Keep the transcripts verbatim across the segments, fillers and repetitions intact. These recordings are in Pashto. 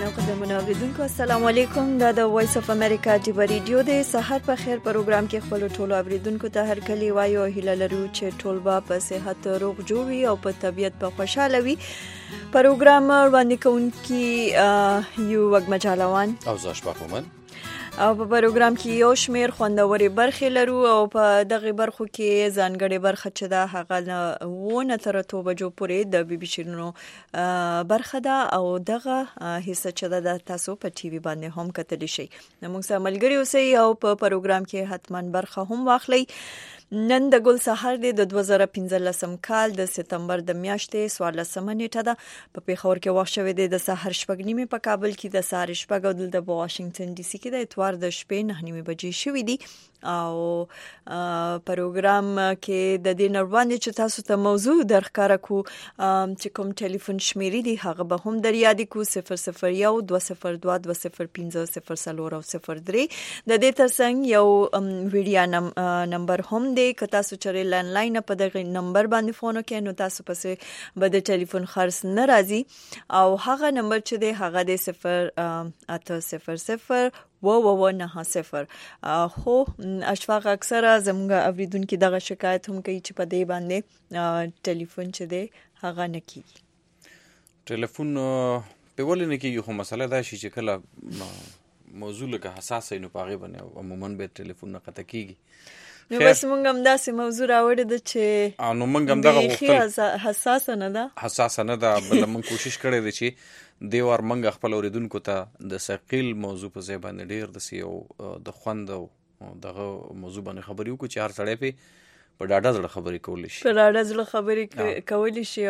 قدرمن او قدرمن اوریدونکو السلام علیکم. دا د وایس اف امریکا جبر ریډیو د سحر په خیر پروګرام کې خپل ټولو اوریدونکو ته هر کلی وایو هیله لرو چې ټول با په صحت روغ جوړ وي او په طبیعت په خوشاله وي. پروګرام باندې کوونکی یو وګمجالوان او زاش پخومن او په پروګرام کې یو شمیر خوندوري برخې لرو او په دغه برخو کې ځانګړي برخه چې دا هغه ونه تر تو بجو پورې د بي بي شیرونو برخه ده او دغه حصہ چې دا تاسو په ټي وي باندې هم کتلی شئ. موږ سره ملګری اوسئ او په پروګرام کې حتما برخه هم واخلئ. نن د ګل سحر د دوه زره پنځلسم کال د سپتمبر د میاشتې څوارلسمه نیټه ده. په پیښور کې وخت شوی دی د سحر شپږ نیمه، په کابل کې د سحر شپږ او د واشنگټن ډي سي کې د اتوار د شپې نه نیمه بجې شوې دي. او پروګرام کې د دې نړوان چې تاسو ته موضوع درښکاره کو چې کوم ټلیفون شمیرې دي هغه به هم در یاد کو صفر صفر یو دوه صفر دوه دوه صفر پنځه صفر صفر او صفر درې. د دې ترڅنګ یو ویډیو نمبر هم دی که تاسو چره لینلاین په دغه نمبر باندې فون وکړئ نو تاسو پسې به د ټلیفون خرڅ نه راځي او هغه نمبر چې دی هغه د صفر اته صفر صفر و و و نه صفر. خو اشفاق اکثره زموږ اوریدونکو دغه شکایت هم کوي چې په دې باندې ټلیفون چې دی هغه نه کیږي. ټلیفون په ولې نه کیږي؟ خو مسله دا شي چې کله موضوع لکه حساس وي نو په هغې باندې عموما به ټلیفون نه قطع کیږي. نو بس مونږ هم داسې موضوع راوړې ده چې نو مونږ هم دغه غوښتل حساسه نه ده حساسه نه ده بل مونږ کوشش کړی دی چې دی وار مونږ خپل اوریدونکو ته د ثقیل موضوع په ځای باندې ډېر داسې یو د خوند او دغه موضوع باندې خبرې وکړو چې هر سړی پې په ډاډه زړه خبرې کولی شي په ډاډه زړه خبرې کولی شي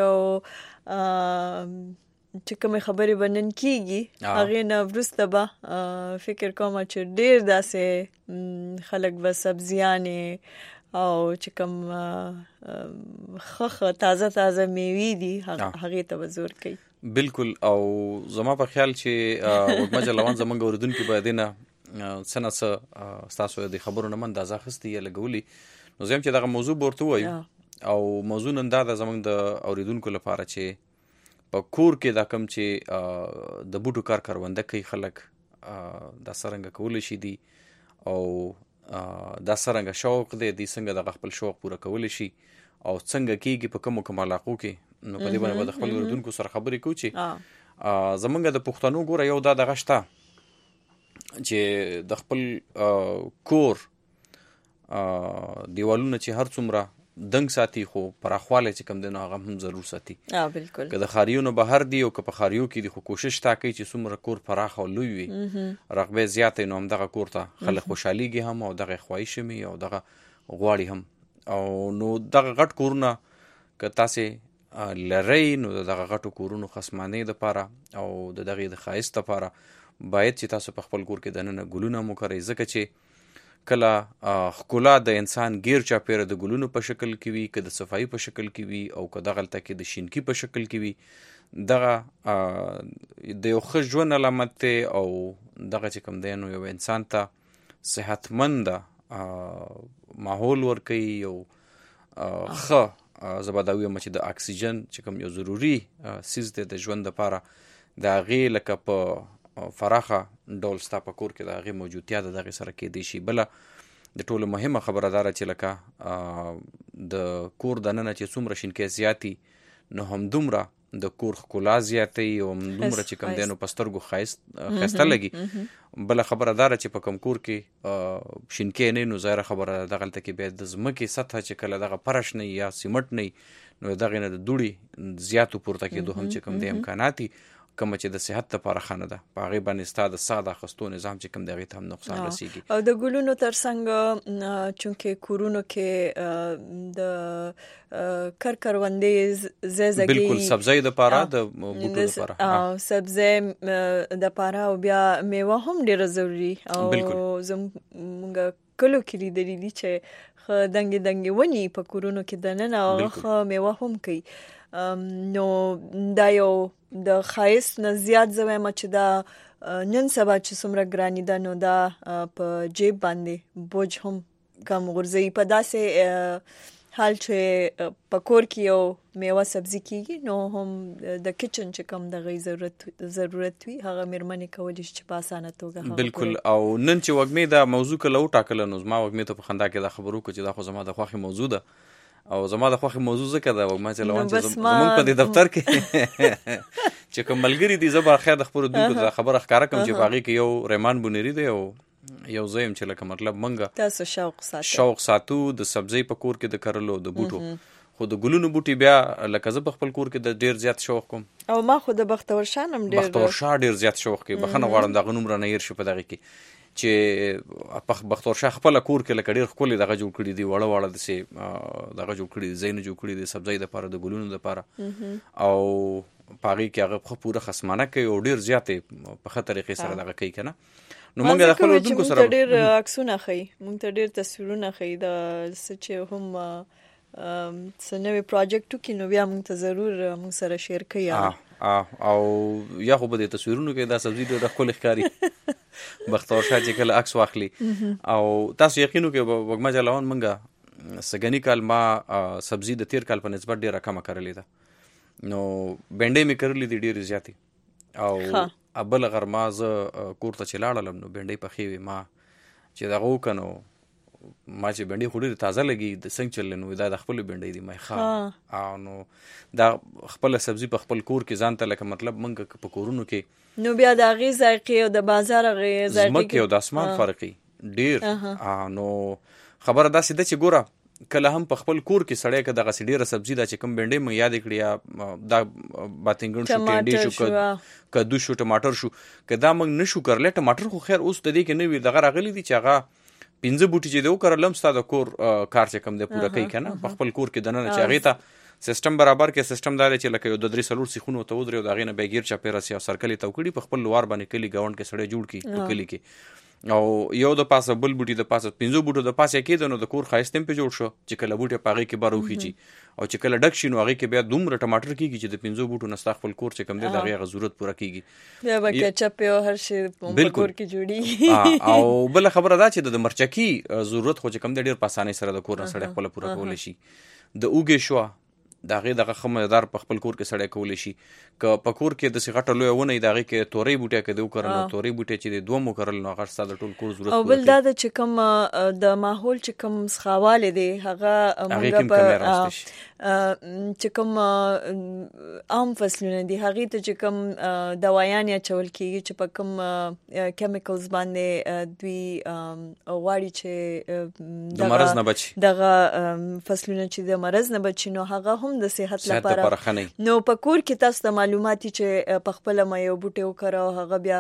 او چې کومې خبرې به نن کېږي هغې نه وروسته به فکر کوم چې ډېر داسې خلک به سبزیانې او چې کوم ښه تازه تازه میوې دي هغې ته به زور کوي. بالکل. او زما په خیال چې وګمجالوان زموږ اوریدونکي به دې نه څه نه څه ستاسو د خبرو نه اندازه اخیستې یا لګولي. نو زه یم چې دغه موضوع به ورته ووایو او موضوع نن دا ده زموږ د اوریدونکو لپاره چې په کور کې دا کم چې د بوټو کار کرونده کوي خلک دا څرنګه کولی شي دي او دا څرنګه شوق دی دی څنګه دغه خپل شوق پوره کولی شي او څنګه کېږي په کومو کوم علاقو کې. نو په دې باندې به د خپل اوریدونکو سره خبرې کوو چې زمونږ د پښتنو ګوره یو دا دغه شته چې د خپل کور دیوالونه چې هر څومره دنګ ساتي خو پراخوالی چې کم دی نو هغه هم ضرور ساتي. بالکل. که د ښاریو نه بهر دي او که په ښاریو کې دي خو کوشش تا کوي چې څومره کور پراخ او لوی وي رغبه زیاته نو همدغه کور ته خلک خوشحالیږي هم او دغه خواهش هم او دغه غواړي هم. او نو دغه غټ کورونه که تاسې لرئ نو دغه غټو کورونو خصمانۍ دپاره او د دغې د ښایست دپاره باید چې تاسو په خپل کور کې دننه ګلونه مو کرئ ځکه چې کله ښکلا د انسان غیر چاپیره د ګلونو په شکل کې وي که د صفایي په شکل کې وي او که دغلته کې د شینکي په شکل کې وي دغه د یو ښه ژوند علامت دی او دغه چې کوم دی نو یو انسان ته صحتمند ماحول ورکوي یو ښه زه به دا ویم چې د اکسیجن چې کوم یو ضروري څیز دی د ژوند دپاره د هغې لکه په فراخه ډول ستا په کور کې د هغې موجودتیا د دغې سره کېدی شي. بله د ټولو مهمه خبره دا ده چې لکه د کور دننه چې څومره شینکۍ زیاتي نو همدومره د کور ښکلا زیاتوي او همدومره چې کوم دی نو په سترګو ښایسته لګي. بله خبره دا ده چې په کوم کور کې شینکۍ نه نو ظاهره خبره ده دغلته کې بیا د ځمکې سطحه چې کله دغه فرش نه یا سیمټ نه نو دغې نه د دوړې زیاتو پورته کېدو هم چې کوم دی امکانات دي کومه چې د صحت لپاره ښه نه ده په هغې باندې ستا د ساه د اخیستو نظام چې کوم دی هغې ته هم نقصان رسېږي. او د ګلونو ترڅنګ چونکې کورونو کې د کر کروندې ځای ځای بالکل سبزۍ دپاره د بوټو دپاره او سبزۍ دپاره او بیا میوه هم ډېره ضروري او زموږ کلو کې لیدلي دي چې ښه دنګې دنګې ونې په کورونو کې دننه او ښه میوه هم کوي. نو دا یو د ښایست نه زیات زه وایم چې دا نن سبا چې څومره ګراني ده نو دا په جیب باندې بوج هم کم غورځوي. په داسې حال چې پکور کې یو میوه سبزي کیږي نو هم د کچن چې کوم د غي ضرورت ضرورت وي هغه مېرمنې کولی شي چې په اسانه توګه بالکل. او نن چې وګمې دا موضوع کله وټاکل نو زما وګمې ته په خندا کې دا خبرو کو چې دا خو زما د خوښي موضوع ده او زما د خوښي موضوع ځکه دا وګمې چې لوان چې زمونږ په دې دفتر کې چې کوم ملګری دي زبر خیر د خبرو دونکو ته خبره ښکارا کوم چې باغی کې یو ریمان بونری دی او یو زیم چې لکه مطلب منګه تاسو شوق ساتو شوق ساتو د سبزی په کور کې د کرلو د بوټو خو د ګلونو بوټي بیا لکه زه په خپل کور کې د ډیر زیات شوق کوم او ما خو د بختور شانم ډیر بختور شاه ډیر زیات شوق کوي بخنه غواړم د غنوم رانه ير شو په دغه کې چې په بختور شاه خپل کور کې لکه ډیر خپل دغه جوړ کړی دی وړه وړه د سي دغه جوړ کړی دی زین جوړ کړی دی سبزی د لپاره د ګلونو لپاره او پاغي کې هغه خو پوره خصمانه کوي او ډیر زیاتې په خطر طریقې سره دغه کوي کنه نو موږ د خپل ودونکو سره ډیر عکسونه خي موږ ته ډیر تصویرونه خي د سچ هم سنوي پروجیکټ کې نو بیا موږ ته ضرور موږ سره شیر کړئ او یا خو به د تصویرونو کې دا سبزی ډیر خپل ښکاری بختور شاه چې کله عکس واخلي او تاسو یقینو کې وګما جلوان منګه سګنی کال ما سبزی د تیر کال په نسبت ډیره کم کړلې ده نو بنډې می کړلې دي ډیره زیاتی او ابل غرما ز کور ته چلاړلم نو بنډې پخې وي ما چې دغه وکنو ما چې بنډې خوري تازه لګي د څنګه چلنو دا د خپل بنډې دی مې ښه او نو دا خپل سبزی په خپل کور کې ځان ته لکه مطلب منګه په کورونو کې نو بیا د غي ذایقې او د بازار غي ذایقې مکه او د اسمان فرقي ډیر نو خبره دا سیده چې ګوره کله هم په خپل کور کې سړی که دغه ډیره سبزی دا چې کوم بنډې مې یاد کړی یا دا باتنګن شو کېنډي شو کدو شو ټماټر شو که دا موږ نشو کړل ټماټر خو خیر اوس د دې کې نه وي دغه راغلی دي چې هغه پنځه بوټي چې دیو کړلم ستاسو کور کار چې کوم دی پوره کوي کنه په خپل کور کې دنه چې هغه ته سیستم برابر کې سیستم دار چې لکه یو د درې سلور سیخونو ته ودرې او دا غینه بیګیر چا پیرا سي او سرکلي توکړي په خپل لوار باندې کلی گاوند کې سړی جوړ کی په کلی کې او یو د پاسه بل بوټي د پاسه پنځو بوټو د پاسه کې د کور خاصتم په جوړ شو چې کله بوټي پاغي کې بارو خيږي او چې کله ډک شي نو هغه کې بیا دومره ټماټر کیږي چې د پنځو بوټو نستا خپل کور چې کم دی دغه غو ضرورت پوره کیږي بیا به کچپ او هر شی په کور کې جوړي او بل خبره دا چې د مرچکی ضرورت خو چې کم دی ډیر په اسانۍ سره د کور نه سړی خپل پوره کول شي د اوګه شو داغه دغه خمدار په خپل کور کې سړی کول شي ک په کور کې د سیغټه لوی ونه دغه کې توري بوټي کې دوه کړنو توري بوټي چې د دوه مو کړل نو هغه ستاسو ټول کور ضرورت او بل دا چې کوم د ماحول چې کوم سخاواله دی هغه موږ په چې کوم عام فصلونه دي هغه ته چې کوم دوايان یا چول کیږي چې په کوم کیمیکلز باندې دوی غواړي چې د مرز نه بچي دغه فصلونه چې د مرز نه بچي نو هغه هم د صحت لپاره نو په کور کې تاسو د معلوماتي چې په خپل ما یو بوټي وکړو هغه بیا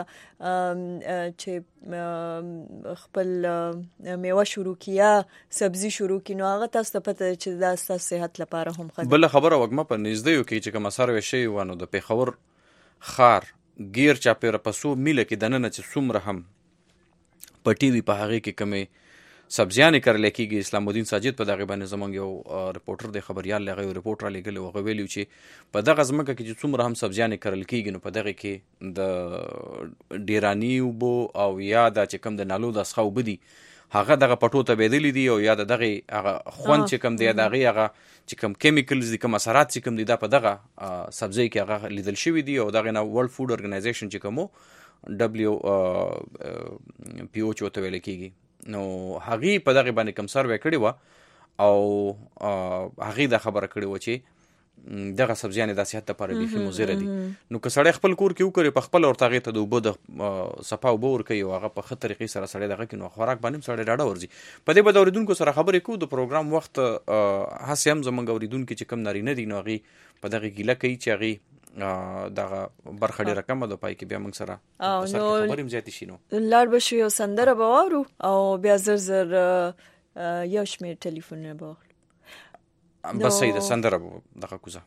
چې خپل میوه شروع کیا سبزی شروع کینو هغه تاسو ته پته چې دا تاسو صحت لپاره هم ښه بل خبره وګما په نږدې یو کې چې کوم اثر وشي ونه د پیښور خار غیر چا پیر پسو میله کې دنه چې څومره هم پټي وی په هغه کې کمه سبزیانه کړل کېږي اسلام الدین ساجد په دغه باندې زمونږ یو ریپورټر د خبريال لغه یو ریپورټر لګل او غویلو چې په دغه ځمکه کې چې څومره هم سبزیانه کړل کېږي نو په دغه کې د ډیرانی وبو او یا د چې کم د نالو د اسخو بدی هغه دغه پټو ته بدلی دي او یا دغه هغه خون چې کم دی دغه هغه چې کم کیمیکلز دي کم اثرات چې کم دي دا په دغه سبزی کې هغه لیدل شوی دي او دغه نو ورلد فود اورګنایزیشن چې کومو دبليو پی او چوته ویل کېږي نو هغه په دغه باندې کم سروې کړی و او هغه د خبره کړی و چې دغه سبزیانه د صحت لپاره به مضر دي نو که سړی خپل کور کې وکړي په خپل ورتاغه ته د وبو د صفا وبو ور کوي هغه په خطر طریقې سره سړی دغه کې نو خوراک باندې سړی ډاډه ورځي په دې بده اوریدونکو سره خبرې کوو د پروګرام وخت هڅه هم زمونږ اوریدونکو چې کم نارینه دي نو هغه په دغه ګیله کوي چې هغه دغه برخه ډیره کم ده پای کې بیا موږ سره نو خبرې زیاتې شي نو لاړ بشو یو سندره باورو او بیا زر زر یو شمیر ټلیفون به واخلو بس صحیح ده سندره دغه کوزه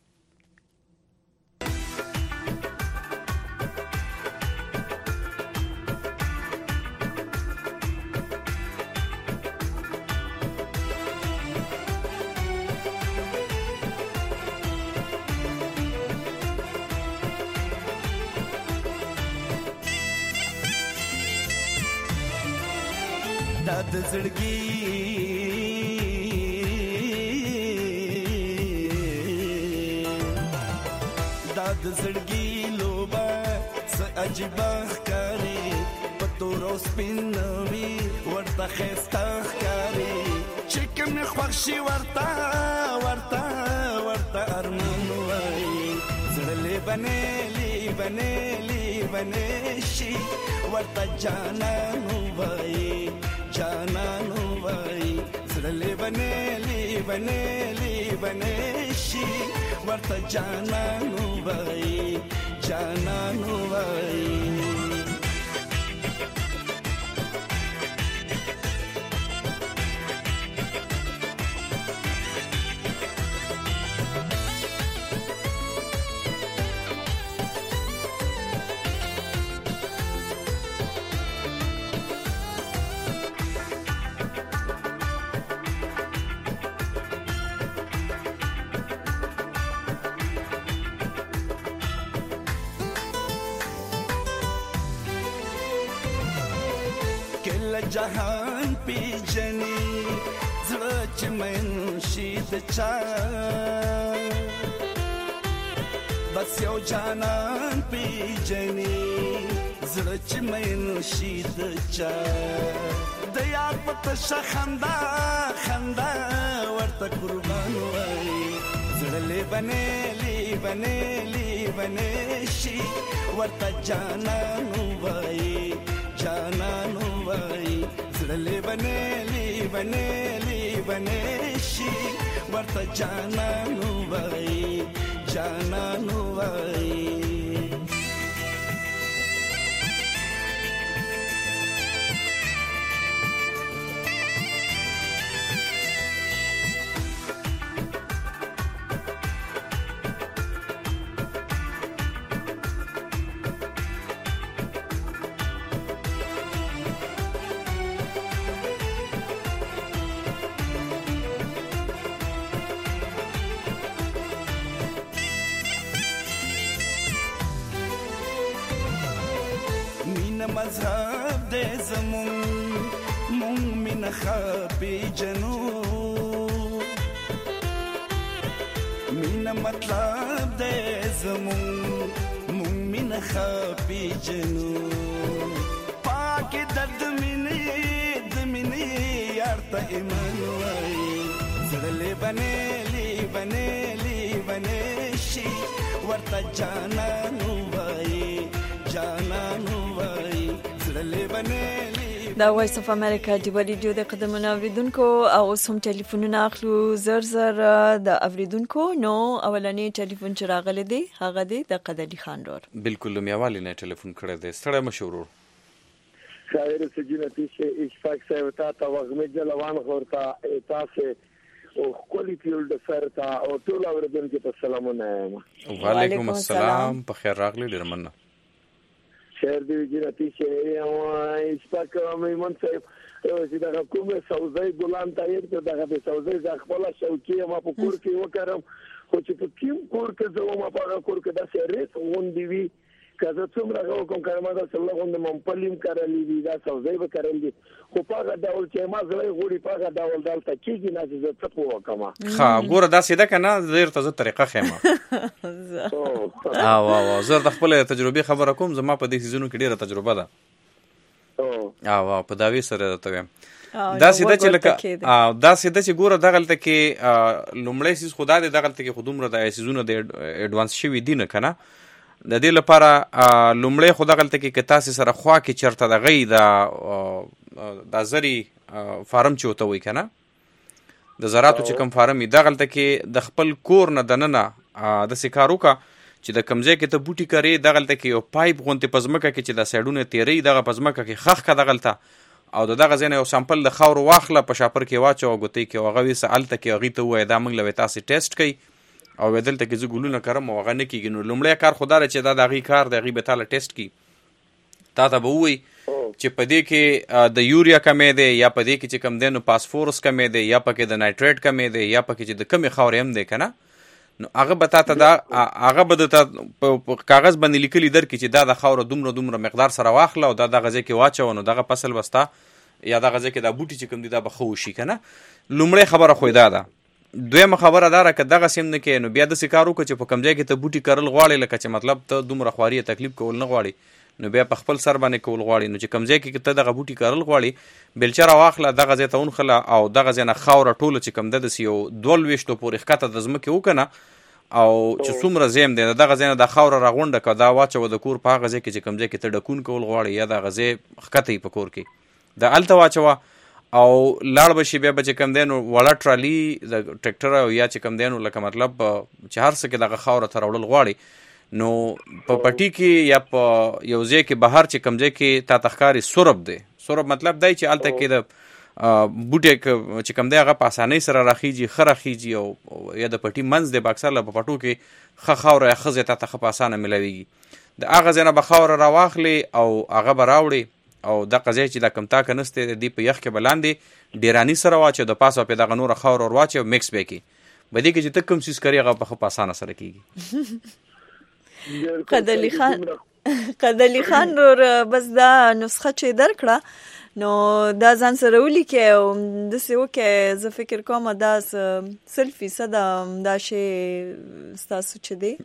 د زړګي د زړګي لوبه څه عجیبه ښکاري په تور او سپین وي ورته ښایسته ښکاري چې کومې خوښ شي ورته ورته ورته ارمان وایي زړه لیونی لیونی لیونی شي ورته جانان وایي جانان وایي زړه لیونی لیونی لیونی شي ورته جانان وایي جانان وایي جهان پی جنی زړه چې مین شي د چا بس یو جانان پی جنی زړه چې مین شي د چا د یار په تشه خندا خندا ورته قربان وایي زړه لیونی لیونی لیونی شي ورته جانان وایي جانان وایي زړه لیونی لیونی لیونی شي ورته جانان وایي جانان وایي مذهب دې زمون مون من خپي جنو مين مطلب دې زمون مون من خپي جنو پاک درد مني د مني یار ته ایمان وای زړلې بنې لې بنې لې بنې شي ورته جانان وای جانان دا وایس اف امریکا دی ریډیو د قدمونو اوریدونکو او سم ټلیفونونه اخلو زر زر د اوریدونکو نو اولنی ټلیفون چې راغلی دی هغه دی د قدلی خان رور بالکل میاوالی نه ټلیفون کړی دی ستړی مشورو شاعر سجینتی شه اشفاق سیوتا تا وغمه جلوان خورتا تاسو او کوالټي ول د فرتا او ټول اوریدونکو ته سلامونه وعلیکم السلام په خیر راغلی ډیرمنه شهر دی جنتی شه او اشفاق میمون صاحب چې دا کومه سوزي ګلان تایید کړ دا د سوزي ځ خپل شوکي ما په کور کې وکړم خو چې په کوم کور کې زه ما په کور کې دا سریت وون دی وی کله څومره کوم کارما دا صلی الله علیه وسلم پلیم کړلی دی دا سوزي به کړلی خو په ډول چې ما زړه غوړي په ډول دالته کېږي نه چې زه څه وکما ها ګوره دا سیده کنه زیر ته طریقه خېما او او زه د خپل تجربه خبره کوم زما په دې سيزونو کې ډیره تجربه ده او او په داوی سره ته ویم دا سیده چې لکه دا سیده چې ګوره دغلته کې لومړی سیس خدا دې دغلته کې خودمره د سيزونو د اډوانس شوی دي نه کنه د دې لپاره لومړی خو دغلته کې که تاسې سره خوا کې چېرته د غي د زري فارم چې ورته وایي که نه د زراعتو چې کوم فارم وي دغلته کې د خپل کور نه دننه داسې کار وکړه چې د کوم ځای کې ته بوټي کرې دغلته کې یو پایپ غوندې په ځمکه کې چې د سایډونه تېروي دغه په ځمکه کې خښ کړه دغلته او د دغه ځای نه یو سامپل د خاورو واخله په شاپر کې واچوه ګوتۍ کې هغه ویسه هلته کې هغې ته ووایه دا موږ له تاسې ټیسټ کوي او دلته کې زه ګلونه کرم او هغه نه کېږي نو لومړی کار خو دا ده چې دا د هغې کار د هغې به تاله ټیسټ کړي تا ته به ووایي چې په دې کې د یوریا کمی دی یا په دې کې چې کوم دی نو پاسفورس کمی دی یا پکې د نایټریټ کمی دی یا پکې چې د کمې خاورې هم دی که نه نو هغه به تا ته دا هغه به د تا په کاغذ باندې لیکلي درکړي چې دا د خاوره دومره دومره مقدار سره واخله او دا دغه ځای کې واچوه نو دغه فصل به ستا یا دغه ځای کې دا بوټي چې کوم دي دا به ښه وشي که نه لومړی خبره خو دا ده دویمه خبره دا راکه دغه سیم نه کې نو بیا د سکارو که چې په کم ځای کې ته بوټي کرل غواړي لکه چې مطلب ته دومره خواري تکلیف کول نه غواړي نو بیا په خپل سر باندې کول غواړي نو چې کم ځای کې ته دغه بوټي کرل غواړي بیلچه راواخله دغه ځای ته ونښله او دغه ځای نه خاوره ټوله چې کم ده داسې یو دوه لویشتو پورې ښکته د ځمکې وکنه او چې څومره زیم دی دغه ځای نه دا خاوره راغونډه کړه دا واچوه د کور په هغه ځای کې چې کم ځای کې ته ډکون کول غواړې یا دغه ځای ښکته یي په کور کې د هلته واچوه او لاړ به شي بیا به چې کم دی نو وړه ټرالي د ټریکټر او یا چې کم دی نو لکه مطلب چې هر څه کې دغه خاوره ته راوړل غواړي نو په پټي کې یا په یو ځای کې بهر چې کم ځای کې تا ته ښکاري سرب دی سرب مطلب دی چې هلته کې د بوټی چې کم دی هغه په اسانۍ سره راخیږي ښه راخیږي او یا د پټي منځ دی به اکثر له په پټو کې ښه خاوره یا ښه ځای تا ته ښه په اسانه میلاویږي د هغه ځای نه به خاوره راواخلې او هغه به راوړې او دغه ځای چې دا کم تاکه نستی دی په یخ کې به لاندې ډیراني سره واچو د پاسه پې دغه نوره خاوره ور واچو مکس به یې کړي به دې کې چې ته کوم څیز کرې هغه به ښه په اسانه سره کېږي قدلي خان قدلي خان ور بس دا نسخه چې درکړه نو دا ځان سره ولیکې او داسې وکړې زه فکر کوم دا سل فیصده دا شی ستاسو چې دی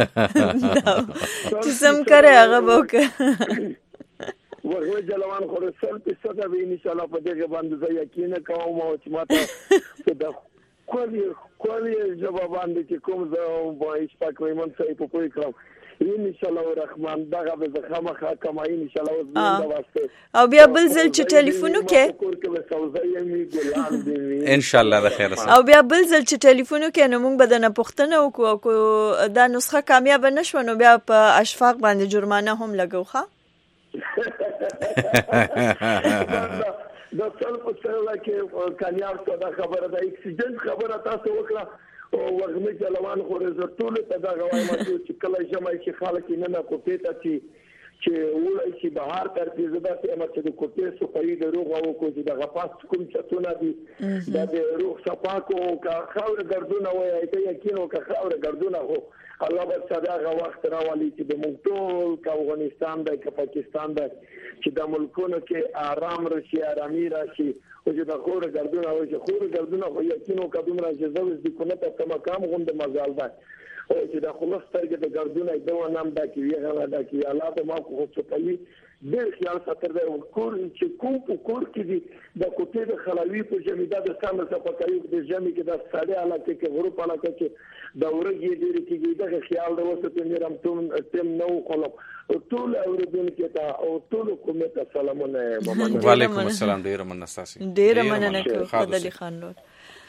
چې سم کرې هغه به وکړه وغوی جلوان خو سل فیصده به انشاءالله په دغه باندې زه یقین کوم او چې ماته په د ښکلې ښکلې ژبه باندې چې کوم زه اشفاق ریمن صاحب په پوه کړم انشاءالله الرحمن دغه به زه خامخا کوم انشاءالله اوس زنده واسطه او بیا بل ځل چې ټلیفون وکړې کور کې به سوزه یې ګلان دي انشاءالله د خیر سره او بیا بل ځل چې ټلیفون وکړې نو موږ به درنه پوښتنه وکړو دا نسخه کامیابه نه شوه نو بیا په اشفاق باندې جرمانه هم لګو ښه د سل په سره کې کامیاب شو دا خبره ده اکسیجن خبره تاسو وکړه او وغمه جلوان خو رزټول ته دا غواړم چې کله جمعي چې خلک نه نه کوټې ته چې چې ولای چې بهر تر دې زده چې چې د کوټې صفایي د روغ او کو چې د غپاس کوم چتونه دي د روغ صفاکو کا خاور ګردونه وای ایته یقین او کا خاور ګردونه هو الله به صداغه وخت راولي چې د موږ ټول کا افغانستان د پاکستان د چې د ملکونو کې آرام راشي آرامي راشي او چې د خور ګردونه او چې خور ګردونه خو یقین او کدوم راځي زو د کو نه ته مقام غوند مزال ده او چې د خلاص ترګه د ګردونه دوه نام دا کې یغه دا کې الله ته ما خو څه کوي ډېر خیال ساتل دی کور چې کوم په کور کې دي د کوټې د خلاوي په جمیده د سامه صفقایي د جمی کې د ساړه علاقه کې غروب علاقه کې د ورګي ډېر کې دغه خیال د وسته میرم تم تم نو خلق ټول اوریدونکو ته او ټول کومه ته سلامونه محمد وعلیکم السلام ډېر مننه تاسو ډېر مننه قدلي خان نور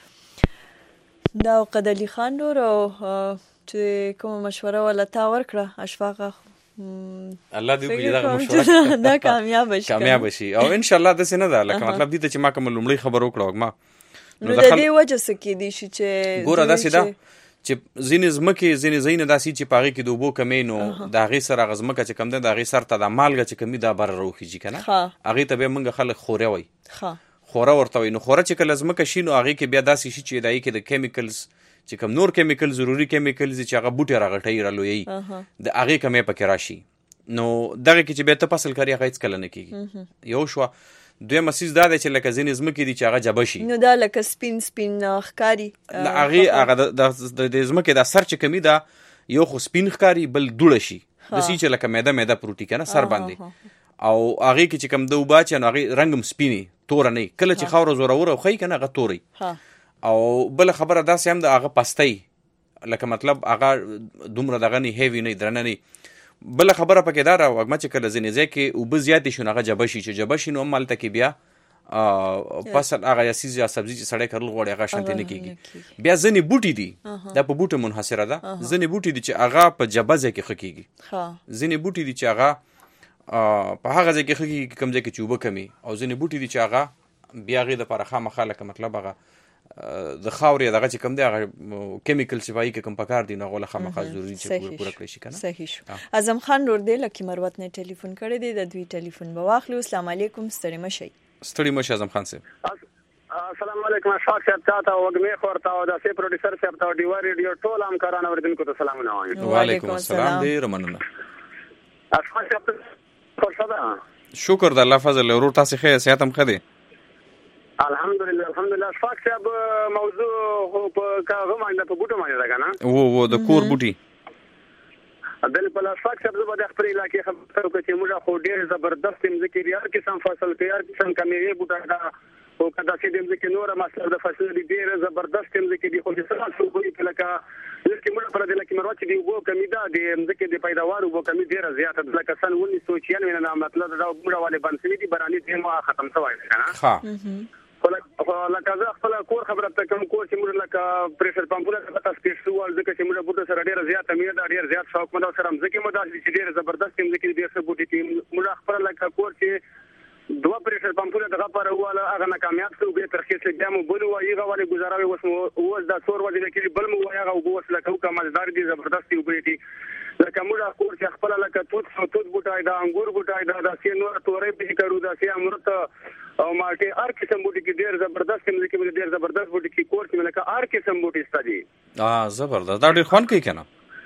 دا قدلي خان نور او چې کوم مشوره ولا تا ورکړه اشفاق الله دې وکړي دا مشوره دا کامیاب شي کامیاب شي او ان شاء الله د سینه ده لکه مطلب دې ته چې ما کوم لومړی خبر وکړو ما نو د دې وجه سکه دي چې ګوره دا سیده چې زینې زمکه زینې زینې داسي چې پاغي کې دوبو کمې نو دا غي سره غزمکه چې کم ده دا غي سر ته د مالګه چې کمی دا بر روخیږي کنه هغه ته به موږ خلک خوره وای ها خوره ورته وای نو خوره چې کله زمکه شي نو هغه کې بیا داسي شي چې دای کې د کیمیکلز چې کوم نور کیمیکل ضروری کیمیکلز چې هغه بوټي راغټي رالوي د هغه کمې پکې راشي نو دغه کې چې به ته فصل کاری هغه هیڅ کله نه کیږي یو شو دوی مسیز دا چې لکه ځینې زمکې دي چې هغه جبه شي نو دا لکه سپین سپین ښکاری هغه هغه د زمکې د سر چې کمی دا یو خو سپین ښکاری بل دوړه شي د سې چې لکه میده میده پروتي کنه سر باندې او هغه کې چې کم دو باچ نو هغه رنگم سپینی تور نه کله چې خاور زوره وره خو کنه هغه توري او بل خبره دا سم د هغه پستای لکه مطلب هغه دومره دغه نه هیوی نه درنه نه بل خبره پکې دا را وګم چې کله ځینې ځای کې او به زیاتې شو هغه جبه شي چې جبه شي نو مالته کې بیا فصل هغه یا سیز یا سبزی چې سړی کرل غوړي هغه شانتي نه کیږي بیا ځینې بوټي دي دا په بوټو منحصره ده ځینې بوټي دي چې هغه په جبه ځای کې خکېږي ځینې بوټي دي چې هغه په هغه ځای کې خکېږي کم ځای کې چوبه کمی او ځینې بوټي دي چې هغه بیا غي د پرخه مخاله مطلب هغه د خاورې دغه چې کوم دی هغه کیمیکل صفایي کې کوم پکار دي نه غوله خامخا ضروري چې پوره کړی شي کنه صحیح شو اعظم خان نور دی لکه مروت نه ټلیفون کړی دی د دوی ټلیفون به واخلو السلام علیکم ستړي مشي ستړي مشي اعظم خان صاحب السلام علیکم اشفاق صاحب تاسو او وګمه خورتا او د سي پروډوسر صاحب ته ډیوا ریډیو ټول هم کارانه وردونکو ته سلامونه وایم وعلیکم السلام ډیر مننه اشفاق صاحب فرصه شکر د الله فضل ورور تاسو خیر صحت هم خدي الحمدلله الحمدلله اشفاق صاحب موضوع په کاغه باندې په بوټو باندې راغنا وو وو د کور بوټي بل په اشفاق صاحب زبر د خپل علاقې خبرو کې چې موږ خو ډېر زبردست مزکر یار قسم فصل کې یار قسم کمیږي بوټا دا او کدا چې د مزکر نور مسله د فصل دی ډېر زبردست مزکر دی خو د سره څو کوي په لکه لکه موږ پر د لکه مروه چې دی وو کمی دا د مزکر د پیداوار وو کمی ډېر زیات د لکه سن ونیس سو چې نه مطلب دا موږ والے بنسوي دي براني ته ما ختم شوی کنه ها لکه زه خپل کور خبره ته کوم کور چې موږ لکه پریشر پمپونه ته تاسو کې شو ول ځکه چې موږ بوټو سره ډیر زیات مینه دا ډیر زیات شوق مده سره مزکه مده چې ډیر زبردست مزکه ډیر څه بوټي کې موږ خپل لکه کور چې دوه پریشر پمپونه دغه پر واله هغه ناکامیاب شو به ترخیص بیا مو بل وایي غواړي گزاراوي وس وس دا څور ورځې کې بل مو وایي هغه وس لکه کومزدار دي زبردست وبېټي لکه موږ کور چې خپل لکه توت توت بوټای دا انګور بوټای دا د سي نور تورې به کړو دا سي امرت او مالټي هر قسم بوټي کې ډېر زبردست مزه کې ډېر زبردست بوټي کې کور کې لکه هر قسم بوټي ستدي اه زبردست دا ډېر خوان کوي کنه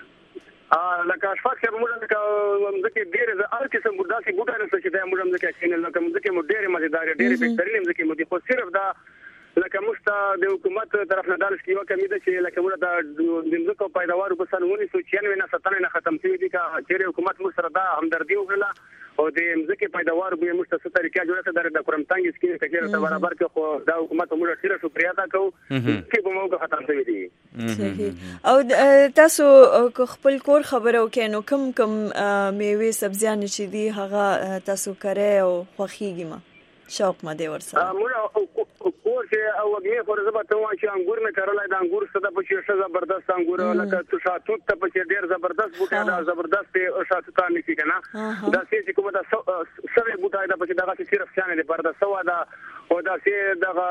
اه لکه اشفاق صاحب موږ لکه مزه کې ډېر هر قسم بوټي چې بوټي رسې چې دا موږ مزه کې چې لکه مزه کې ډېر مزیدار ډېر بهترین مزه کې مو دي خو صرف دا لکه مشته د حکومت طرف نه دالس کې وکړه مې چې لکه موږ د دمزکو پیداوار په سن ونیس سو چې نه ستنه نه ختم شوی دي چې حکومت مو سره دا همدردي وکړه او د مزکه پیداوار به مشته ست طریقې جوړه د کرم تنګ سکیم ته کې ته برابر کې خو دا حکومت موږ ډیره شکریا ادا کوو چې به موږ ختم شوی دي صحیح او تاسو خپل کور خبرو کې نو کم کم میوه سبزیان چې دي هغه تاسو کرے او خوخیږي ما شوق ما دی ورسره موږ کور چې او وګړي خو زه به ته وایم چې انګور مې کړلای د انګور څخه د پچې څه زبردست انګور لکه تو شاتوت ته پچې ډیر زبردست بوټي دا زبردست شاتوت نه کی کنه دا چې کومه دا سوي بوټي دا پچې دغه صرف ځانه دی پر دا سوا دا او دا چې دغه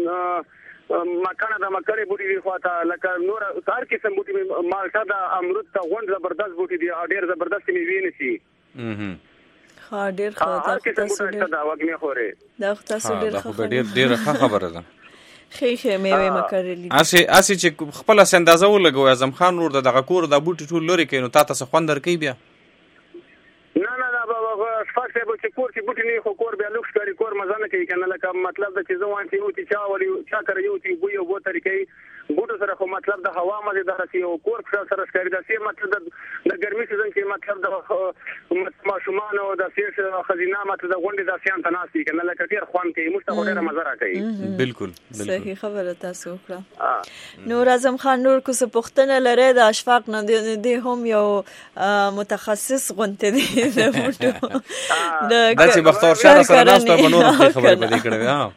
مکانه دا مکړې بوټي دی خواته لکه نور هر قسم بوټي مالټا دا امرود ته غون زبردست بوټي دی ډیر زبردست میوه نشي ها ډیر ښه تاسو ډیر دا وګمه خوره دا تاسو ډیر ښه ډیر ډیر ښه خبره ده خې خې مې مې مکرلی اسی اسی چې خپل اندازه ولګو اعظم خان نور دغه کور د بوټي ټول لري کینو تاسو خوندر کوي بیا نه نه دا به شفاق صاحب چې کور کې بوټي نه خو کور بیا لوکس کاری کور مزه نه کوي کنه لکه مطلب د چې ځوان چې یو چې چا ولي چا کوي یو چې بو یو بو طریقې بوټو سره خو مطلب د هوا مزه دغه سی او کور سره سره د سی مطلب د ګرمي سيزن کې مطلب د ماشومان او د سیس خزینه مطلب د غونډې د سیان تناسي کنه لکه ډیر خوان کوي مستقو ډیره مزه را کوي بالکل صحیح خبره تاسو وکړه نور اعظم خان نور کو څه پښتنه لري د اشفاق نه دی هم یو متخصص غونته دی د بوټو د چې بختور شاه سره ناست په نور خبره پدې کړو ها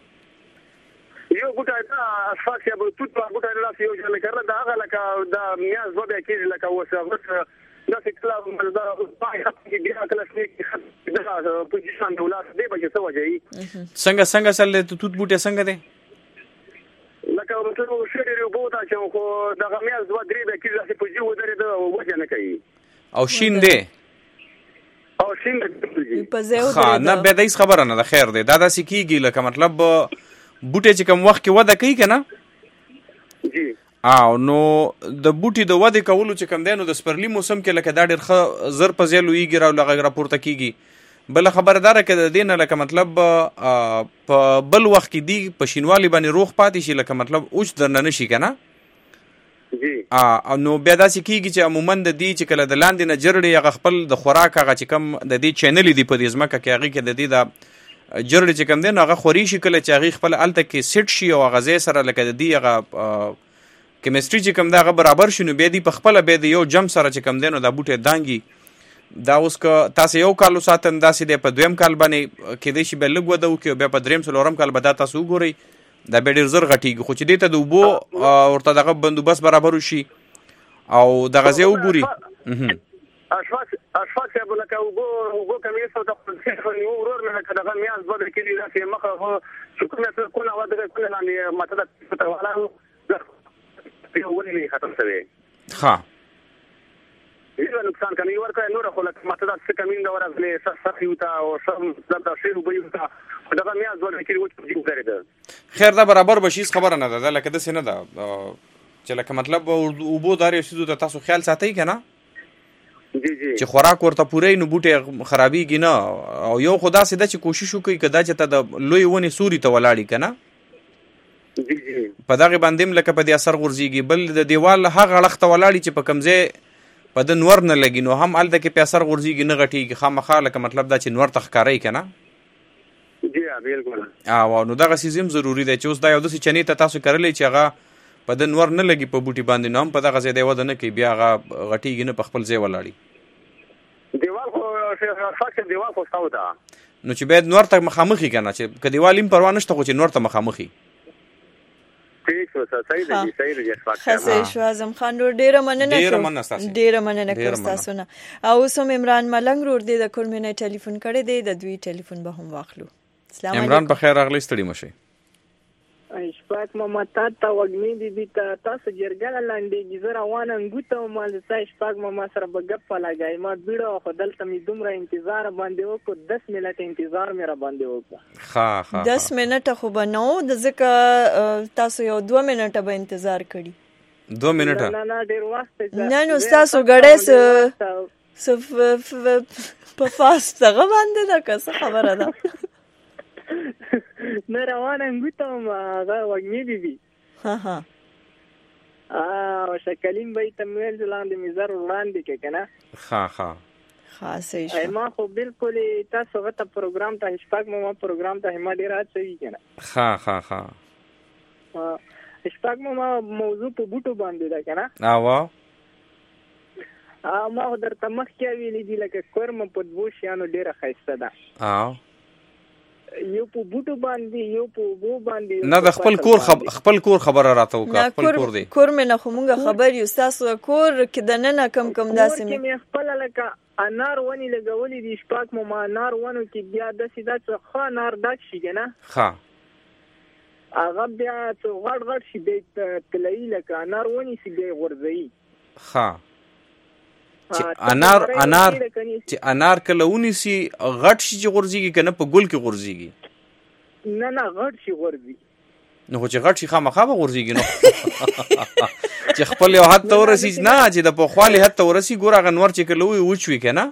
یو ګټه دا اشفاق صاحب توت په ګټه لاس یو ځل کړل دا هغه لکه دا میاز وبه کې لکه وسه دا چې کله دا پای کې بیا کله چې دا پوزیشن دولت دی به څه وځي څنګه څنګه سره توت بوټه څنګه دی لکه ورته شری یو بوته چې خو دا میاز دوه درې به کې چې پوزي ودرې دا وځه نه کوي او شین دی او شین دی په زیو ها نه به دایس خبره نه خیر دی دا داسې کیږي لکه مطلب بوټي چې کوم وخت کې وده کوي کنه جی او نو د بوټي د وده کولو چې کوم دی نو د سپرلی موسم کې لکه دا ډېر ښه زر په زیلو یږي راو لغه راپورته کیږي بل خبردار کده دینه لکه مطلب په بل وخت کې دی په شینوالي باندې روغ پاتې شي لکه مطلب اوچ درنه نشي کنه جی ا نو بیا داسې کیږي چې عموما د دې چې کله د لاندې نه جرړي هغه خپل د خوراک هغه چې کم د دې چینل دی په دې ځمکه کې هغه کې د دې د جرړي چې کم دی نو هغه خوري شي کله چې هغه خپل الته کې سټ شي او غزې سره لکه د دې هغه کیمستري چې کم دا هغه برابر شنو به دی په خپل به دی یو جم سره چې کم دی نو دا بوټي دانګي دا اوس که تاسو یو کال ساتن داسې دی په دویم کال باندې کې دی شي بل لګ ودو کې بیا په دریم سلورم کال به دا تاسو وګورئ دا به ډیر زر غټیږي خو چې دې ته د وبو ورته دغه بندوبست برابر شي او دغه ځای وګوري اشفاق اشفاق صاحب لکه وبو وبو کمی څه د خپل نو ورور نه کړه دغه میاز بدل کړي دا چې مخه شو کومه څه کوله وده کوله باندې مطلب څه والا یو ولې نه ختم شوی ها یو نقصان کوي ورکه نور خو لکه مطلب څه کمین دا ورغله سخی وتا او سم د شیرو بيوتا دغه میاز بدل کړي و چې ګرځي خیر دا برابر بشي خبره نه ده لکه د سینه ده چې لکه مطلب وبو داري شې د تاسو خیال ساتي کنه جی جی چې خوراک ورته پورې نو بوټي خرابېږي نه او یو خدا سي د چې کوشش وکړي کدا چې ته د لوی ونی سوري ته ولاړی کنه جی جی په دغه باندې لکه په دې اثر غورځيږي. بل د دیوال هغه اړخ ته ولاړی چې په کمزې په د نور نه لګي نو هم الته کې په اثر غورځيږي نه غټيږي خامخا لکه مطلب دا چې نور تخکارای کنه. جی بالکل. او نو دغه سیستم ضروری دی چې اوس دا یو د چنې ته تاسو کړلې چې هغه په د نور نه لګي په بوټي باندې نو هم په دغه ځای دی ود نه کوي بیا هغه غټيږي نه په خپل ځای ولاړی. دیوال خو فاکس دیوال خو ستاو دا نو چې باید نور ته مخامخي کنه چې ک دیوال هم پروا نشته خو چې نور ته مخامخي. ٹھیک شو صحیح دی صحیح دی فاکس. خاصه شو اعظم خان ور ډیره مننه ډیره مننه تاسو ډیره مننه کوم تاسو نه. او سم عمران ملنګ ور دې د کورمنه ټلیفون کړي دی د دوی ټلیفون به هم واخلو. السلام علیکم. عمران بخیر راغلی ستړي مشي. اشفاق ماما تاته وګنی دي بي تاسو جرګل لاندې گزر روانه غوته مال سای اشفاق ماما سره بغپ لګای ما بیړو خو دلته می دومره انتظار باندې وکړ دس منټ انتظار مې را باندې وکړ. ها ها دس منټه خو بنو د ځکه تاسو یو دوه منټه به انتظار کړی. دوه منټه نه نه ډیر وخت نه نو تاسو غړې سف په فاست هغه باندې دا څه خبره ده. نه روانه غوته ما هغه وګنی دي بي ها ها ا شکلین به تمویل لاندې میزر وړاندې کې کنه. ها ها خاصه شو ما خو بالکل تاسو غته پروګرام ته اشفاق ماما پروګرام ته ما ډیر اچوي کنه. ها ها ها اشفاق ماما موضوع په بوټو باندې ده کنه. او ا ما درته مخ کې ویلې دي لکه کورم په دوشیانو ډیره خاصه ده. او یو په بوټو باندې یو په بو باندې نه د خپل کور خب... خپل کور خبره راته وکړه. خپل کور دی کور مې نه خو مونږه خبر یو تاسو کور کې د نن کم کم داسې مې خپل لکه انار ونی لګولې دي شپاک مو ما انار ونو کې بیا د سیدا څه خو انار داک شي کنه. ها هغه بیا څو غړ غړ شي د تلای لکه انار ونی سي بیا غورځي. ها چې انار انار چې انار کله ونیسي غټ شي چې غورځيږي کنه په ګل کې غورځيږي. نه نه غټ شي غورځي. نو چې غټ شي خامخا به غورځيږي نو چې خپل یو حد ته ورسي نه چې د په خالي حد ته ورسي ګور هغه نور چې کله وي وچوي کنه.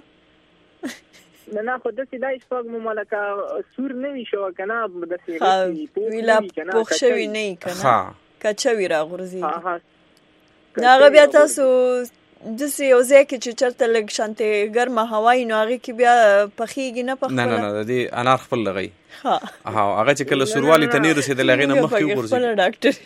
نه نه خو د سیدا شپږ مو ملکه سور نه وی شو کنه د سیدا ویلا پوښوي نه کنه کچوي را غورځي. ها ها ناغه بیا تاسو د سی یو ځای کې چې چرته لګ شانته ګرمه هوای نو هغه کې بیا پخېږي نه پخې. نه نه نه د دې انار خپل لګي. ها ها هغه چې کله سروالي ته نه رسیدل هغه نه مخ کې ورځي. خپل ډاکټر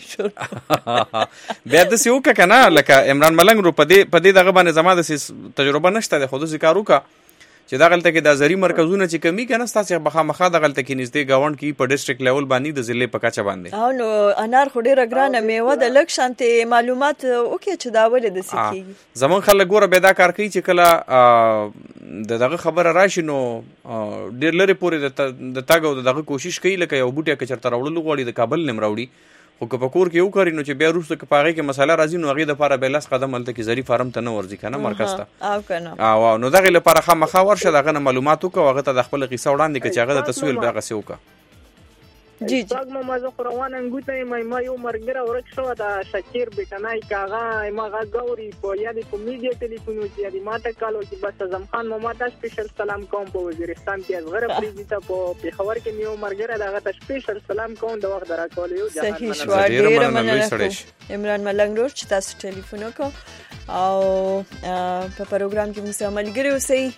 شو بیا د سیو کنه لکه عمران ملنګ رو پدې پدې دغه باندې زما د تجربه نشته د خود ذکر وکا چې دا غلطه کې د زری مرکزونه چې کمی کنه ستاسو بخا مخه د غلطه کې نږدې گاوند کې په ډیسټریکټ لیول باندې د ضلع په کچه باندې. او نو انار خو ډیره ګرانه میوه د لک شانته معلومات اوکې چې دا ولې د سکیږي. زمون خلک ګوره به دا کار کوي چې کله د دغه خبره راشي نو ډیر لري پورې د تاګو دغه کوشش کوي لکه یو بوټي کې چرته راوړل غوړي د کابل نم راوړي خو که په کور کې یو کاری نو چې بیا روسته کې پاغه کې مسله راځي نو هغه د لپاره به لاس قدم هلته کې زری فارم ته نه ورځي کنه مرکز ته. او کنه او نو دغه لپاره خامخا ورشه دغه معلومات وکړه هغه ته د خپل قصه وړاندې کې چې هغه د تسویل بیا غسه وکړه. جی جی ما مازه قرآن انګوته ما ما یو مرګره ورک شو دا شکیر بکنای کاغه ما غا غوري په یادی په میډیا ټلیفون چې یادی ما ته کالو چې بس اعظم خان ما ته سپیشل سلام کوم په وزیرستان کې غره پریزیتا په پیښور کې میو مرګره دا غته سپیشل سلام کوم د وخت درا کول یو صحیح شو ډیر مننه عمران ملنګ روش چې تاسو ټلیفون وکړو او په پروګرام کې موږ عملګری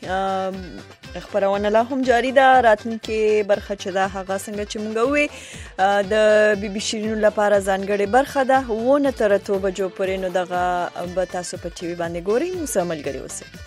اوسئ. خبرونه لا هم جاری ده راتلونکي برخه چې دا هغه څنګه چې موږ وې د بي بي شیرینو لپاره ځانګړې برخه ده ونه تر اتو بجو پورې نو دغه به تاسو په ټي وي باندې ګورئ موږ عملګری اوسئ.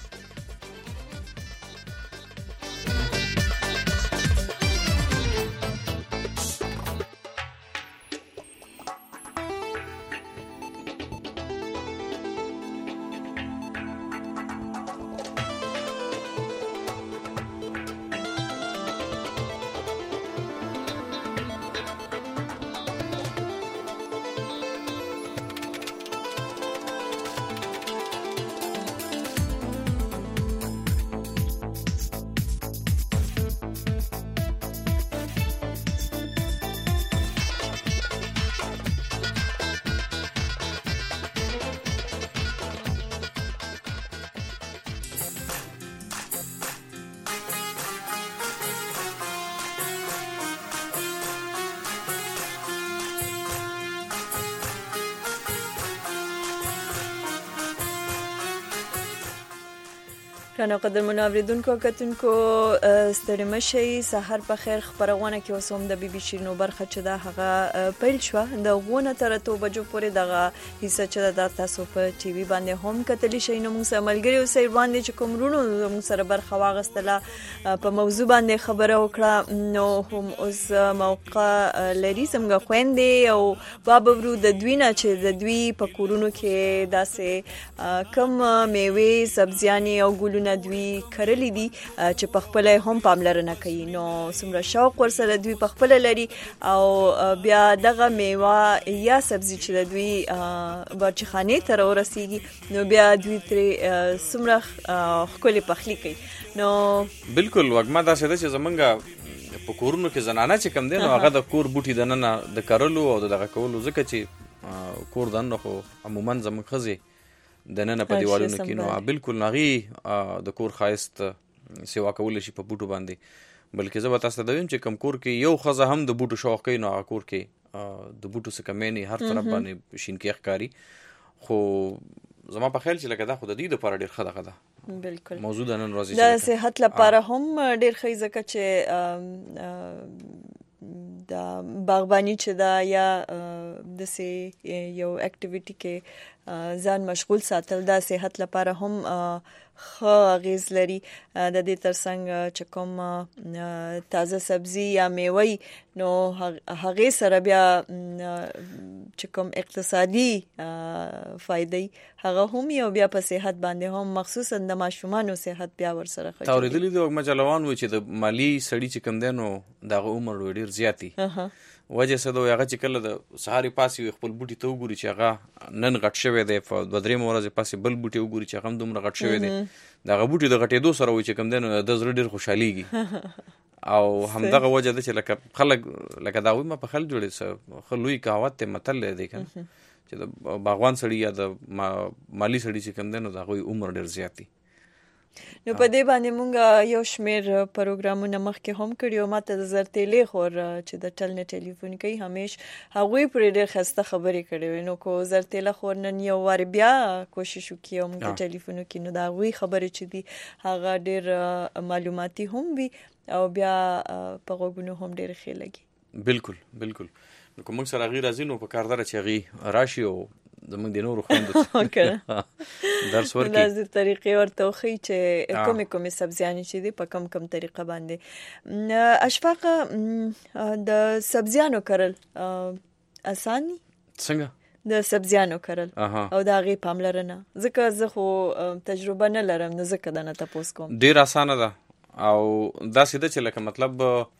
کنه قدرمنو اوریدونکو کتونکو ستړي مشي سحر په خیر خبرونه کې اوسوم د بي بي شيرینو برخه چې دا هغه پیل شو د غونه تر اتو بجو پورې دغه حصہ چې د تاسو په ټي وي باندې هم کتلی شي نو موږ سره ملګری اوسئ باندې چې کوم رونو موږ سره برخه واغستله په موضوع باندې خبره وکړه نو هم اوس موقع لري څنګه خويندې او بابا ورو د دوینه چې د دوی په کورونو کې داسې کم میوه سبزیانې او ګلونه دوی کرلی دي چې په خپل هم پاملرنه کوي نو سمره شوق ورسره دوی په خپل لري او بیا دغه میوه یا سبزی چې دوی بچخانه تر ورسیږي نو بیا دوی تر سمره خپل پخلی کوي نو بالکل وګما دا څه چې زمونږه په کورونو کې زنانه چې کم دي نو هغه د کور بوټي د نن د کرلو او دغه کولو ځکه چې کور دنه خو عموما زمونږ خزي د نن په دیوالونو کې نو بالکل نغي د کور خاصت سیوا کول شي په بوټو باندې بلکې زه به تاسو ته دویم چې کم کور کې یو خزه هم د بوټو شوق کوي نو هغه کور کې د بوټو څخه کمینی هر طرف باندې شینکی ښکاری خو زما په خیال چې لکه دا خو د دې لپاره ډیر خدای خدای بالکل موضوع د نن ورځې د صحت لپاره هم ډیر ښه ځکه چې دا باغبانی چې دا یا د سي یو اکټیویټي کې ځان مشغول ساتل دا صحت لپاره هم ښه غیز لري د دې ترڅنګ چې کوم تازه سبزی یا میوه نو هغه سره بیا چې کوم اقتصادي فائدې هغه هم یو بیا په صحت باندې هم مخصوصا د ماشومانو صحت بیا ور سره خوري اوریدلی د مجلوان و چې د مالی سړی چې کم دینو دغه عمر ډیر زیاتی وجه څه دوه هغه چې کله د سهاري پاسي خپل بوټي ته وګوري چې هغه نن غټ شوی دی په بدرې مورځ پاسي بل بوټي وګوري چې هغه دومره غټ شوی دی دغه بوټي د غټېدو سره وي چې کم دینو د زړه ډیر خوشحاليږي او همدغه وجه ده چې لکه خلک لکه دا وي ما په خل جوړي خلوي کاوت ته متل دی کنه چې د باغوان سړی یا د مالی سړی چې کم دینو دغه عمر ډیر زیاتی نو په دې باندې مونږ یو شمیر پروګرامونه مخکې هم کړیو ماته د زرتېلې خور چې د ټلنه ټلیفون کوي همیش هغه پر ډېر خسته خبرې کړې نو کو زرتېله خور نن یو وار بیا کوشش وکړو موږ ټلیفون کې نو دا وی خبرې چې دي هغه ډېر معلوماتي هم وي او بیا په غوګونو هم ډېر ښه لګي بالکل بالکل نو کوم سره غیر ازینو په کاردار چې غي راشي او زمونږ د نورو خوندو درس ورکي د طریقې ورته خو چې کومې کومې سبزیانې چې دي په کم کم طریقه باندې اشفاق د سبزیانو کرل اساني څنګه د سبزیانو کرل او دا غي پاملرنه ځکه زه خو تجربه نه لرم نو ځکه دا نه تاسو کوم ډیر اسانه ده او دا سیده چې لکه مطلب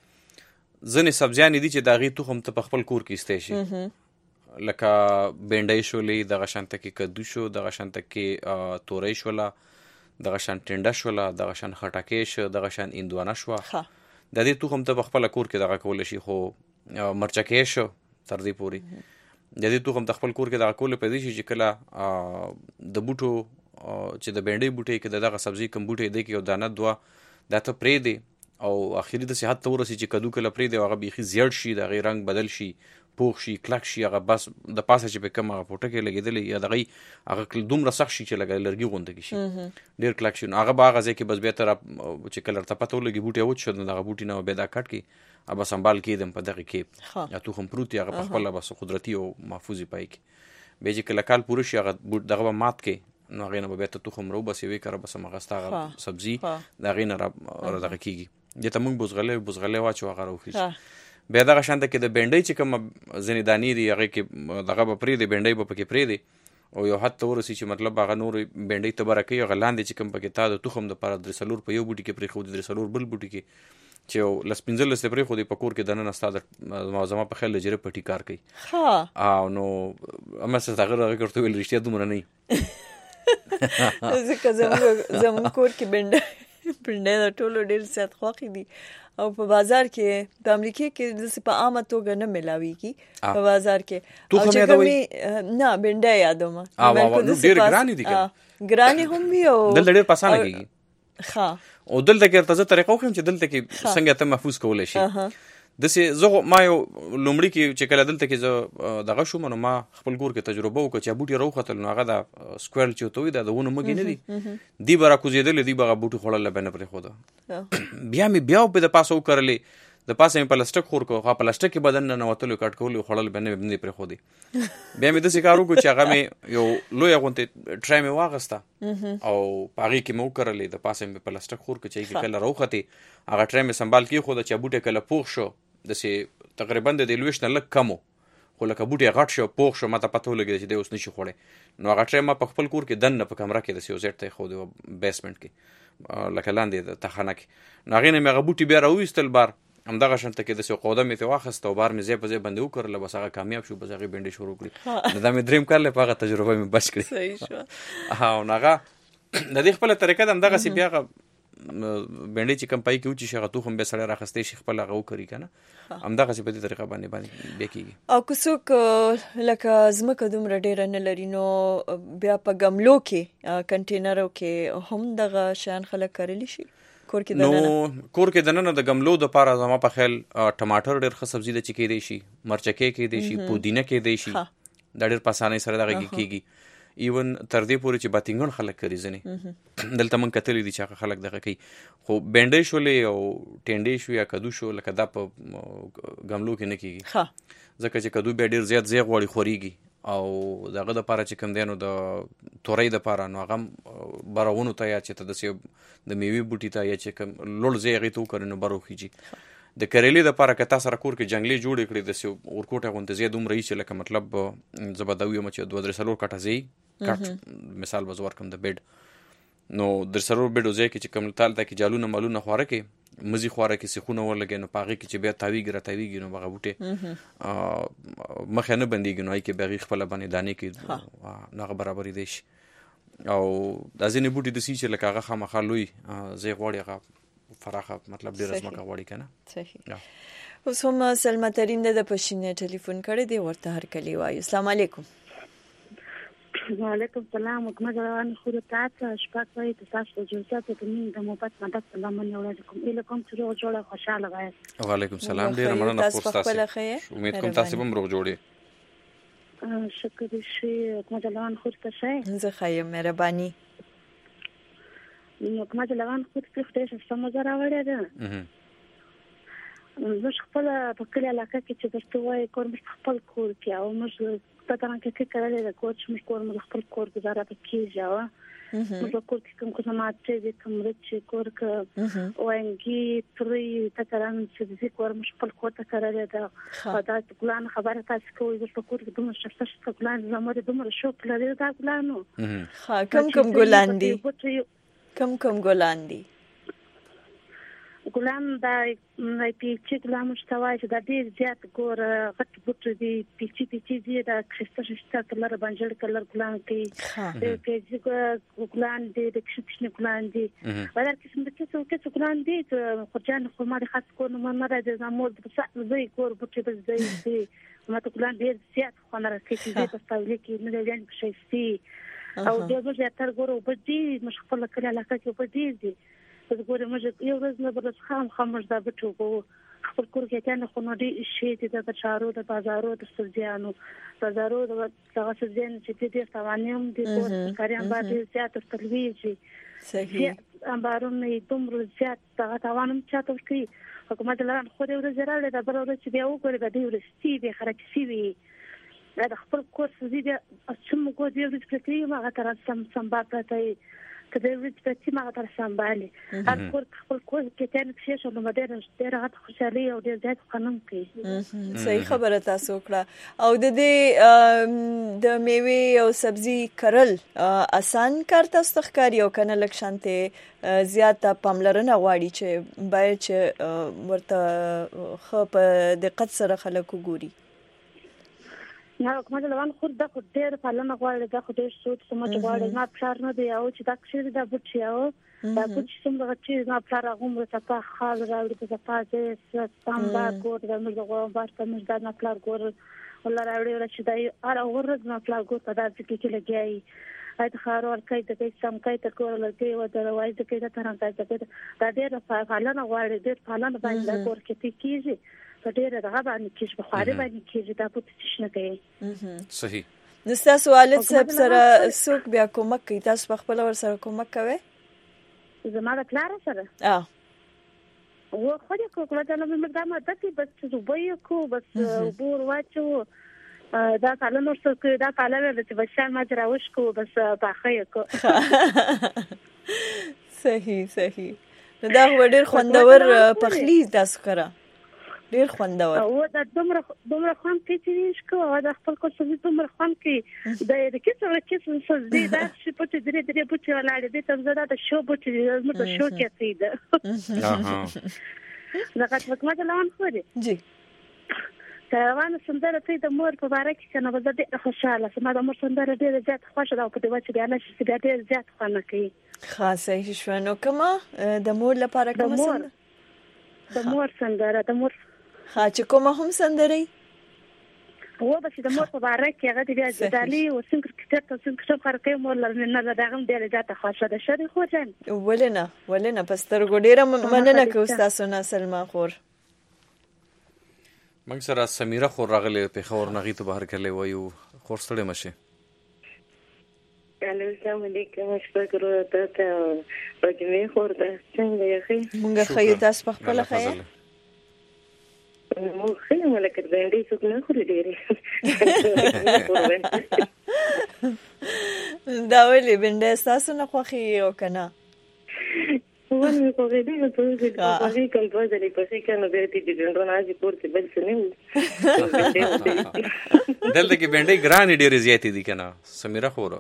ځنې سبزیانې دي چې دا غي تخم ته په خپل کور کې استې شي لکه بینډای شولې د غشانته کې کدو شو د غشانته کې تورې شولا د غشان ټنډه شولا د غشان خټکې شو د غشان اندوانه شو د دې توخم ته خپل کور کې دغه کول شي خو مرچکې شو تر دې پوري د دې توخم ته خپل کور کې دغه کول په دې شي چې کله د بوټو چې د بینډای بوټي کې دغه سبزی کم بوټي دی کې یو دانه دوا د ته پرې دی او اخیری د صحت ته ورسي چې کدو کله پرې دی هغه بيخي زیړ شي د غیر رنگ بدل شي پوخ شي کلک شي هغه بس د پاسه چې په کوم هغه پټه کې لګیدلې یا دغه هغه دومره سخت شي چې لګا لرګي غونډه کې شي ډیر کلک شي هغه باغ ځکه کې بس به تر چې کلر ته پته ولګي بوټي وڅ شو دغه بوټي نه به دا کټ کې ابا سنبال کېدم په دغه کې یا تو هم پروتي هغه په خپل بس قدرتي او محفوظي پای کې به چې کله کال پوره شي هغه بوټ دغه مات کې نو غینه به ته تو هم رو بس وی کړه بس مغستا سبزی دا غینه را دغه کېږي دته موږ بوزغله بوزغله واچو هغه روخي بیا دغه شانته کې د بینډای چې کوم ځنې دانی دی هغه کې دغه به پرې دی بینډای به پکې پرې دی او یو حد ورسی چې مطلب هغه نور بینډای ته برکې او غلاندې چې کوم پکې تا د تخم د پر در سلور په یو بوټي کې پرې خو د سلور بل بوټي کې چې لس پنځل لس پرې خو د پکور کې دنه نستا د موازمه په خل لجره پټی کار کوي ها او نو اما څه هغه هغه کوته ویل رښتیا دومره نه ځکه زموږ زموږ کور کې بینډای بینډای د ټولو ډیر زیات خوښ دي او په بازار کې د امریکا کې د په عامه توګه نه ملاويږي په بازار کې او چې کومي نه بینډای یادوم او ډیر ګرانی دي کنه ګرانی هم وي او دل ډیر پسانه کیږي ښه او دلته کې تاسو طریقو کوم چې دلته کې څنګه ته محفوظ کولای شي داسې زه ما یو لومړي کې چې کله دلته کې زه دغه شوم نو ما خپل کور کې تجربه وکړه چې بوټي راوختل نو هغه د سکویرل چې ورته وایي دا د ونو مږې نه دي دي به راکوزېدلې دي به هغه بوټي خوړل به نه پرېښوده بیا مې بیا په د پاسه وکرلې د پاسه مې پلاستیک خور کړو هغه پلاستیک کې بدن ننوتلو کټ کولو خوړل به نه نه پرېښودې بیا مې داسې کار وکړو چې هغه مې یو لویه غوندې ټرای مې واغسته او په هغې کې مې وکرلې د پاسه مې پلاستیک خور کړو چې هغې کله راوختې هغه ټرای مې سنبال کېښوده چې بوټی کله پوخ شو داسې تقریبا د دې لویشت نه لږ کم و خو لکه بوټی غټ شو پوخ شو ما ته پته ولګېده چې دی اوس نشي خوړی نو هغه ټرای ما په خپل کور کې دننه په کمره کې داسې یو ځای ته یې ښودی بیسمنټ کې لکه لاندې د تخانه کې نو هغې نه مې هغه بوټي بیا راوویستل بار همدغه شانته کې داسې قوده مې ترې واخیسته او بار مې ځای په ځای باندې وکړله بس هغه کامیاب شو بس هغې بینډې شروع کړي نو دا مې درېیم کال دی په هغه تجربه مې بچ کړې صحیح شو او نو هغه د دې خپله طریقه ده همدغسې بیا هغه بینډۍ چې کم پای کې وچي شي هغه توخم بیا سړی راخستی شي خپل هغه وکري که نه همدغسې په دې طریقه باندې باندې بیا کېږي او که څوک لکه ځمکه دومره ډېره نه لري نو بیا په ګملو کې کنټینرو کې هم دغه شیان خلک کرلی شي کور کې نو کور کې دننه د ګملو دپاره زما په خیال ټماټر ډېر ښه سبزي ده چې کېدی شي مرچکې کېدی شي پودینه کېدی شي دا ډېر په اسانۍ سره دغه کېږي ایون تر دې پورې چې باتینګن خلک کوي ځینې دلته موږ کتلی دي چې هغه خلک دغه کوي خو بینډۍ شولې او ټینډۍ شو یا کدو شو لکه دا په ګملو کې نه کېږي ځکه چې کدو بیا ډېر زیات ځای غواړي خورېږي او دغه دپاره چې کوم دی نو د تورۍ دپاره نو هغه هم برونو ته یا چې ته داسې د میوې بوټي ته یا چې کوم لوړ ځای هغې ته وکړې نو بر وخیږي د کریلې دپاره که تا سره کور کې جنګلې جوړې کړې داسې ورکوټه غوندې ځای دومره وي چې لکه مطلب زه به دا ویم چې دوه درې څلور کټه ځای کټ مثال به زه ورکړم د بیډ نو درې څلور بیډو ځای کې چې کوم تالته کې جالونه مالونه خواره کې مزي خواره کې سیخونه ورلګوي نو په هغې کې چې بیا تاویږي را تاویږي نو هغه بوټې مخې نه بندېږي نو هغې کې بیا هغې خپله باندې دانې کې نو هغه برابرېدی شي او دا ځینې بوټي داسې چې لکه هغه خامخا لوی ځای غواړي هغه فراخه مطلب ډېره ځمکه غواړي که نه صحیح اوس هم سلمه ترین ده د پښینې ټلیفون کړی دی ورته هرکلی وایو السلام علیکم وعلیکم السلام حکومت روان خود تاسو شپږ وایي چې تاسو د جنسیت د مين د محبت مدد په لمن وړاندې کوم اله کوم چې روغ جوړه خوشاله غواړم وعلیکم السلام ډېره مننه خو تاسو امید کوم تاسو هم روغ جوړې شکر شي حکومت روان خود تاسو زه خایم مهرباني حکومت روان خود په خدای سم زرا وړه ده زه خپل په کلی علاقه کې چې درته وایي کور مې خپل کور کې او موږ په تران کې کې کړل د کور چې موږ کور مې خپل کور گزاره پکې جاوه موږ کور کې کوم کومه چې کوم رچ کور کې وانګي ترې په تران چې د کور مې خپل کور ته کړل دا دا ګلان خبره تاسو کوی د کور کې دومره شفته شفته ګلان زموږ دومره شوق لري دا ګلانو ها کم کم ګلان دي کم کم ګلان دي ګلان دا پیچي ګلان مشتوي چې د ډیر زیات ګور غټ بوټ دي پیچي پیچي دي دا خسته خسته کلر بنجل کلر ګلان دي د پیچي ګلان دي د کښتنی ګلان دي ولر قسم د څه څه ګلان دي خو جان خو ما د خاص کو نو ما د زموږ د څه زوی ګور بوټ بس دی ما ته ګلان ډیر زیات خو نه راکې چې په تاویل کې نه لري شي او د زیاتر ګور وبدي مش خپل کله علاقه کې وبدي دي زه ګورم چې یو ورځ نه برس خام خامش دا بټو خپل کور کې ته نه خو نو دي شي د بچارو د بازارو د سبزیانو بازارو د هغه سبزیانو چې دې توانیم دي کور کاریان باندې زیات تلويږي صحیح امبارونه دومره زیات هغه توانم چاته کوي حکومت لران خو دې ورځ راړي دا بل ورځ چې بیا وګوري د دې ورستي به خراب شي وي دا خپل کور سوزي د اسمو کو دې ورځ پرې ما غتر سم سم باته کله چې چې ما تر سمبالي هر کور خپل کور کې ته نه شي نو مدیر ډېر غټ خوشالي او ډېر زیات قانون کوي صحیح خبره تاسو کړه او د دې د میوه او سبزي کرل آسان کار تاسو ښکاري او کنه لک شانته زیاته پاملرنه غواړي چې باید چې ورته خو په دقت سره خلک وګوري نه کومه لوان خود د خود ډېر پالنه غواړي د خود ډېر سوت سمټ غواړي نه پلار نه دی او چې دا کښې دا بوټي او دا بوټي څنګه چې نه پلار هغه ته په خال راوړي په پاتې ستامبا ګور د موږ غواړو بارته موږ دا نه پلار ګور ولا راوړي چې دا ار اورز نه پلار ګور په داسې کې کې لګي اته خار ور کوي د دې سم کوي ته کور لګي و دروازه د کې ته تران کوي دا ډېر پالنه غواړي ډېر پالنه باندې ګور کې کیږي په ډېر دغه باندې کېږي په خواري باندې کېږي دا پوت څه نه کوي صحیح نو تاسو والد صاحب سره څوک بیا کومک کوي تاسو په خپل ور سره کومک کوي زما د پلار سره اه و خو دې کومه دا نو مې دا ماته چې بس چې وبې کو بس بور واچو دا کله نو څه دا کله چې بشان ما دراوش کو بس پاخه کو صحیح صحیح دا ډېر خوندور پخلی تاسو کرا ډېر خوندور او دا دومره دومره خوان کې چې شکو او دا خپل کوڅې دومره خوان کې دا د کیسه کیسه سوزي دا چې په دې درې درې بوتي ولاړ دي ته زړه د شو بوتي زما ته شو کې تیده اها دا کټ کومه ده لون خو دي جی روانه سندره ته د مور په باره کې کنه وزه ډېر خوشاله سم د مور سندره ډېر زیات خوښه ده او په دې وجه بیا نه شي ډېر زیات خوانه کوي خاصه شو نو کومه د مور لپاره کومه سندره د مور سندره د مور ها چې کومه هم سندري و بس د مور په باره کې هغه بیا ځدالي او څنګه کتاب ته څنګه فرق مور لرنه نه دا هم ډېر زیات خوښه ده شری خو جن ولنه ولنه پستر ګډیره مننه کو تاسو نه سلمان خور موږ سره سمیره خور راغله په خور نغې ته بهر کړلې وایو خور ستړي مشه السلام علیکم شکر ته ته پجمه خور ته څنګه یې مونږ خیر تاسو په خپل خیر مو خیر ملکه باندې څوک نه خوري ډېرې دا ولې باندې تاسو نه خوخي او کنه ونه په دې نه څه چې په دې کې په ځلې په څه کې نو به دې ډېر نه ازي پورته بل څه نه دلته کې باندې ګران ډېر زیاتې دي کنه سمیره خور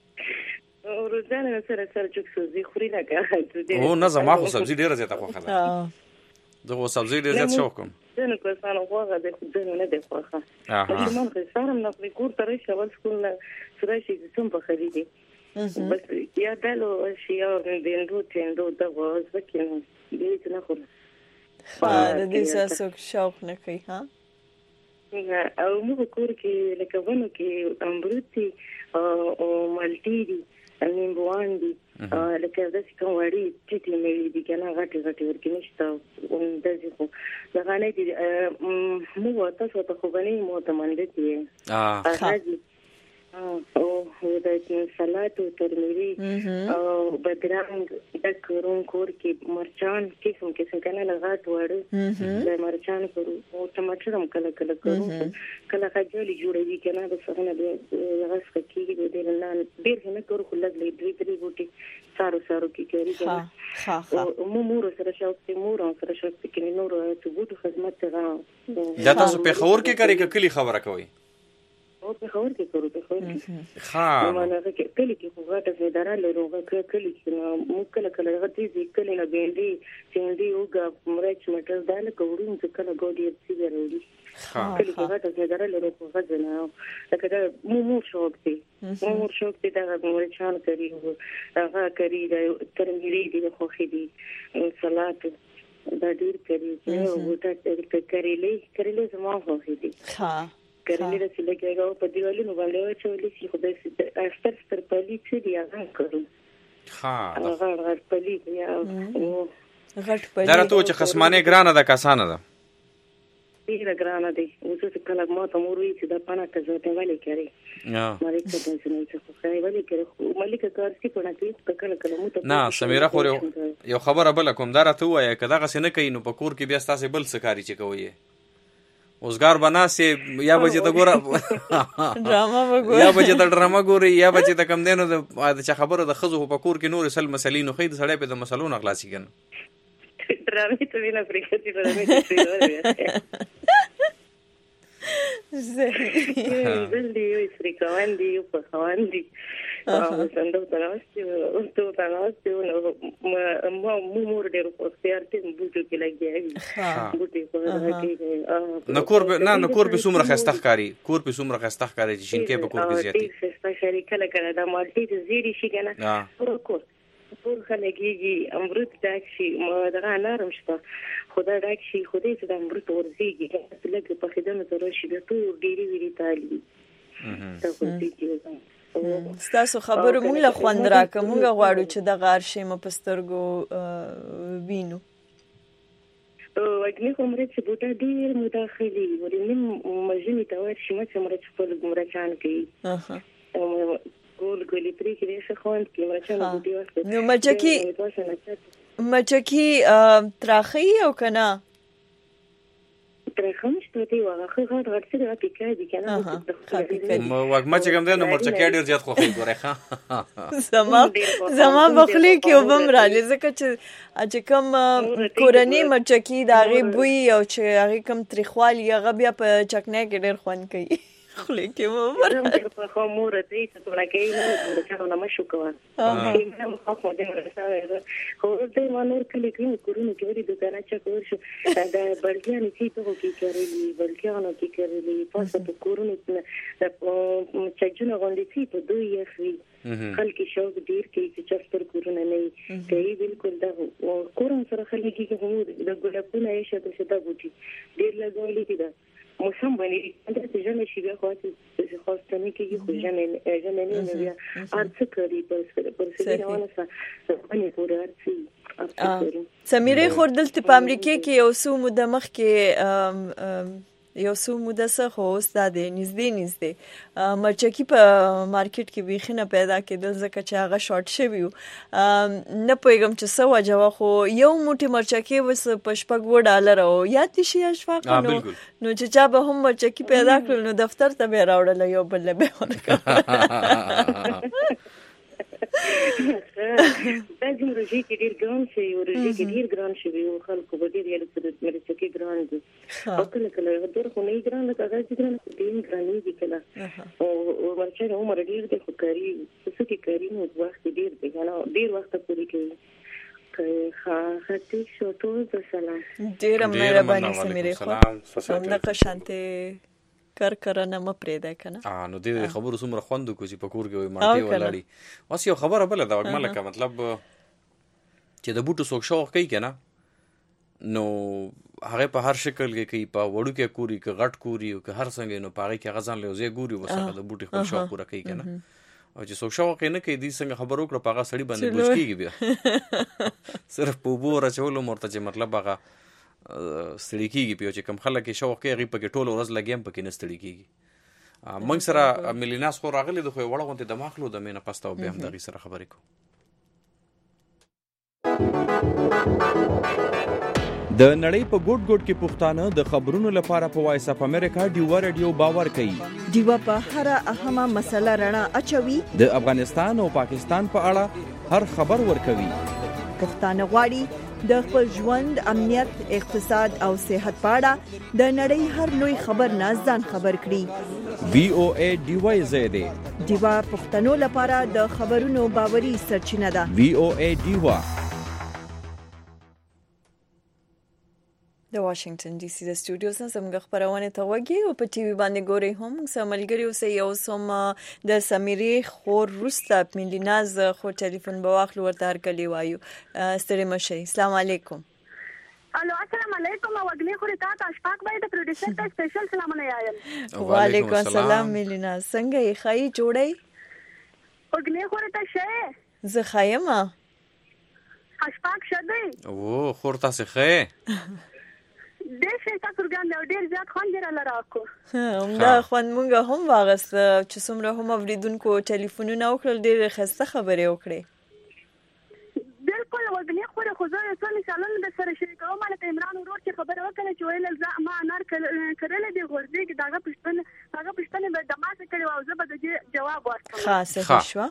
او روزانه سره سره چې سوزي خوري نه کوي او نه زما خو سبزي ډېر زیاته خوخه ده زه خو سبزي ډېر زیات شوق کوم زه نو کوم هغه د خدای نه ده خوخه چې مون خو سارم نه په کور ترې شول سکول سره شي څوم په خريدي بس یا دلو شي او دندو تندو دا واز وکینو دې نه خو فار دې تاسو شوق نه کوي ها او موږ کور کې لکه ونه کې امبروتي او مالټي دي نیمبوان دي لکه داسې کوم وړي ټیټي مې دي کنه غټي غټي ورکې نشته او داسې خو دا غانې دي موږ تاسو ته خو غني مو ته منډه دي اه او د سلاد او ترمری او بدرنګ د کورون کور کې مرچان قسم قسم کنه لغات وړو د مرچان کورو او ټماټر هم کله کله کورو کله خجالي جوړوي کنه د سره د غس کېږي د دې نه ډیر نه کور خو لګ لې درې درې بوټي سارو سارو کې کوي کنه او مو مور سره شاوته مور سره شاوته کې نور ته بوټو خدمت راو دا تاسو په خور کې کوي کلی خبره کوي او په خور کې کوي په خور کې ها نو نه کې کلی کې خو غاټه فدرال لروغه کلی کې نو کله کله غټي دي کله نه بیندي چندي اوګه مرچ مټر دال کوړم چې کله ګوډي سي وروړي کلی کې غاټه فدرال لروغه غځنه لکه دا مو مو شوق دي مو مو شوق دي دا مرچان کوي هغه کوي دا ترميري دي خو خدي سلاد دا ډیر کوي او وټه کریلې کریلې زما خو خدي ها کریلې د سلګو په دیوالو نو باندې چولې چې خدای سي استر ستر پلي چې دی هغه کړو ها هغه غټ پلي یا غټ پلي دا ته چې خصمانه ګرانه ده کسانه ده ډیره ګرانه دي او څه کله ما ته موري چې دا پانا کزته ولې کوي یا مالک ته څنګه چې خو کوي ولې کوي مالک کار څه پونه کوي کله کله مو ته نه سمیره خو یو خبره بل کوم دا راته وایي کدا غس نه کوي نو په کور کې بیا تاسو بل څه کاری چې کوي اوسګار بناسي یا بچی ته ګوره ډراما وګوره یا بچی ته ډراما ګوري یا بچی ته کم دینو د چا خبره د خزو په کور کې نور سل مسلې نو خید سړی په د مسلو نه خلاصي کنه ډرامې ته وینا پریکتی ډرامې ته زه بلدي یو سری کواندي یو په خواندي او څنګه ته راځي او ته ته راځي نو مو مور ډېر په اختیارته بوټو کې لګي بوټي په راځي نو کور نه نو کور په سومره خستخکاری کور په سومره خستخکاری چې شینکې په کور کې زیاتی خستخکاری کله کله د مالټي د زیری شي کنه ورو کور ټول خلګيږي امرت داکشي مدغه نرم شته خدای داکشي خدای چې د امرت ورزيږي لکه په خدمت سره شي د ټول ډيري ویری تالي ته خو دې ستاسو خبرو موږ له خوند راکه موږ غواړو چې د غار شي م پسترګو وینو وګني خو مرچ بوټه ډیر مداخلي ورنیم مجنی تاور شمه چې مرچ په مرچان کې اها ګول ګولې پرې کې څه خوند کې مرچان بوټي واسطه نو مرچکی مرچکی تراخی او کنه ترخم شته دی واغه غړ غړ څه راپی کوي کنه مو وګما چې کوم ده نو مرچکی ډیر زیات خوخي ګوره ښه زما زما بخلی کې وبم را لزکه چې چې کوم کورنی مرچکی دا غي بوی او چې هغه کوم تریخوالي هغه بیا په چکنه کې ډیر خوند کوي خلی کې مو ور په خمور دی چې څنګه کوي نو چې نو مشو کوه هم خو دې ورسره خو دې مانور کلی کې کورونه کې ورې دکانه چې کور شو دا بلګیان چې ته کې کړلې بلګیان کې کړلې پاسه په کورونه چې جنو غونډې چې په دوی یې خلک شوق ډیر کې چې چستر کورونه نه کوي بالکل دا کورن سره خلک کې هم د ګلابونه یې شته چې دا بوټي ډیر لګولې دي دا موسم باندې دا چې جمع شي بیا خاصه چې خاصه نه کېږي خو جمع جمع نه بیا ارڅ کوي پر پر څه نه څه باندې پورې ارڅ سمیرې خور دلته په امریکا کې یو څو موده مخکې یو څو موده څخه خو استاد نږدې نږدې مرچکی په مارکیټ کې بیخنه پیدا کېدل ځکه چې هغه شارټ شوی نه پوهیږم چې څه وجه خو یو موټی مرچکی وس په شپږ ډالر او یاد شي اشفاق نو نو چې چا به هم مرچکی پیدا کړل نو دفتر ته به راوړل یو بل به ورکړ دا د روزي کې ډیر ګران شي او روزي کې ډیر ګران شي او خلکو به ډیر یې د مرچکی ګران دي او کله کله ډیر خو نه ګران نه کاږي ګران ډیر ګران دي کله او مرچکی عمر ډیر د خکاری څه کې کاری نو وخت ډیر دی کنه ډیر وخت پورې کوي ها خاطی شو ټول د سلام ډیر مهرباني سمیرې خو څنګه شانته کار کرنه م پرې ده کنه ا نو دې خبرو سمره خوندو کو چې پکور کې وي ماټي ولاړی واس یو خبره بل دا وګمل کا مطلب چې د بوټو سوک شوق کوي کنه نو هغه په هر شکل کې کوي په وړو کې کوري کې غټ کوري او که هر څنګه نو پاره کې غزان لوزي ګوري وسه د بوټي خو شوق پورا کوي کنه او چې سوک شوق نه کوي دې څنګه خبرو کړ پاغه سړی باندې بوج کیږي بیا صرف په بو راچولو مرته چې مطلب هغه ستړي کیږي په چې کم خلک شوق کوي غي په کې ټول ورځ لګیم په کې نه ستړي کیږي موږ سره ملیناس خو راغلي د خو وړه غونته د ماخلو د مینه پستا او به هم دغه سره خبرې کو د نړۍ په ګوټ ګوټ کې پښتانه د خبرونو لپاره په وایس اپ امریکا ډیوا رادیو باور کوي ډیوا په هر اهمه مسله رڼا اچوي د افغانستان او پاکستان په اړه هر خبر ورکوي پښتانه غواړي د خپل ژوند امنیت اقتصاد او صحت په اړه د نړۍ هر لوی خبر نه ځان خبر کړي وی او ای ډیوا زیاده ډیوا پښتنو لپاره د خبرونو باوري سرچینه ده وی او ای ډیوا د واشنگټن ډي سي د سټوډیوز نه زموږ خبرونه ته وګي او په ټي وي باندې ګوري هم سملګری اوسه یو سم د سمیرې خور روستا ملیناز خو ټلیفون به واخلو ورته هر کلی وایو ستړي مشه السلام علیکم الو السلام علیکم وګنی خو ته اشفاق بای د پروډوسر ته سپیشل سلام نه یایم وعلیکم السلام ملیناز څنګه یې خای جوړی وګنی خو ته شه زه خایم اشفاق شدی او خور تاسو خې د شي تاسو ګان ډیر زیات خوند لري راکو همدا خوند مونږه هم واغست چې څومره هم اوریدونکو ټلیفونونه وکړل ډیر خسته خبرې وکړي بالکل وګنی خو خو زه څه مثالونه د سره شریکو مال ته عمران ورور چې خبره وکړه چې ویل ز ما انار کړل دی ورځي کې داغه پښتنه داغه پښتنه به د ماسه کړي او زه به د جواب ورکړم خاصه شو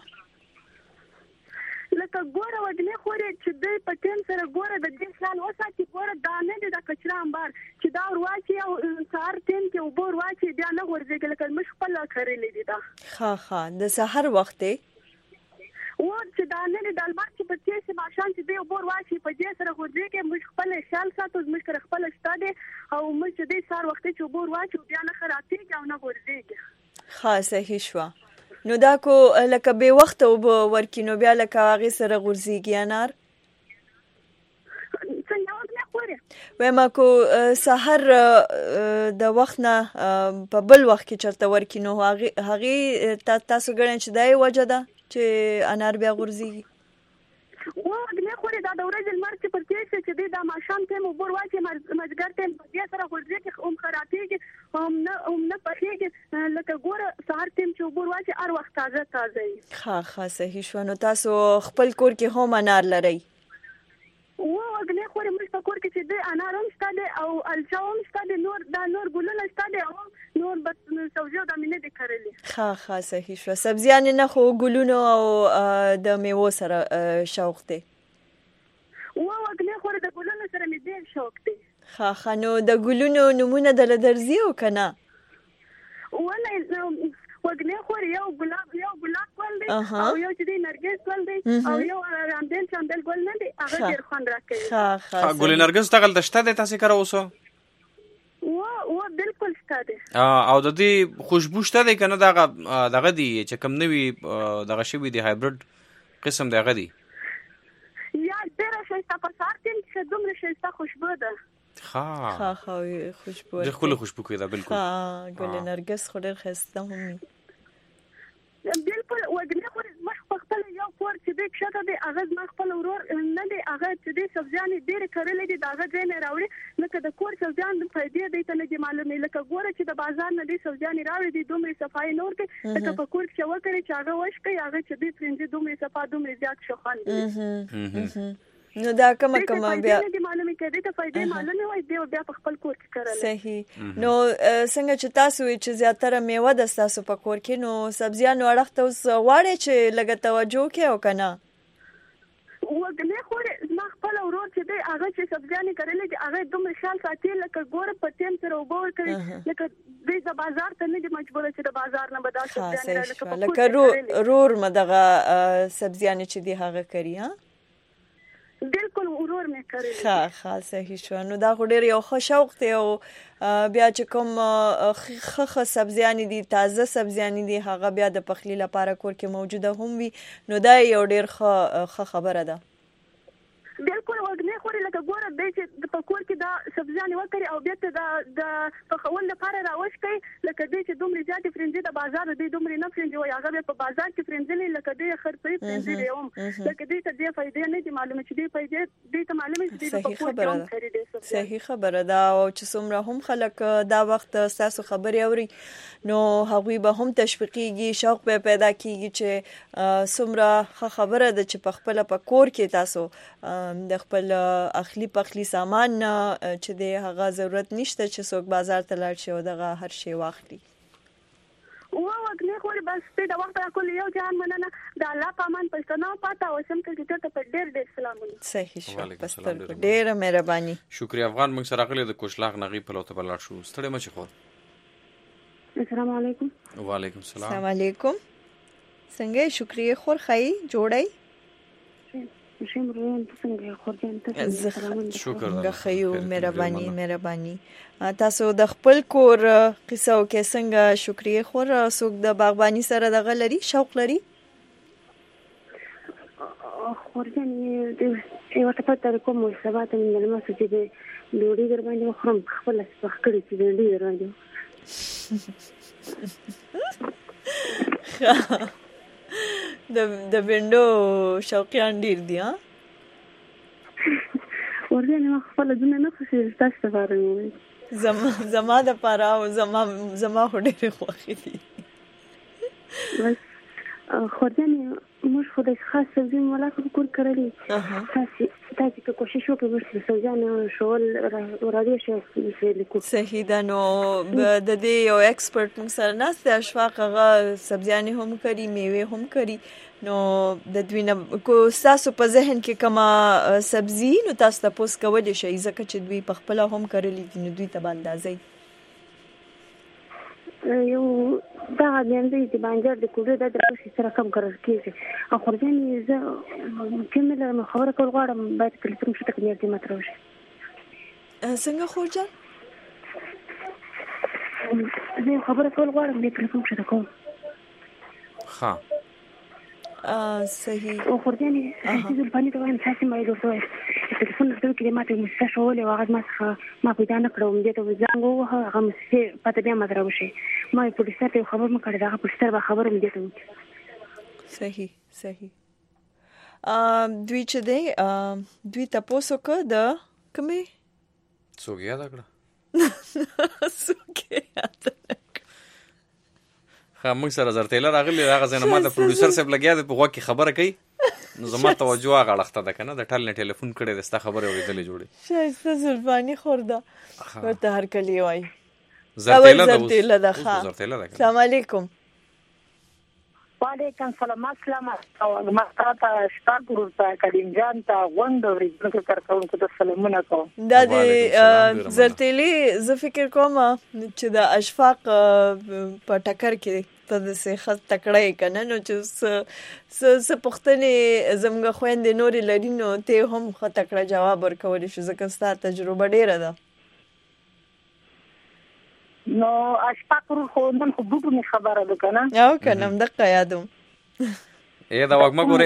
لکه ګوره وګنی خوري چې د پټین سره ګوره د دې خیال وساتي ګوره دا نه دي د کچرا انبار چې دا ورواچي او سهار ټیم کې وبور واچي بیا نه ورځي لکه مش خپل کړلې دي دا ها ها د سحر وخت و چې دا نه دي د البار چې په چې ماشان چې دی وبور واچي په دې سره ورځي کې مش خپل خیال ساتو مش کر خپل شته او مش دې سهار وخت چې وبور واچي بیا نه خراتي او نه ورځي خاصه شو نو دا کو لکه به وخت او ورکینو بیا لکه هغه سره غورځيږي انار څنګه نه خوري وېما کو سحر د وخت نه په بل وخت کې چرته ورکینو هغه هغه تاسو ګڼئ چې دای وجه ده چې انار بیا غورځيږي و اګنه خوري دا د ورځې لمر چې پر تیسه چې دا ماشام ته مو بور واچي مزګر ته بیا سره ورځي کې اوم خراتېږي اوم نه اوم نه پخېږي لکه ګوره سهار ټیم چې بور واچي هر وخت تازه تازه وي. ښه ښه صحیح شو. نو تاسو خپل کور کې هم انار لرئ؟ و اګنه خوري موږ په کور کې چې د انار هم شته او الچا هم شته، نور دا نور ګلونه شته او نور بس سبزی او د مینه د کړلې. ښه ښه صحیح شو. سبزیان نه خو ګلونو او د میوه سره شوق دی؟ و اګنه خوري د ګلونو سره مې ډېر شوق دی. ښه ښه. نو د ګلونو نمونه د لدرزي او کنه؟ ونه وګنه خوري یو ګلاب یو ګلاب ګل دی او یو چې دی نرګس ګل دی او یو راندل چاندل ګل نه دی، هغه ډېر خوند راکوي. ښه ښه. ګل نرګس تغل دشته دی تاسو کار اوسو؟ و و بالکل شته دی. او د دې خوشبو شته دی کنه دغه دغه دی چې کم نوي دغه شوی دی هایبرید قسم دغه دی؟ یا ډېر شایسته په سار کې چې دومره شایسته خوشبو ده. ښه ښه ښه خوشبو د خپل خوشبو کوي دا بالکل. ښه ګل نرګس خو ډېر ښایسته هم وي. بالکل وګنه خو مخ په خپل یو کور چې د کښته دی هغه ما خپل ورور نه دی، هغه چې د سبزیان ډېر کړلې دي دا هغه ځای نه راوړي لکه د کور سبزیان د فائدې دی ته نه دی معلومه، لکه ګوره چې د بازار نه دی سبزیان راوړي دي دومره صفای نور کې لکه په کور کې وکړي چې هغه وشکي هغه چې د فرنجي دومره صفا دومره زیات شوخان. نو دا کومه کومه بیا د معلومه کړي ته فائدې معلومه وای دی بیا په خپل کور کې کړل. صحیح. نو څنګه چې تاسو چې زیاتره میوه د تاسو په کور کې نو سبزیانو اړخته اوس غواړي چې لږه توجه وکړي او کنه؟ وګنه خو ما خپل ورور چې دی هغه چې سبزیانې کړلې دي هغه دومره خیال ساتي لکه ګوره په ټیم سره وبور کړي لکه د بازار ته نه دی مجبور چې د بازار نه بدا سبزیانې لکه رور مدغه سبزیانې چې دی هغه کوي. ها بالکل ورور مې کړی. ښه ښه صحیح شو. نو دا خو ډېر یو ښه شوق دی او بیا چې کوم ښه ښه سبزیانې دي تازه سبزیانې دي هغه بیا د پخلي لپاره کور کې موجوده هم وي، نو دا یو ډېر ښه ښه خبره ده. بالکل وګنه خوري لکه ګوره د چې په کور کې دا سبزیانې وکړي او بیا ته د د پخول لپاره راوښکي لکه د چې دومره زیاتې فرنجي د بازار د دومره نه فرنجي وي هغه په بازار کې فرنجي لکه د خرڅي فرنجي دی هم لکه د ته د فائدې نه دي معلومه چې د فائدې د ته معلومه چې په کور کې هم خري دي. صحیح خبره ده. او چې څومره هم خلک دا وخت تاسو خبري اوري نو هغوی به هم تشویقيږي، شوق به پیدا کیږي چې څومره خبره ده چې په خپل په کور کې تاسو د خپل اخلي پخلي سامان چې د هغه ضرورت نشته چې څوک بازار ته لاړ شي او دغه هر شی واخلي. و وګنه خوري بس د وخت راکول یو ځان مننه د الله پامان پښتنو پاته اوسم کې ته په ډېر ډېر سلامونه. صحیح شو. پستر کو ډېر مهرباني. شکریا. افغان موږ سره غلي د کوشلاغ نغي په لوته بلار شو ستړي مچ خو. السلام علیکم. وعلیکم السلام. السلام علیکم. څنګه شکریا خور خای جوړای شمرون څنګه خورجان ته سلام. شکر خیو مهرباني مهرباني. تاسو د خپل کور قصه او کې څنګه شکریا خور څوک د باغبانی سره د غلري شوق لري؟ خورجان یو څه په تر کوم سبات من المسجد د ډوډۍ در باندې خورم خپل سپخ کړی چې ډوډۍ در باندې د د بندو شوقیان ډیر دي. ها ورته نه خپل دنه نه خوشي تاسو ته وایي زما زما د پاره او زما زما هډې خوخي دي. بس خورجانې موږ خو د خاص سبزي ملاقات کور کړلې تاسو تاسو په کوشش وکړئ چې سبزیانه شول ورادي شي لیکو. صحیح ده. نو د دې یو ایکسپرت موږ سره ناست اشفاق هغه سبزیانې هم کوي میوه هم کوي، نو د دوی نه کو تاسو په ذهن کې کما سبزي نو تاسو تاسو کولای شئ ځکه چې دوی په خپل هم کړلې دي نو دوی ته باندې یو دا باندې چې باندې د کوډه د درس سره کم کړل کیږي. اخر ځنی زه کومه خبره کول غواړم باید کله چې څه تکنیک دې مترو شي. څنګه خورجان؟ زه خبره کول غواړم دې کله چې څه کوم. ها اه صحیح. او خورجاني چې ځلپانی ته وایم تاسو مې دوه تلیفون درته کې ماته مستشفى ولې واغد ما څخه ما پیدا نه کړم دې ته ځان وو هغه مستشفى پته بیا مدرو شي ما پولیس ته خبر مکړه دا پولیس به خبر مې دې ته. صحیح صحیح. دوی چې دی دوی تاسو کو د کومې څوک یاد کړه څوک یاد خا موږ سره زرتیله راغلی هغه ځنه ما د پروډوسر صاحب لګیا دی په غوږ کې خبره کوي نو زما توجه هغه اړخته ده کنه د ټل نه ټلیفون کړی د ستا خبره اورېدلې جوړي شایسته زلفانی خورده ورته هر کلی وای زرتیله ده زرتیله ده ښه السلام علیکم وعلیکم السلام السلام علیکم ما تاسو شپږ ورته کډیم جان ته غوند ورې نو کارکونکو ته سلامونه کوم دا د زرتیلي زه فکر کوم چې د اشفاق په ټکر کې ته د سیخت تکړه کنه نو چې س س پختنې زمغه خويندې نورې لري نو ته هم خ تکړه جواب ورکول شو ځکه ستاسو تجربه ډیره ده نو اشفاق ورو خو نن خو بوټو نه خبره ده کنه او کنه دقه یادوم اے دا وګما ګوره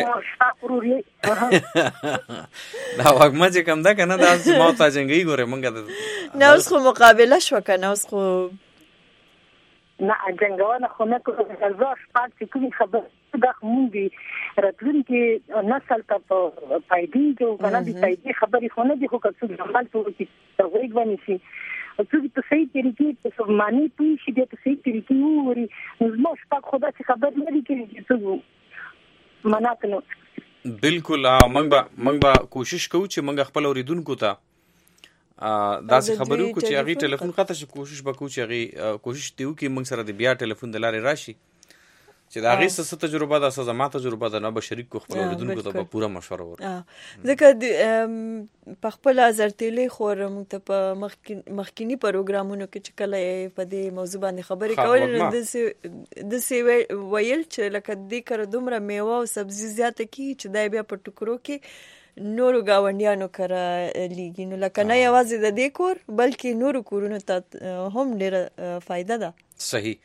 دا وګما چې کوم ده کنه دا ما ته څنګه ګوره مونږ نو اوس خو مقابله شو کنه اوس خو نه څنګه خو نه کوم زه اشفاق چې کوم خبره دا مونږ راتلونکي نسل ته پایدې جو کنه دي پایدې خبرې خو نه دي خو کڅو عمل ته چې ترویج باندې شي او څه په صحیح طریقې په سمانی پوي شي د صحیح طریقې ووري نو شپږ خدا چې خبر نه لري کې چې څه مناتنو بالکل موږ به موږ به کوشش کوو چې موږ خپل اوریدونکو ته داسې خبرو کو چې هغه ټلیفون قطع شي کوشش وکړو چې هغه کوشش دیو کې موږ سره د بیا ټلیفون د لارې راشي چې دا غي څه تجربه ده څه زما تجربه ده نه به شریک کو خپل اوریدونکو ته به پوره مشوره ورکړو ځکه په خپل ازرتلې خورم ته په مخکینی پروګرامونو کې چې کله په دې موضوع باندې خبرې کول د د سی ویل چې لکه دې کړه دومره میوه او سبزی زیاته کی چې دای بیا په ټوکرو کې نورو گاونډیانو کرا لیږي نو لکه نه یوازې د دې کور بلکې نورو کورونو ته هم ډېره فائدہ ده صحیح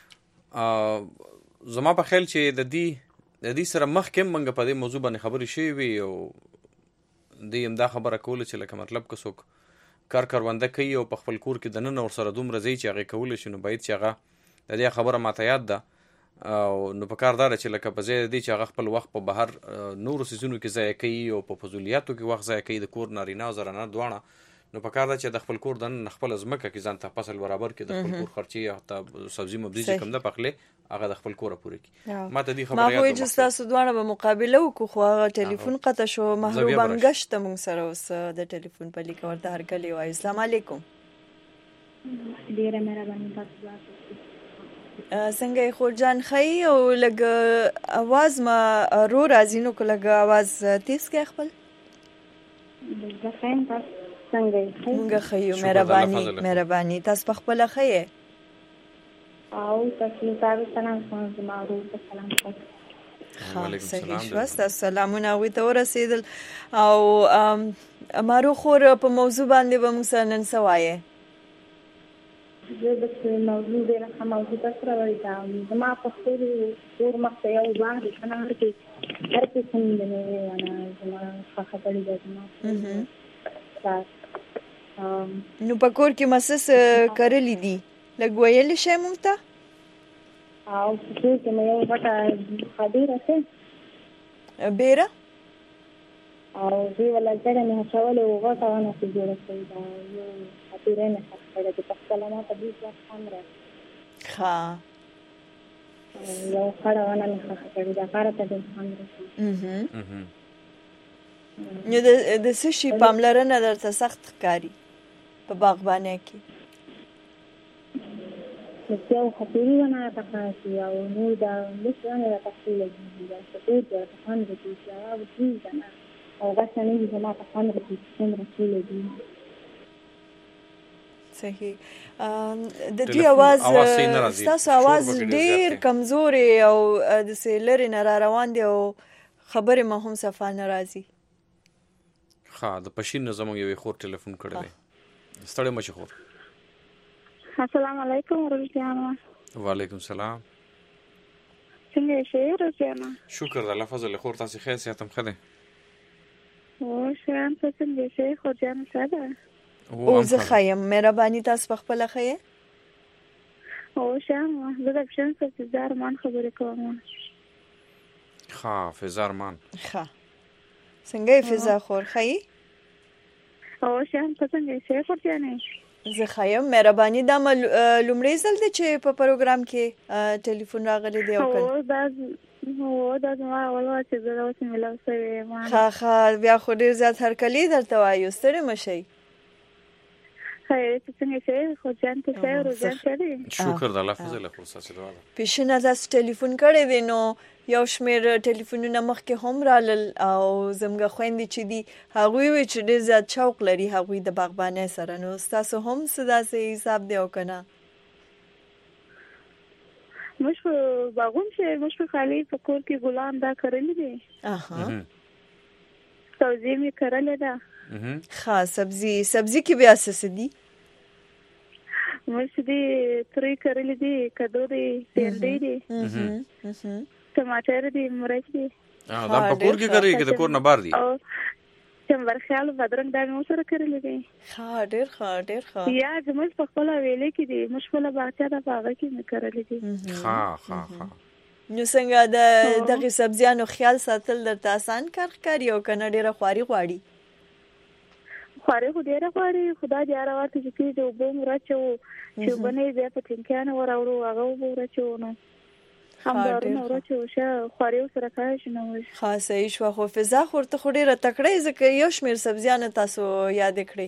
زما په خیال چې د دې د دې سره مخکې موږ په دې موضوع باندې خبرې شوې وي او دې هم دا خبره کوله چې لکه مطلب که څوک کار کرونده کوي او په خپل کور کې د نن اور سره دومره ځای چې هغه کول شي نو باید چې هغه د دې خبره ماته یاد ده او نو په کار دار چې لکه په ځای دې چې هغه خپل وخت په بهر نورو سيزونو کې ځای کوي او په فضولیاتو کې وخت ځای کوي د کور نارینه او زنانه دواړه نو په کار دا چې د خپل کور د خپل ځمکه کې ځان ته فصل برابر کې د خپل کور خرچي او ته سبزی مبزی چې کوم ده پخله هغه د خپل کور پوره کی ما ته دې خبره یاد ما خو چې تاسو دواړه به مقابله وکړو خو هغه ټلیفون قطع شو محروم غشت مون سره اوس د ټلیفون په لیک ورته هر کلی وای السلام علیکم ډیره مهرباني تاسو څنګه خو جان خی او لګ आवाज ما رو راځي نو کله आवाज تیز کې خپل د خیم تاسو څنګه څنګه خیو مهرباني مهرباني تاسو په خپل خیه او تاسو تاسو سلام کوم معروف سلام کوم وعلیکم السلام سلامونه وي ته ورسېدل او امارو خور په موضوع باندې به موږ نن سوایه زه د موضوع د رقم موضوع تاسو راوړی دا زما په خور خور مخته یو ځان د کنه هرڅه هرڅه څنګه نه وانا زما خبرې ده زما نو په کور کې مسس کړلې دي لګویل شي مونږ ته او څه چې مې یو پټه خبره څه بیره او زه ولا ځکه نه حواله وغوټه ونه چې جوړه شوی دا یو خبره نه خبره د سلامات دې ځکه خمره ها یو خړه ونه نه خبره دا کار ته د خمره اها نو د د سشي پاملرنه درته سخت ښکاری په باغبانه کې یو خبري ونه تاسو یو نو دا لسانه تاسو لګي دا څه دې خمره کې جواب دي کنه او غسنه دې ما ته خمره کې څنګه لګي صحیح د دې आवाज تاسو आवाज ډیر کمزوري او د سیلر نه را روان دي او خبره ما هم صفه ناراضي ها د پښین نظم یو خور ټلیفون کړی دی ستړی مچ خور السلام علیکم ورحمه وعلیکم السلام څنګه شې ورځما شکر الله فضل خور تاسو خیر ساتم خده او شام څنګه شې خو جان ساده او زه خایم مهرباني تاسو په خپل خایه او شام زه د پښین څخه زار مان خبرې کوم ها فزارمان ها څنګه فضا خور خی او شان څنګه شي خور جانې زه خایم مهرباني دا لومړی ځل دی چې په پروګرام کې ټلیفون راغلی دی او کنه دا هو دا ما اول چې زه اوس ملاو سوي ما ها ها بیا خو ډیر زیات هرکلی درته وایو ستړي مشي هاي څنګه شي خو ځان ته څه روزان کړی شکر د الله فضل خو ساسه دوا پیشنه تاسو ټلیفون کړی دی نو یو شمیر ټلیفونونه مخکې هم رالل او زموږ خويندې چې دي هغوی وی چې ډیر زیات شوق لري هغوی د باغبانۍ سره نو تاسو هم سداسې حساب دی او کنه مش باغون چې مش خالي په کور کې ګلان دا کړل دي اها سبزی می کړل ده ها سبزی سبزی کې بیا څه دي مش دي ترې کړل دي کدو دي تندې دي ټماټر دي مرچ دي اه دا په کور کې کوي کې د کور نه بار دي او چمبر خیال بدرنګ دا مو سره کړل دي ها ډېر ښه ډېر ښه یا زموږ په خپل ویلې کې دي مشکله باچا دا باغ کې نه کړل دي ها ها ها نو څنګه د دغه سبزیانو خیال ساتل درته آسان کار کوي او کنه ډېر خواري غواړي خواري خو ډېر غواړي خدای دې راوړي چې دې وبم راچو چې باندې دې په ټینګانه وراوړو هغه وراچو نو همدارونه ورچو شه خواري سره کار شنو خاصه شو خو فضا خورته خو ډېر تکړه ځکه یو شمیر سبزیانه تاسو یاد کړئ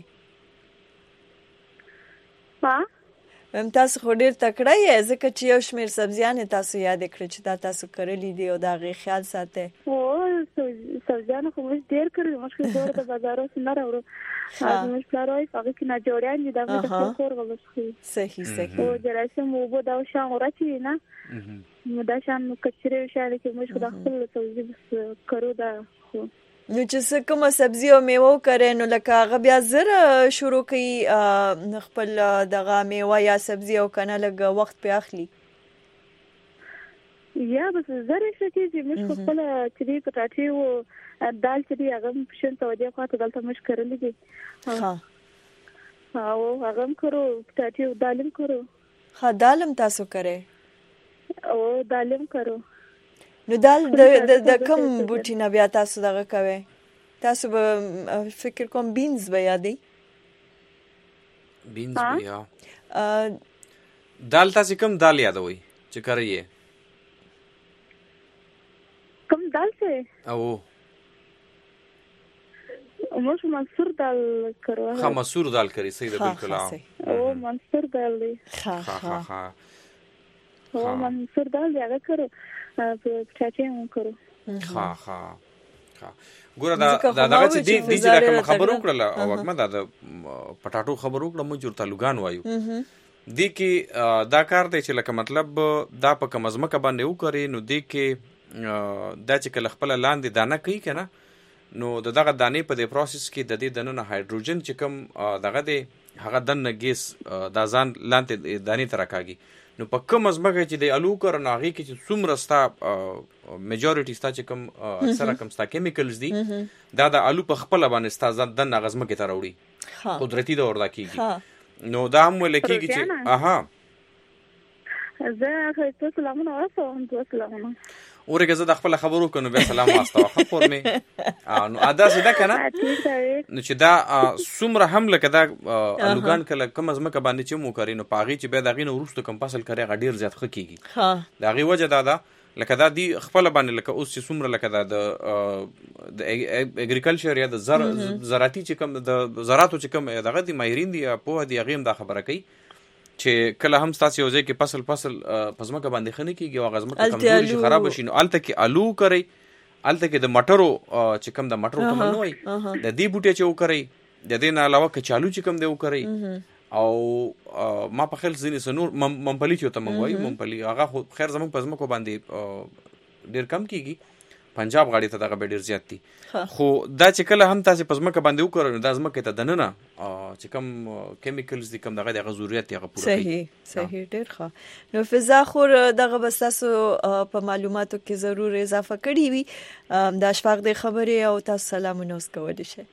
ها هم تاسو خو ډېر تکړه یې ځکه چې یو شمیر سبزیانه تاسو یاد کړئ چې دا تاسو کړلې دي او دا غي خیال ساتي او سبزیانه خو مش ډېر کړل مشکل دور د بازارو سره راوړو از مش پلاروي هغه کې نه جوړیان دي دا د کور غوښتي صحیح صحیح او جراثیم وبو دا شان ورچی نه نو دا شان کچره شاله کې موږ خو خپل توزیع کړو دا خو نو چې څه کوم سبزی او میوه کرے نو لکه هغه بیا زره شروع کوي خپل دغه میوه یا سبزی او کنه لګ وخت په اخلي یا بس زره شته چې موږ خپل چې پټاټي او دال چې هغه پښین توجه خاطر دلته موږ کړل دي ها او هغه کړو پټاټي او دالم کړو ها دالم تاسو کرے او دالم کړو نو دال د د کم بوټي نه بیا تاسو دغه کوي تاسو به فکر کوم بینز به یادي بینز بیا دال تاسو کوم دال یادوي چې کوي کوم دال څه او موږ منصور دال کړو ها منصور دال کوي صحیح ده بالکل او منصور دال دی ها ها ها او منصور دال هغه کړو په چاچې مو کړو ها ها ها ګوره دا دا دغه چې دی دی چې کوم خبرو کړل او وګما دا پټاټو خبرو کړل موږ ورته لوګان وایو دی کې دا کار دی چې لکه مطلب دا په کمزمکه باندې وکړي نو دی کې دا چې کله خپل لاندې دانه کوي کنه نو دغه دانې په دې پروسس کې د دې دنه هایدروجن چې کوم دغه دی هغه دنه ګیس د ځان لاندې دانې تر راکاږي نو په کوم ازمګه چې د الو کر نه هغه کې چې څومره ستا میجورټي ستا چې کوم اکثره کوم ستا کیمیکلز دي دا د الو په خپل باندې ستا ځان د غزمکه تر وړي قدرتي دور دا کیږي نو دا هم ولکېږي چې اها زه خو سلامونه واسم سلامونه اورګه زه د خپل خبرو کنه به سلام واسطه خو فورمه نو ادا زده کنه نو چې دا څومره هم لکه دا الوګان کله کوم ازمکه باندې چې مو کوي نو پاغي چې به دا غینه ورستو کم فصل کوي غډیر زیات خکېږي ها دا غي وجه دا دا لکه دا دی خپل باندې لکه اوس چې څومره لکه دا د اګریکلچر یا د زراعتي چې کوم د زراعتو چې کوم دغه دی ماهرین دی په دې غیم دا خبره کوي چې کله هم تاسو یو ځای کې فصل فصل پزماکه باندې خنه کیږي او غزمکه کمزوري شي خراب شي نو الته کې الو کوي الته کې د مټرو چې کوم د مټرو کوم نه وي د دې بوټي چې وکړي د دې نه علاوه کچالو چې کوم دی وکړي او ما په خل ځینې سنور ممپلی چې ته مونږ ممپلی هغه خیر زموږ پزماکه باندې ډیر کم کیږي پنجاب غاړي ته دغه ډیر زیات دي خو دا چې کله هم تاسو پزماکه باندې وکړو د ازمکه ته دننه چې کوم کیمیکلز دي کوم دغه د ضرورت یې پوره کوي صحیح صحیح ډیر ښه نو فضا خور دغه بساسو په معلوماتو کې ضرور اضافه کړی وي د اشفاق د خبرې او تاسو سلامونه اوس کولای شئ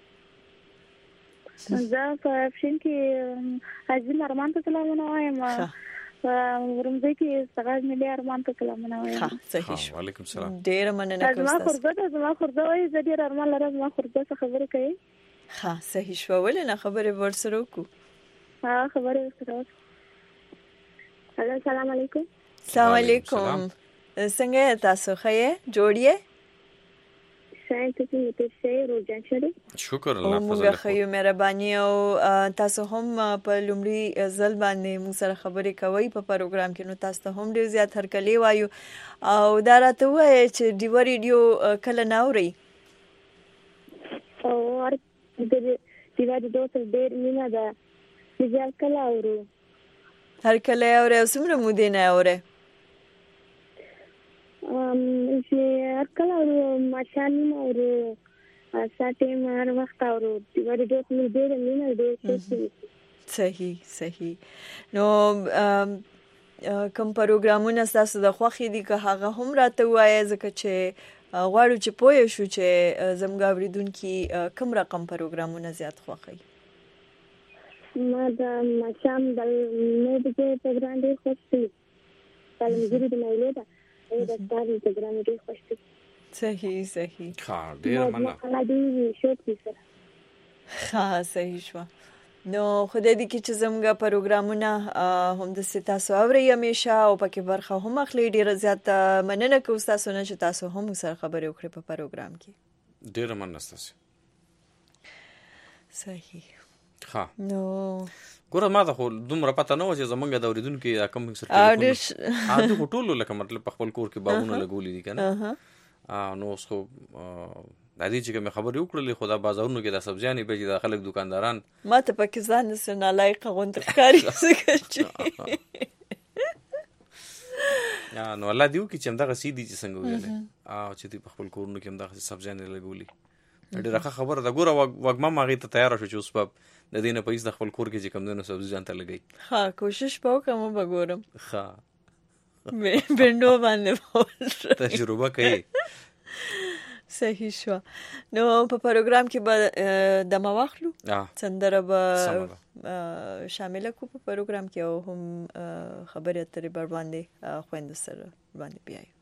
زه په فین کې حاجی مرمان ته سلامونه وایم ورمځي کې څنګه ملي ارمان ته کلمونه وایم. ها صحیح شو. وعلیکم السلام. ډیر مننه کوم زما تاسو. خورده زما خورده وای زه ډیر ارمان لرم زما خورده څه خبرې کوي. ها صحیح شو ولې نه خبرې ورسره وکړو. ها خبرې ورسره. هلو السلام علیکم. السلام علیکم. څنګه تاسو ښه جوړیه؟ څنګه چې ته څه روزان شې؟ شکر الله فضل. موږ خو مهرباني او تاسو هم په لومړي ځل باندې موږ سره خبرې کوي په پروګرام کې، نو تاسو ته هم ډیر زیات هرکلی وایو او دا راته وایي چې ډیو ریډیو کله نه اوري. او ور د ډیو ریډیو سره ډیر مینه ده چې کله اورو. هر کله اوري او څومره مو دی نه اوري؟ ام چې هر کله اورو ماشالله اورو ساته مار وخت اورو ډیو ریډیو مې ډیر مینه ده. صحیح صحیح. نو کوم پروګرامونه تاسو د خوښي دي که هغه هم راته وایي ځکه چې غواړو چې پوه شو چې زموږ اوریدونکي کوم رقم پروګرامونه زیات خوښي. ما د ماشام د نو د پروګرام ډیر خوښي. کلمګری د مایله ده او د ستاري پروګرام ډیر خوښي. صحیح صحیح. ها ډیر مننه. ما دې شوت کیسه. ها صحیح شو. نو خدای دې کې چې زموږ پروګرامونه هم د تاسو اوري همیشه او پکې برخه هم اخلي. ډیر زیات مننه کوم تاسو نه چې تاسو هم سره خبرې وکړي په پروګرام کې. ډیر مننه تاسو. صحیح. ها نو ګوره ما ته خو دومره پته نه و چې زمونږ د اوریدونکو دا کوم سره اډو کو ټولو لکه مطلب په خپل کور کې باغونه لګولې دي کنه. نو اوس خو د دې چې کوم خبرې وکړلې خو دا بازارونو کې د سبزیانې به چې د خلک دکانداران ما ته پکې ځان سره نه لایق غونډه ښکاری څه یا نو الله دیو کې چې همدغه سیدی چې څنګه ویل او چې په خپل کورونو کې همدغه سبزیانې لګولې. ډیره ښه خبره ده. ګوره وګما ماغې ته تیار شو چې اوس په د دې نه پیسې د خپل کور کې چې کم دنو سبزی ځان ته لګي. ها کوشش به وکم وګورم. ها بندو باندې تجربه کوي. صحیح شو. نو په پروګرام کې به د مواخلو سندره به شامل کو په پروګرام کې او هم خبرې اترې بر باندې خويند سره باندې بیاي.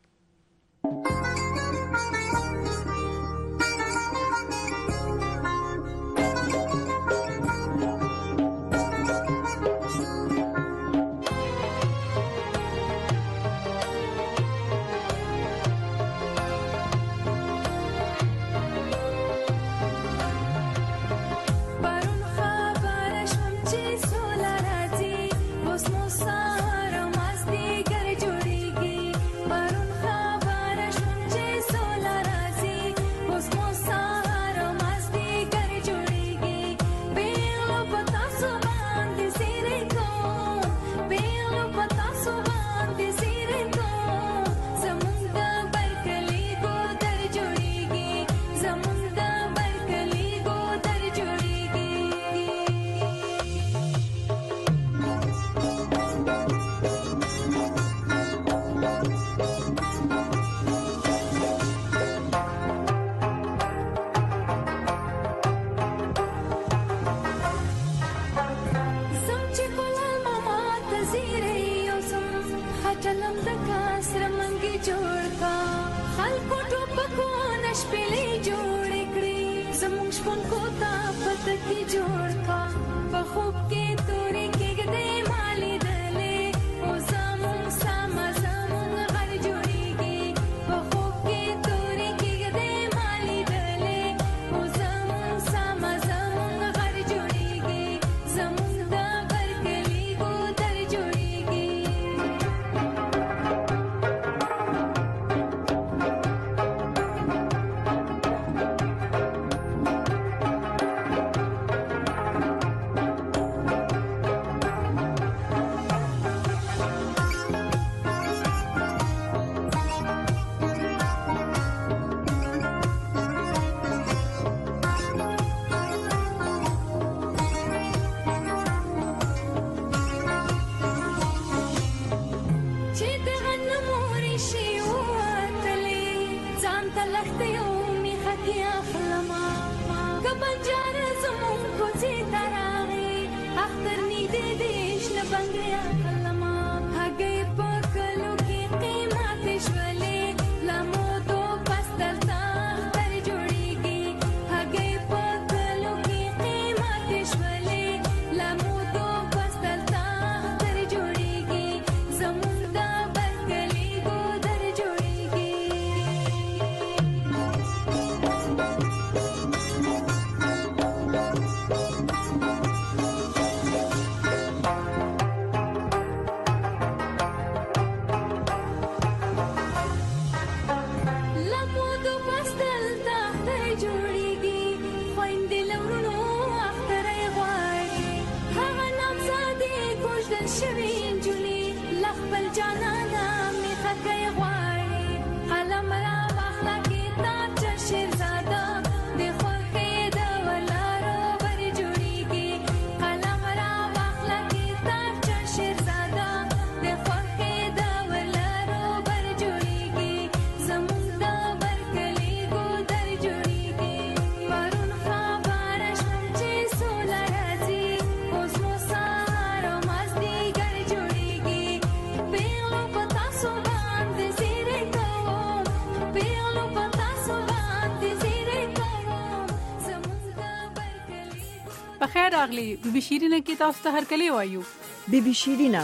شوي نجونې له خپل جانانه میخه کوي غواړي قلم را واخله کتابچه شهزاده د خوښۍ د ولارو بر جوړیږي قلم را واخله کتابچه شهزاده د خوښۍ د ولارو بر جوړیږي زموږ د برکلي ګودر جوړیږي پرون خبره شوم چې سوله راځي اوس مو سهار او مازدیګر جوړیږي پیغلو په تاسو باندې زیری کوم پیغلو په تاسو باندې زیری کوم زموږ د برکلي بخیر راغلی بیبي شیرینه کې تاسو ته هرکلی وایو بیبي شیرینه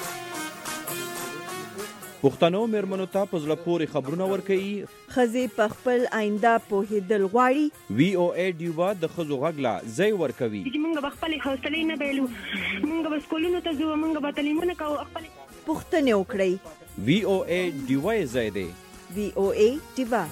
پښتنو مېرمنو ته په زړه پورې خبرونه ورکوي ښځې په خپل آینده پوهېدل غواړي وی او ای ډیوا د ښځو غږ لا ځای ورکوي موږ به خپلې حوصلې نه بایلو موږ به سکولونو ته ځو موږ به تعلیمونه کوو خپلې پوښتنې وکړئ وی او ای ډیوا یې ځای دی وی او ای ډیوا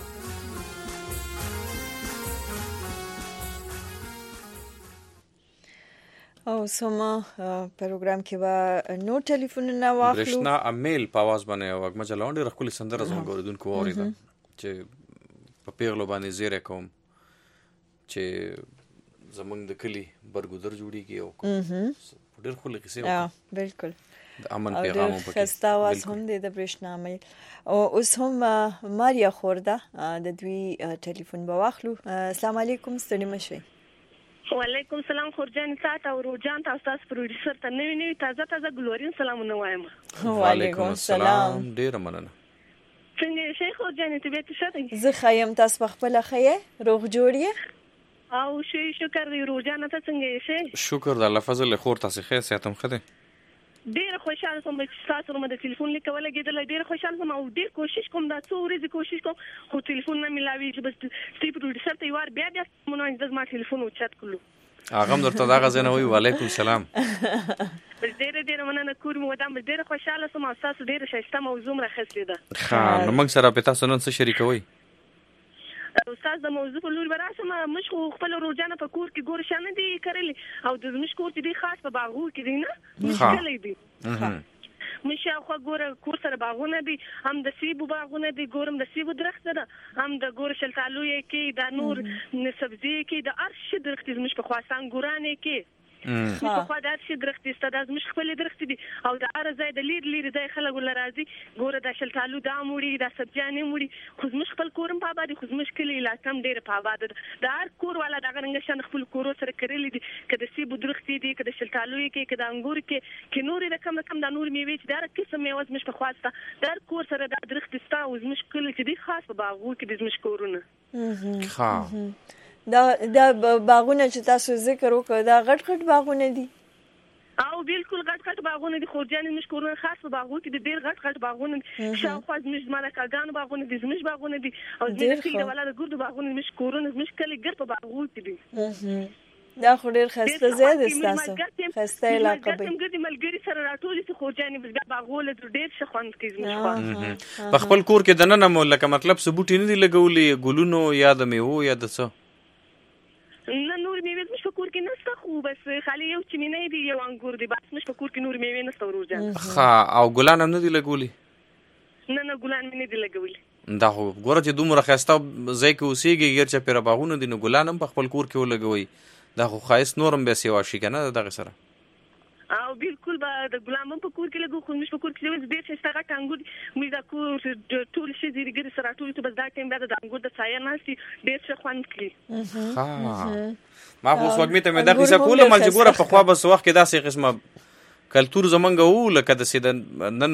او سما پروګرام کې به نو ټلیفونونه واخلو برښنا امیل په आवाज باندې او وګم چلاون ډېر خپل سندره زموږ اوریدونکو اوریدا چې په پیغلو باندې زیره کوم چې زمونږ د کلی برګودر جوړیږي او ډېر خپل کیسه ها بالکل د امن پیغام په کې خسته आवाज هم د برښنا امیل او اوس هم ماریا خورده د دوی ټلیفون به واخلو السلام علیکم ستړي مشئ وعلیکم السلام خورجان سات او روجان تاسو تاسو پروډوسر ته نوی نوی تازه تازه ګلورین سلامونه وایم وعلیکم السلام ډیر مننه څنګه شیخ خورجان ته به تاسو زه خایم تاسو په خپل خیه روغ جوړی او شي شکر دی روجان ته څنګه شي شکر د الله فضل خور تاسو خیر ساتم خده ډیر خوشاله سوم چې تاسو مې د ټلیفون لیکول کېدل ډیر خوشاله سوم او ډیر کوشش کوم دا څو ورځې کوشش کوم خو ټلیفون نه ملاوي چې بس ستې پروډوسر ته یوار بیا بیا مونږ د ما ټلیفون او چت کولو هغه درته دا غزنه وی وعلیکم السلام بس ډیر ډیر مننه کوم ودان ډیر خوشاله سوم او تاسو ډیر ښایسته موضوع راخستې ده ښه نو موږ سره په تاسو نن څه شریکوي استاد د موضوع په لور براسم مش خو خپل روزانه په کور کې ګور شانه دي کړلې او د مش کور دي خاص په باغو کې دي نه مشکل دي مش خو ګور کور سره باغونه دي هم د سیبو باغونه دي ګورم د سیبو درخت ده هم د ګور شلتالو کې د نور سبزی کې د ارش درخت مش په خواسان ګورانه کې په خو دا چې درخت استاد مش خپل درخت دي او د ار زید لیر لیر ځای خلک ول راځي ګوره د شلتالو د اموري د سبزیانې موري خو مش خپل کورم په آبادی خو مشکل لا کم ډیر په آباد د هر کور والا د غننګ شان خپل کور سره کړلې دي کده سی بو درخت دي کده شلتالو کې کده انګور کې کې نور د کم کم د نور میوه چې د قسم میوه مش په خواسته د هر کور سره د درخت ستا او مشکل چې دي خاص په باغو کې د مش کورونه ها دا دا باغونه چې تاسو ذکر وکړ دا غټ غټ باغونه دي او بالکل غټ غټ باغونه دي خو ځان مش کورونه خاص په باغو کې ډېر غټ غټ باغونه شاوخوا مش مالکاګان باغونه دي مش باغونه دي او ډېر کې ولاله ګرد باغونه مش کورونه مش کلی ګر په باغو کې دي دا خو ډېر خسته زیاده تاسو خسته علاقه به څنګه دې ملګری سره راټولې څه خو ځان بس باغونه ډېر ښه خوند کوي مش په خپل کور کې دنه نه لکه مطلب ثبوت نه دی لګولې ګلونو یا د میوه یا د څه نه نور میوه مش په کور کې نشته خو بس خالي یو چمینه دی یو انګور دی بس مش په کور کې نور میوه نشته ورځه ها او ګلان هم نه دی لګولي نه نه ګلان نه دی لګولي دا خو ګوره چې دومره خسته ځای کې اوسېږي غیر چې پر باغونه دي نو ګلان هم په خپل کور کې ولګوي دا خو خاص نورم به سیوا شي کنه دغه سره او بالکل به د ګلام په کور کې لګو خو مش په کور کې وځ ډېر څه ستګه ټانګو مې دا کور ټول شي زیری ګر سره ټول ته بس دا ټیم بعد د انګور د سایه ناشتي ډېر څه خوند کوي ها ما خو وګمې ته مې دا قصه کوله مل چې ګوره په خوا بس وخت کې داسې قسمه کلتور زمونږ وو لکه د سیدن نن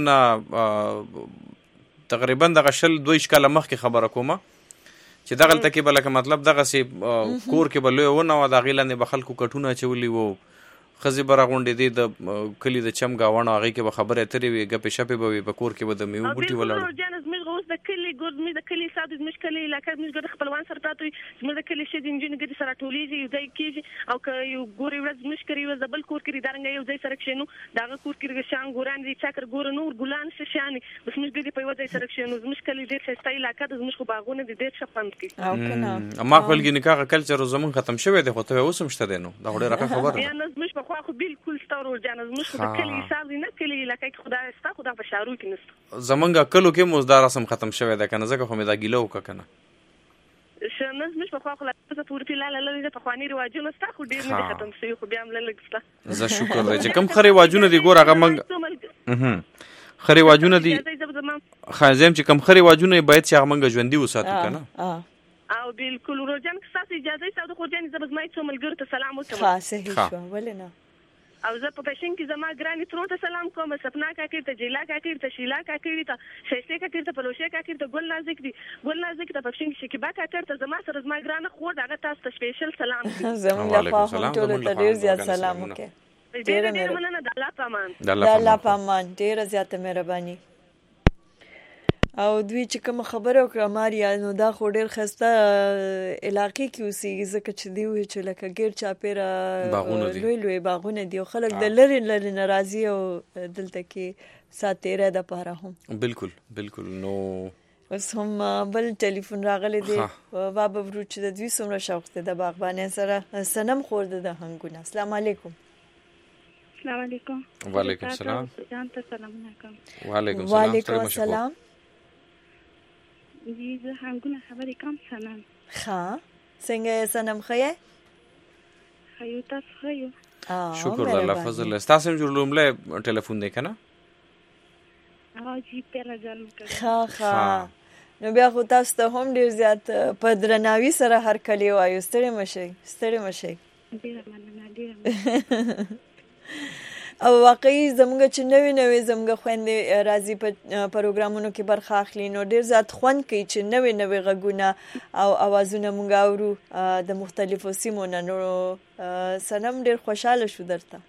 تقریبا د غشل دوه اشکاله مخ کې خبره کومه چې دغه تکي بل لکه مطلب دغه سي کور کې بل ونه و د غیلانه بخلکو کټونه چولي وو خزي برا غونډې دي د کلی د چم گاوانو هغه کې به خبره اترې وي غپې شپې به وي په کور کې به د میو بوټي ولاړ او جانز مې غوښ د کلی ګور مې د کلی ساده مې کلی لکه مې ګور خپلوان سره پاتې مې د کلی شې د انجن ګډ سره ټولېږي یو ځای کېږي او که یو ګوري ورځ مې کړی و زبل کور کې دارنګ یو ځای سره کښینو داغه کور کې شان ګوران دي چکر ګور نور ګلان څه شان بس مې ګډ په یو ځای سره کښینو مې کلی ډېر ښه سټایل لکه د مې خو باغونه دي ډېر ښه خوند کوي او کنه ما خپل کې نکاح کلچر زمون ختم شوی دی خو ته اوسم شته دینو دا ډېر راکه خبره یا نو مې زموږ په خوا خو بالکل ستورو جان زموږ خو د کلی حساب نه کلی لکه خدای ستا خدا په شارو کې نست زمونږ کلو کې مزدار رسم ختم شوی ده کنه زکه خو مې دا ګیلو وکنه شنه زموږ په خوا خو لا پورتي لاله لږه په خواني رواجونه ستا خو ډیر نه ختم شوی خو بیا هم لږ زه شکر دی چې کم خري واجونه دی ګور هغه منګ خري واجونه دی خازم چې کم خري واجونه باید چې هغه منګ ژوندۍ وساتو کنه او بالکل روزان که تاسو اجازه یې ساده خو جن زبزمای څو ملګرو ته سلام وکړم ها صحیح شو ولنه او زه په پښین کې زما ګرانی ترو ته سلام کوم سپنا کاکیر ته جیلا کاکیر ته شیلا کاکیر ته شیسته کاکیر ته پلوشه کاکیر ته ګل نازک دي ګل نازک ته پښین کې شکیبا کاکیر ته زما سره زما ګرانه خو داغه تاسو ته سپیشل سلام زموږ لپاره ټول ته ډیر زیات سلام وکړه ډیر ډیر مننه د الله پامان د الله پامان ډیر زیات مهرباني او دوی چې کوم خبره وکړه ماریا نو دا خو ډیر خسته علاقې کې اوسېږي ځکه چې دی وی چې لکه ګیر چاپیره لوی لوی باغونه دي او خلک د لری لری ناراضي او دلته کې ساتيره د پاره هم بالکل بالکل نو اوس هم بل ټلیفون راغلی دی بابا وروچ د دوی څومره شوق ته د باغبانۍ سره سنم خور د هنګونه السلام علیکم السلام علیکم وعلیکم السلام جان ته سلام علیکم وعلیکم السلام وعلیکم السلام جی زه هنګونه خبرې کوم سنم ښه څنګه سنم خې خیو تاسو خیو شکر الله فضل تاسو جوړ لومله ټلیفون دی کنه ها جی پیلا ځل ښه ښه نو بیا خو تاسو ته هم ډیر زیات په درناوي سره هر کلی وایو ستړي مشي ستړي مشي ډیر مننه ډیر او واقعي زموږ چې نوې نوې زموږ خويندې راځي په پروګرامونو کې برخه اخلي نو ډیر زیات خوند کوي چې نوې نوې غږونه او اوازونه مونږ اورو د مختلفو سیمو نه نو سنم ډیر خوشاله شو درته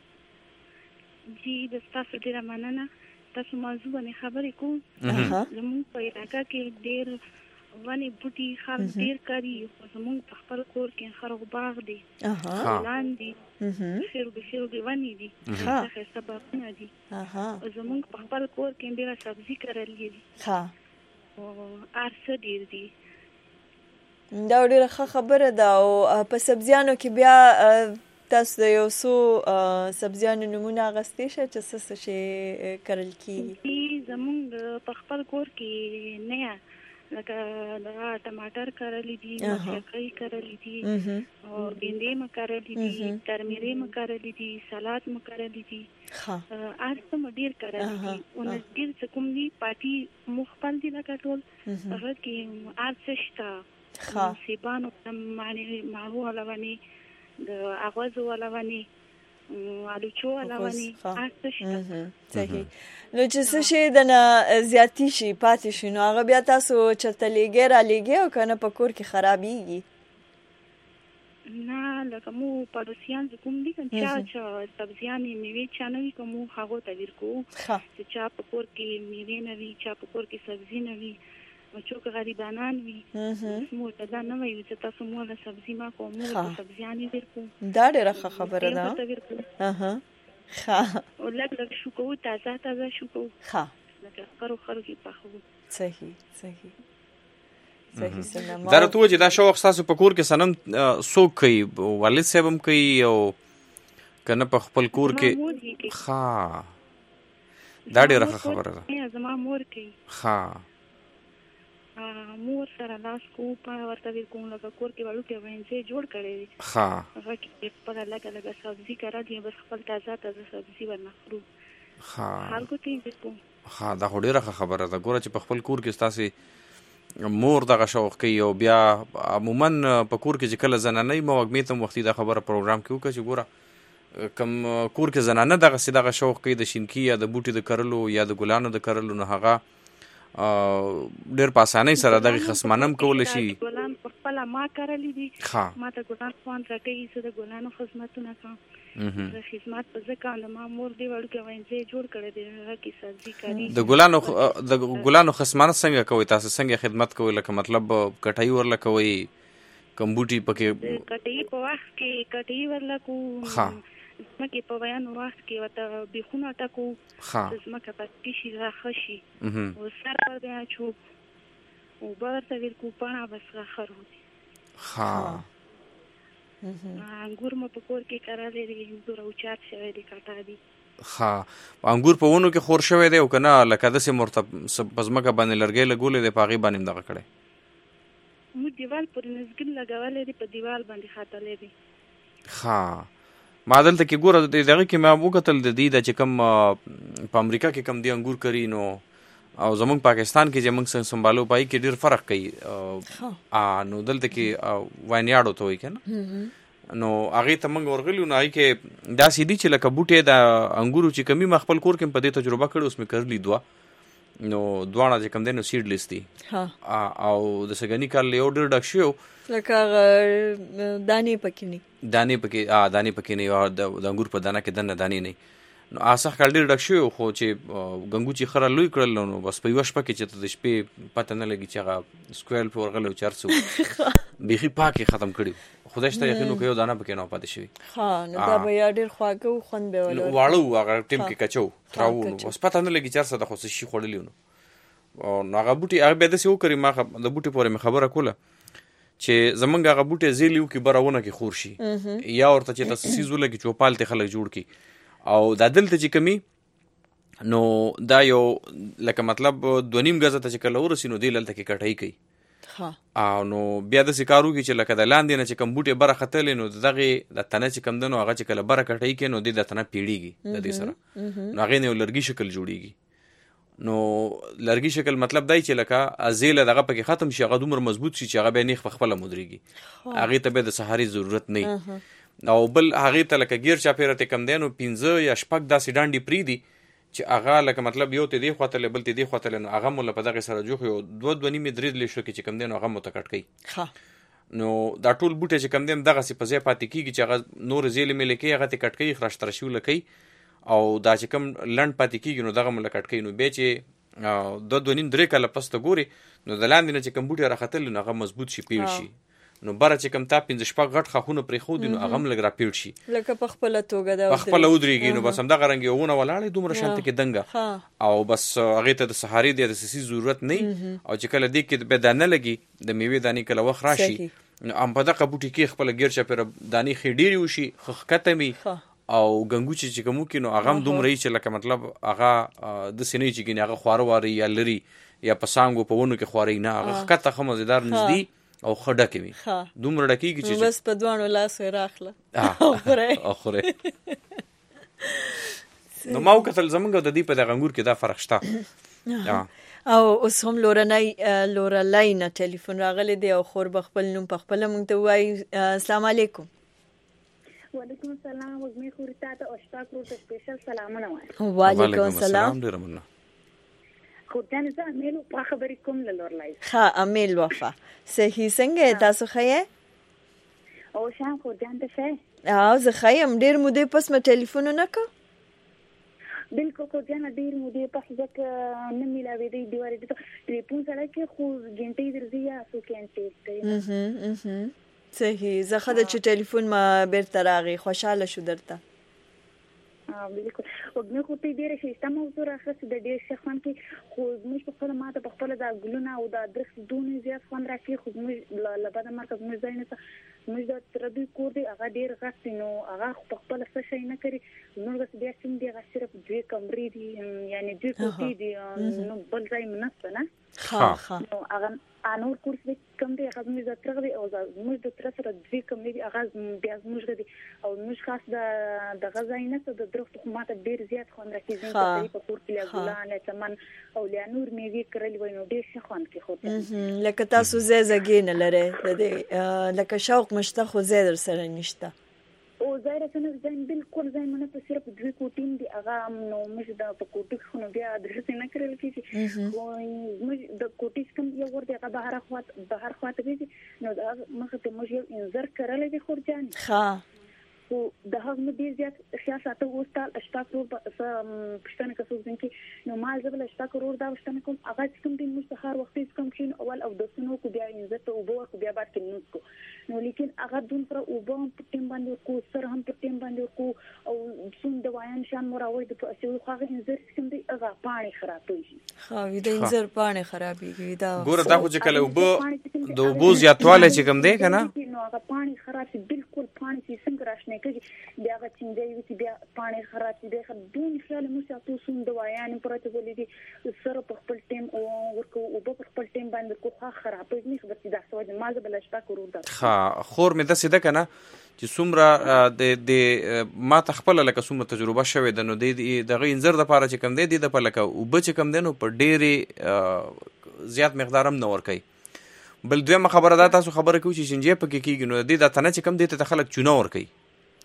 جی د تاسو ډیر مننه تاسو موضوع باندې خبرې کوم زموږ په علاقې کې ډیر ونی بوټي خال ډیر کاری خو زموږ په خپل کور کې خرغ باغ دی اها لاندې خیر به خیر به ونی دي څه سبب نه دي اها زموږ په خپل کور کې ډیر سبزي کرلې دي ها او ارسه ډیر دي دا ډیره خبره ده او په سبزیانو کې بیا تاسو یو څو سبزیانو نمونه غستې شه چې څه شي کرل کی زموږ په خپل کور کې نه لکه دا ټماټر کرلې دي مکرکۍ کرلې دي او بینډې م کرلې دي ترمیرې م کرلې دي سلاد م کرلې دي ها ارته م ډیر کرلې دي او ډیر څه کوم دي پاتې مخبل دي لکه ټول هغه کې ارته شته ها سیبانو معنی مارو لونی د اغاز ولونی الو چو لونی ارته شته صحیح نو چې څه شي د نه زیاتی شي پاتې شي نو هغه بیا تاسو چرته لګي را لګي او کنه په کور کې خرابيږي نه لکه مو پروسیان کوم دي چې چا سبزیانې میوه چانوي کوم هغه ته ورکو چې چا په کور کې میوه نه وي چا په کور کې سبزی نه وي او چې غریبانان وي مو ته دا نه وي چې تاسو مو له سبزی ما کوم مو سبزیانې ورکو دا ډېره خبره ده اها ها او لګ لګ شو کو تازه تازه شو کو ها لکه خرو خرو کې پخو صحیح صحیح صحیح سلام دا راته چې دا شوق تاسو په کور کې سنم سو کوي والد صاحب هم کوي او کنه په خپل کور کې ها دا ډیره خبره ده زما مور کوي ها مور سره لاس کو په ورته کوم لکه کور کې وړو کې وینځي جوړ کړي ها هغه کې په لګه لګه سبزي کرا دي بس خپل تازه تازه سبزي ورنخرو ها خلکو ته دې ها دا ډیره خبره ده ګوره چې په خپل کور کې تاسو مور دغه شوق کوي او بیا عموما په کور کې چې کله زنانه موږ ته وختي دا خبره پروګرام کې وکړي چې ګوره کم کور کې زنانه دغه سیدغه شوق کوي د شینکی یا د بوټي د کرلو یا د ګلانو د کرلو نه هغه ډېر په اسانۍ سره دغه خصمانم کول شي ګلان په خپل ما کړلې دي ما ته ګلان خوان راکې چې د ګلانو خدمتونه کوم د خدمت په ځکه د ما مور دی وړو کې وینځي جوړ کړی دی هغه کې سبزي کوي د ګلانو د ګلانو خصمانه څنګه کوي تاسو څنګه خدمت کوي لکه مطلب کټای ورل کوي کمبوټي پکې کټای په وخت کې کټای ورل کو ها مکه په بیان وخت کې وته بخونه ټکو زمکه پکې شي راخشي او سره بیا چو او برته ور کو پانا بس راخرو ها انګور مو په کور کې کرلې دي انګور او چات شوی دي کاټا دي ها انګور په ونو کې خور شوی دی او کنه لکه داسې مرتب پزماکه باندې لرګي لګولې دی پاغي باندې دغه کړي مو دیوال پر نزګل لګولې دي په دیوال باندې خاطلې دي ها ما دلته کې ګوره دغه کې ما وکتل د دې د چې کم په امریکا کې کم دی انګور کری نو او زمونږ پاکستان کې چې موږ سنبالو پای کې ډیر فرق کوي ا نو دلته کې واینیاډو ته وایي کنه نو هغه ته موږ ورغلیو نو هغه کې دا سیدی چې لکه بوټي د انګورو چې کمی مخبل کور کې په دې تجربه کړو اوس مې کړلی دوا نو دوانه چې کم دینو سیډ لیست دي او د سګنی کال یو ډیر ډک شو لکه دانی پکې نه دانی پکې ا دانی پکې نه او د انګور په دانه کې دنه دانی نه نو اسخ کال ډیر ډک شو خو چې غنګو چې خره لوی کړل نو بس په یو شپه کې چې د شپې پته نه لګي چې هغه سکويل په ورغلو چارڅو بيخي پاکي ختم کړي خدای شته یقینو کوي دانه پکې نه پاتې شي ها نو دا به ډیر خواږه خوند به ولر واړو هغه ټیم کې کچو تراو نو بس پته نه لګي چارڅه د خو شي خړلې نو او هغه بوټي هغه به د سیو کړی ما د بوټي پورې خبره کوله چې زمونږ هغه بوټي زیلیو کې برونه کې خور شي یا ورته چې تاسو سیزول کې چوپال ته خلک جوړ کی او دا دلته چې کمی نو دا یو لکه مطلب دو نیم غزه ته چې کله ورسی نو دی لته کې کټای کوي ها او نو بیا د سکارو کې چې لکه د لاندې نه چې کم بوټي بره ختلې نو دغه د تنه چې کم دنو هغه چې کله بره کټای کوي نو د تنه پیړیږي د دې سره نو هغه نه لرګي شکل جوړیږي نو لرګي شکل مطلب دای چې لکه ازیل دغه پکې ختم شي هغه دومره مضبوط شي چې هغه به نه خپل مدريږي هغه ته به د سحاري ضرورت نه او بل هغه ته لکه غیر چاپیره ته کم دینو پنځه یا شپږ داسې ډانډي پری دي چې هغه لکه مطلب یو ته دی خواته لبل ته دی خواته نو هغه مول په دغه سره جوخ یو دوه دوه نیمه درې لې شو کې چې کم دینو هغه متکټ کوي ها نو دا ټول بوټي چې کم دین دغه سي په ځای پاتې کیږي چې هغه نور زیل ملي کې هغه ته کټ کوي خرش تر شو لکې او دا چې کم لند پاتې کیږي نو دغه مول کټ کوي نو به چې دوه دوه نیم درې کله پسته ګوري نو د لاندې نه چې کم بوټي راختل نو هغه مضبوط شي پیل شي نو بره چې کم تا پنځه شپږ غټ خخونه پرې خو دي نو هغه هم لګ را پیړ شي لکه په خپل توګه دا په خپل ودرېږي نو بس هم دغه رنګ یوونه ولاړې دومره شانته کې دنګه او بس هغه ته د سحاري د اساسي ضرورت نه او چې کله دې کې به دانه لګي د میوه دانی کله وخت راشي نو ام په دغه بوټي کې خپل ګیر چپره دانی خېډيري وشي خخ کتمي او غنګو چې کوم کې نو هغه دومره چې لکه مطلب هغه د سینې چې ګنې هغه خواره واري یا لري یا پسانګو په ونو کې خواري نه هغه کته خمزدار نږدې او خډه کوي دومره ډکیږي چې بس په دوانو لاس راخله اخره اخره نو ما وکتل زمونږ د دې په دغه انګور کې دا فرق شته او اوس هم لورنای لورلای نه ټلیفون راغلی دی او خور بخپل نوم په خپل مونږ ته وای السلام علیکم وعلیکم السلام وزمي خورتا ته اشتاق رو ته سپیشل سلامونه وای وعلیکم السلام ډیر مننه خو ځان زه امیل په خبرې کوم لورلای ها امیل وفا صحیح څنګه تاسو خې او شام خو ځان ته شه او زه خیم ډیر مودې پس ما ټلیفون نه کا بالکل کو ځان ډیر مودې پس ځکه نه ملاوي دی دی ورته ټلیفون سره کې خو ګنټې درځي یا سو کېنټې ته اها صحیح زه خدای چې ټلیفون ما بیرته راغی خوشاله شو درته بالکل وګنه خو ته ډیره شېسته موضوع راخصه د ډیر شخصان کې خو موږ په خپل ماته په خپل د ګلونه او د درخت دونه زیات خوند راکې خو موږ لبا د مرکز موږ ځای نه موږ د تر دوی کور دی هغه ډیر غټ نو هغه په خپل څه شي نه کوي موږ بس بیا څنګه دی هغه صرف دوی کمرې دي یعنی دوی کوټې دي نو بل ځای منسته نه ها ها نو هغه انور کورس کوم دی هغه موږ د ترغه او موږ د تر سره دوی کوم دی هغه بیا موږ دی او موږ خاص د د غزاین نه د درخت خو ماته ډیر زیات خوند راکې زین په کور کې ګلان چمن او له نور میوه کړل وای نو ډیر ښه خوند کې خو لکه تاسو زې زګین لره د دې لکه شوق مشته خو زې در سره نشته او ظاهر څنګه ځین بالکل ځین نه په صرف دوی کوټین دی هغه نو موږ د په کوټې خو نو بیا درته نه کړل کیږي موږ د کوټې کوم یو ور دی هغه بهر خواته بهر خواته دی نو دا موږ ته موږ یو انذر کړل دی خور جان ها خو د هغه نه ډیر زیات خیال ساتو وستال اشتا کرور پښتنه کسو ځکه نو ما زبل اشتا کرور دا پښتنه کوم هغه کوم دین مستخار وخت کوم شین اول او د سنو کو بیا انځته او بو کو بیا بعد کې نوس کو نو لیکن هغه دون پر او بو په ټیم باندې کو سر هم په ټیم باندې کو او سون د وایان شان مراوي د په اسو خو هغه انځر کوم دی هغه پانی خرابېږي خو د انځر پانی خرابېږي دا ګوره دا خو چې کله وب د وبو زیاتواله چې کوم دی کنه نو هغه پانی خراب شي بالکل پانی چې څنګه راشنه کوي بیا هغه څنګه وي چې بیا پانی خراب شي بیا دون خیال مو چې تاسو د وایان پرته ولې سره په خپل ټیم او ورکو او په خپل ټیم باندې کو خا خرابې نه خبرتي دا سواد ما زبل اشتا کورو دا ها خور مې د سیده کنه چې څومره د د ما تخپل لکه څومره تجربه شوه د نو د دغه انځر د پاره چې کم دی د په لکه او بچ کم دی نو په ډېری زیات مقدارم نه ور کوي بل دویمه خبره ده تاسو خبره کوي چې شنجې پکې کیږي نو د د تنه چې کم دی ته خلک چونه ور کوي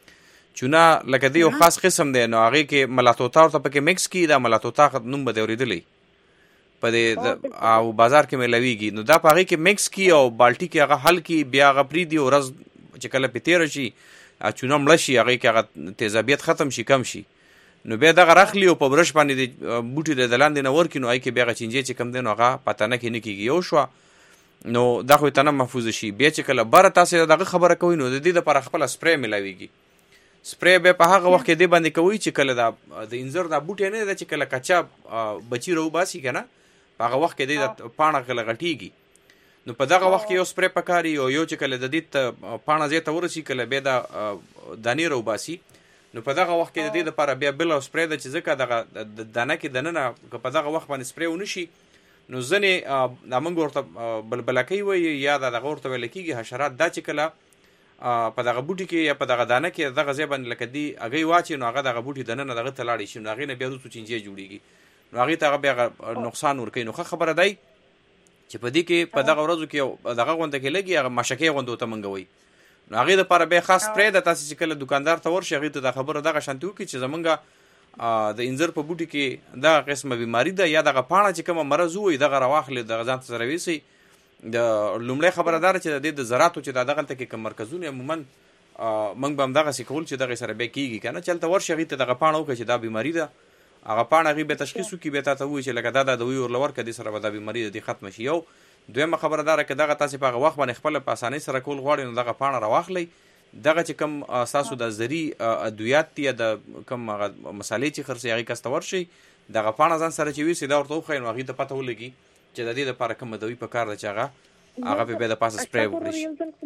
چونه لکه دی یو خاص قسم دی نو هغه کې ملاتوتا ورته پکې مکس کی دا ملاتوتا نوم به اوریدلې په دې او بازار کې ملويږي نو دا پاره کې مکس کی او بالټي کې هغه حل کی بیا غپری دی ورځ چې کله پتیر شي چونه مړ شي هغه کې هغه تیزابیت ختم شي کم شي نو بیا دغه راخلی او په برش باندې بوټي د دلاندې نه ور کینو آی کې بیا چنجې چې کم دی نو هغه پته نه کې نه کیږي یو شو نو دا خو ته نه محفوظ شي بیا چې کله بار تاسو دغه خبره کوي نو د دې لپاره خپل سپری ملاويږي سپری به په هغه وخت کې دی باندې کوي چې کله دا د انځر دا بوټي نه د چې کله کچا بچی رو باسي کنه په هغه وخت کې دی پاڼه کله غټيږي نو په دغه وخت کې یو سپری پکاري او یو چې کله د دې پاڼه زیاته ورسي کله به دا دانی رو باسي نو په دغه وخت کې د دې لپاره بیا بل سپری د چې ځکه دغه دانه کې دننه په دغه وخت باندې سپری ونشي نو ځنې امنګ ورته بلبلکې وي یا دغه ورته ویل کېږي حشرات دا چې کله په دغه بوټي کې یا په دغه دانه کې دغه ځای باندې لکه دی اگې واچي نو هغه دغه بوټي دننه دغه تلاړي شي نو هغه نه بیا د چنجې جوړيږي نو هغه ته بیا نقصان ورکوي نو خبره دی چې په دې کې په دغه ورځو کې دغه غونډه کې لګي هغه مشکې غونډه ته منګوي نو هغه لپاره به خاص پرې د تاسو چې کله دکاندار ته ورشي هغه ته د خبره دغه شانتو کې چې زمونږه د انځر په بوټي کې دا قسمه بیماری ده یا دغه پاڼه چې کومه مرز وي دغه راواخلې دغه ځان ته سره ویسي د لومړی خبردار چې د د زراعتو چې دغه ته کې کوم مرکزونه عموما موږ به هم دغه سیکول چې دغه سره به کیږي کنه چلته ورشي هغه ته دغه پاڼه وکړي چې دا بیماری ده هغه پاڼه هغه به تشخیص وکړي به تاسو وایي چې لکه دا د دوی ورلور کدي سره به دا بیماری دي ختم شي یو دویمه خبردار کې دغه تاسو په وخت باندې خپل په اسانۍ سره کول غواړي نو دغه پاڼه راواخلي دغه چې کوم اساسو د زری ادویات یا د کوم مسالې چې خرڅي هغه کستور شي دغه پاڼه ځان سره چې وي سیده ورته خو نو هغه ته پته ولګي چې د دې لپاره کوم دوی په کار راځي هغه هغه به د پاسه سپری وکړي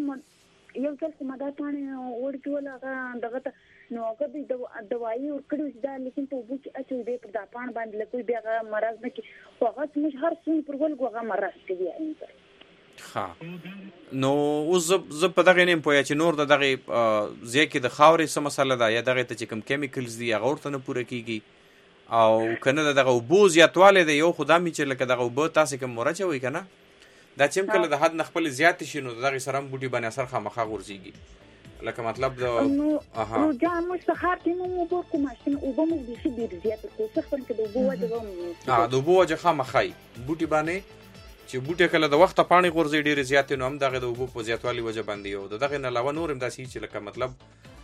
یو ځل کومه دا پاڼه ورکول هغه دغه نو هغه د دوايي ورکړو دا لیکن په وګ چې اچو دې پر دا پاڼه باندې لکه بیا مرز نه کی خو هغه موږ هر څون پر ول هغه مرز کوي انځر ها نو اوس زه په دغه نیم پوهه چې نور د دغه ځکه د خاورې سم مسله ده یا دغه ته چې کوم کیمیکلز دي هغه ورته نه پوره کیږي او کنه دغه وبو زیاتواله دی یو خدامي چې لکه دغه وبو تاسو کوم مرچه وي کنه دا چې کله د حد نه خپل زیات شي نو دغه سره بوټي باندې اثر خامخا ورزيږي لکه مطلب د اها نو دا مو سحر کې مو وبو کوم شنو وبو مو دي شي ډیر زیات کو څه خپل کې د وبو وجه اه د وبو وجه خامخای بوټي باندې چې بوټي کله د وخت پانی غورځي ډېر زیات نو هم دغه د وبو په زیاتوالي وجه باندې یو دغه نه علاوه نور هم داسي چې لکه مطلب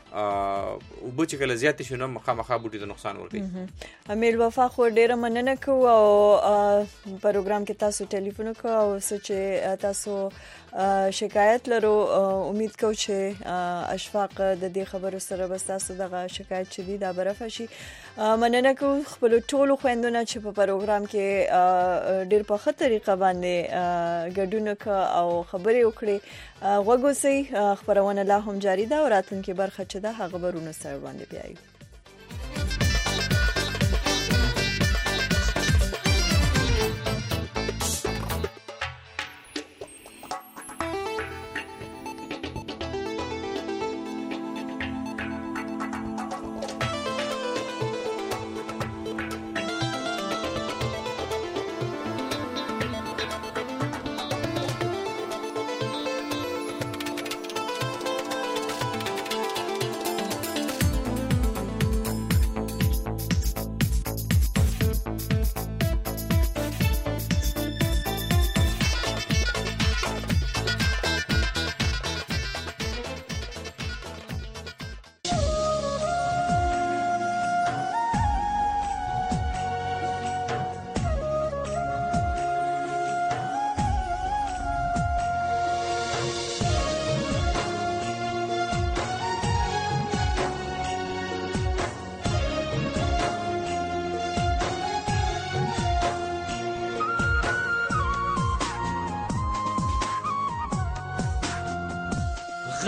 او بچ کله زیات شي نو مخامخه بوټي د نقصان ورکړي امیل وفا خو ډېر مننه کوو او پروګرام کې تاسو ټلیفون کوو او چې تاسو شکایت لرو امید کوم چې اشفاق د دې خبرو سره بس تاسو دغه شکایت چې دی دا برفه شي مننه کوم خپل ټولو خويندونو چې په پروګرام کې ډېر په ښه طریقه باندې ګډون وکړ او خبرې وکړي غوږوسي خبرونه لا هم جاری ده او راتلونکي برخه چې ده هغه برونه سره باندې بیاي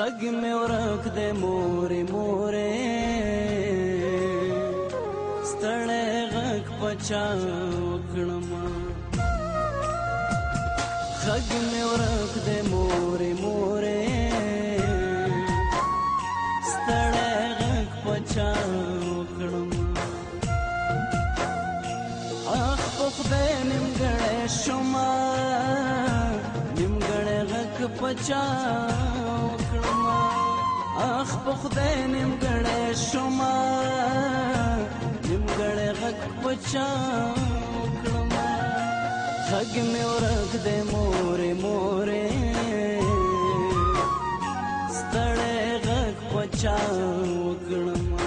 غږ مې ورک دی مورې مورې ستړی غږ پچا وکړمه غږ مې ورک دی مورې مورې ستړی غږ پچا وکړمه اخ په خدای نیمګړی شومه نیمګړی غږ پچا وکړمه اخ په خدای نیمګړی شومه نیمګړی غږ پچا وکړمه غږ مې ورک دی مورې مورې ستړی غږ پچا وکړمه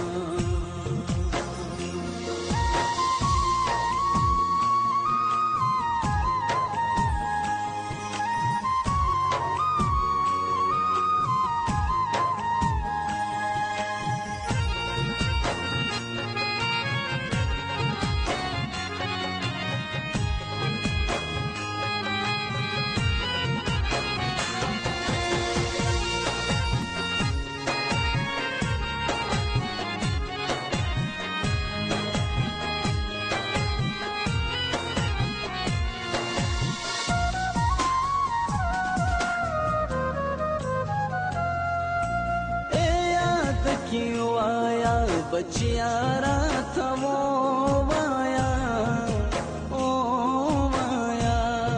बचिया रात वो माया ओ माया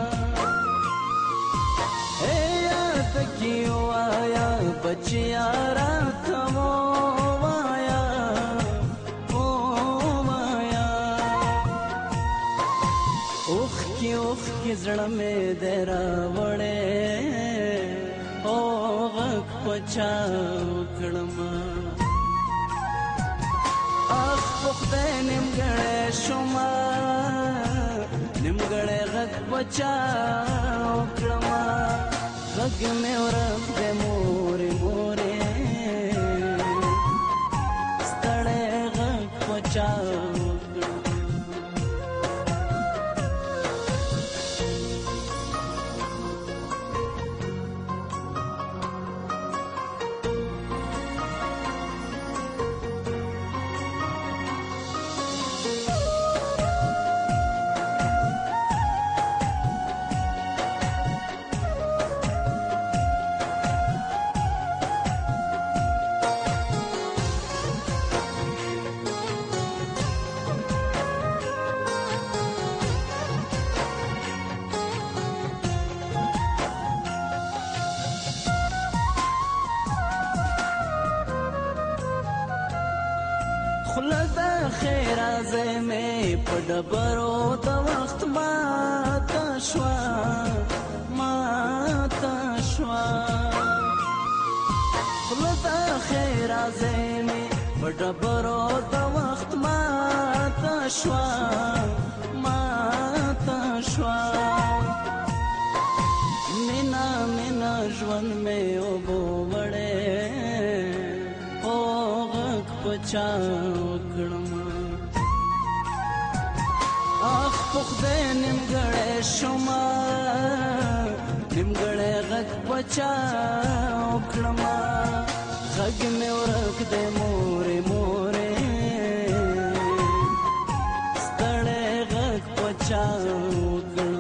ए याद क्यों आया बचिया रात वो माया ओ माया उख की उख की जड़ में देरा बड़े ओ वक पचा उखड़मा خدای نیمګړی شومه نیمګړی غږ پچا وکړمه غږ مې ورک دی مورې مورې ستړی غږ پچا ډبرو د وخت ماته شوه ماته شوه خوله د ښېرازۍ مې په ډبرو د وخت ماته شوه ماته شوه مینا مینا ژوند مې اوبو وړی او غږ پچا وکړمه اخ په خدای نیمګړی شومه نیمګړی غږ پچا وکړمه غږ مې ورک دی مورې مورې ستړی غږ پچا وکړمه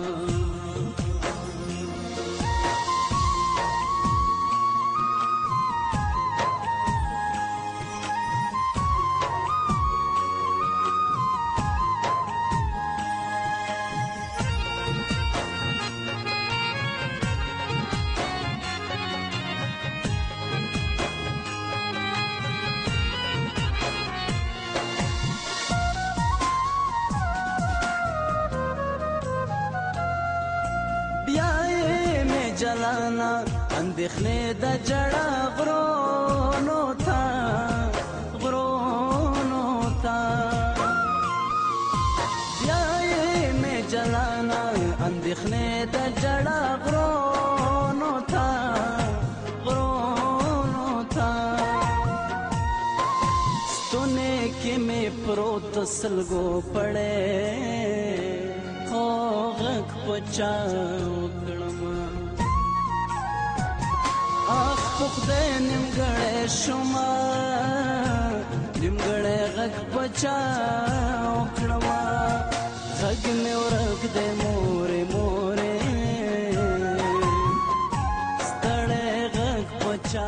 جلانا اندېښنې د جړه غرونو ته غرونو ته بیا یې مې جلانا اندېښنې د جړه غرونو ته غرونو ته ستونې کې مې پروت سلګو پړې خو غږ پچا وکړم اخ پخده نیمګړی شما نیمګړی غږ بچا وکړما غږ مې ورک دی مورې مورې ستړی غږ بچا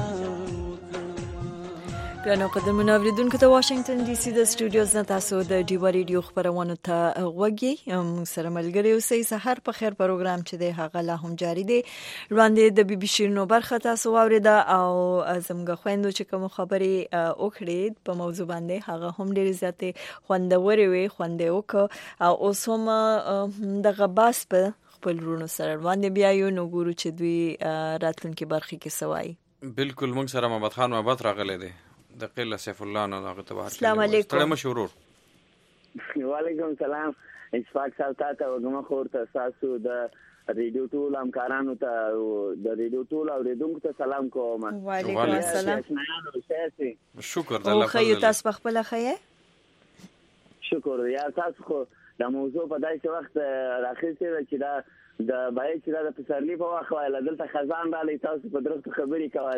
ګرانو قدرمنو اوریدونکو ته واشنگټن ډي سي د سټوډیوز نه تاسو د ډیوا ریډیو خبرونه ته وګورئ موږ سره ملګری اوسئ سحر په خیر پروګرام چې دی هغه لا هم جاری دی وړاندې د بي بي شیرینو برخه تاسو واوریده او زموږ خويندو چې کوم خبري وکړي په موضوع باندې هغه هم ډېر زیاتې خوندورې وي خوندې وک او اوس هم د غباس په خپل رونو سره باندې بیا یو نو ګورو چې دوی راتلونکي برخه کې سوای بالکل موږ سره محمد خان محمد راغلی دی د قله سیف الله نه هغه ته السلام علیکم ستړی مشورور وعلیکم السلام اشفاق صاحب ته وګما خور ته تاسو د ریډیو ټول همکارانو ته د ریډیو ټول اوریدونکو ته سلام کوم وعلیکم السلام شکر د الله خو تاسو په خپل خیه شکر یا تاسو خو د موضوع په داسې وخت راخېسته چې دا د بای چې دا د پسرلی په وخت وایي دلته خزان رالی تاسو په درخت خبرې کوئ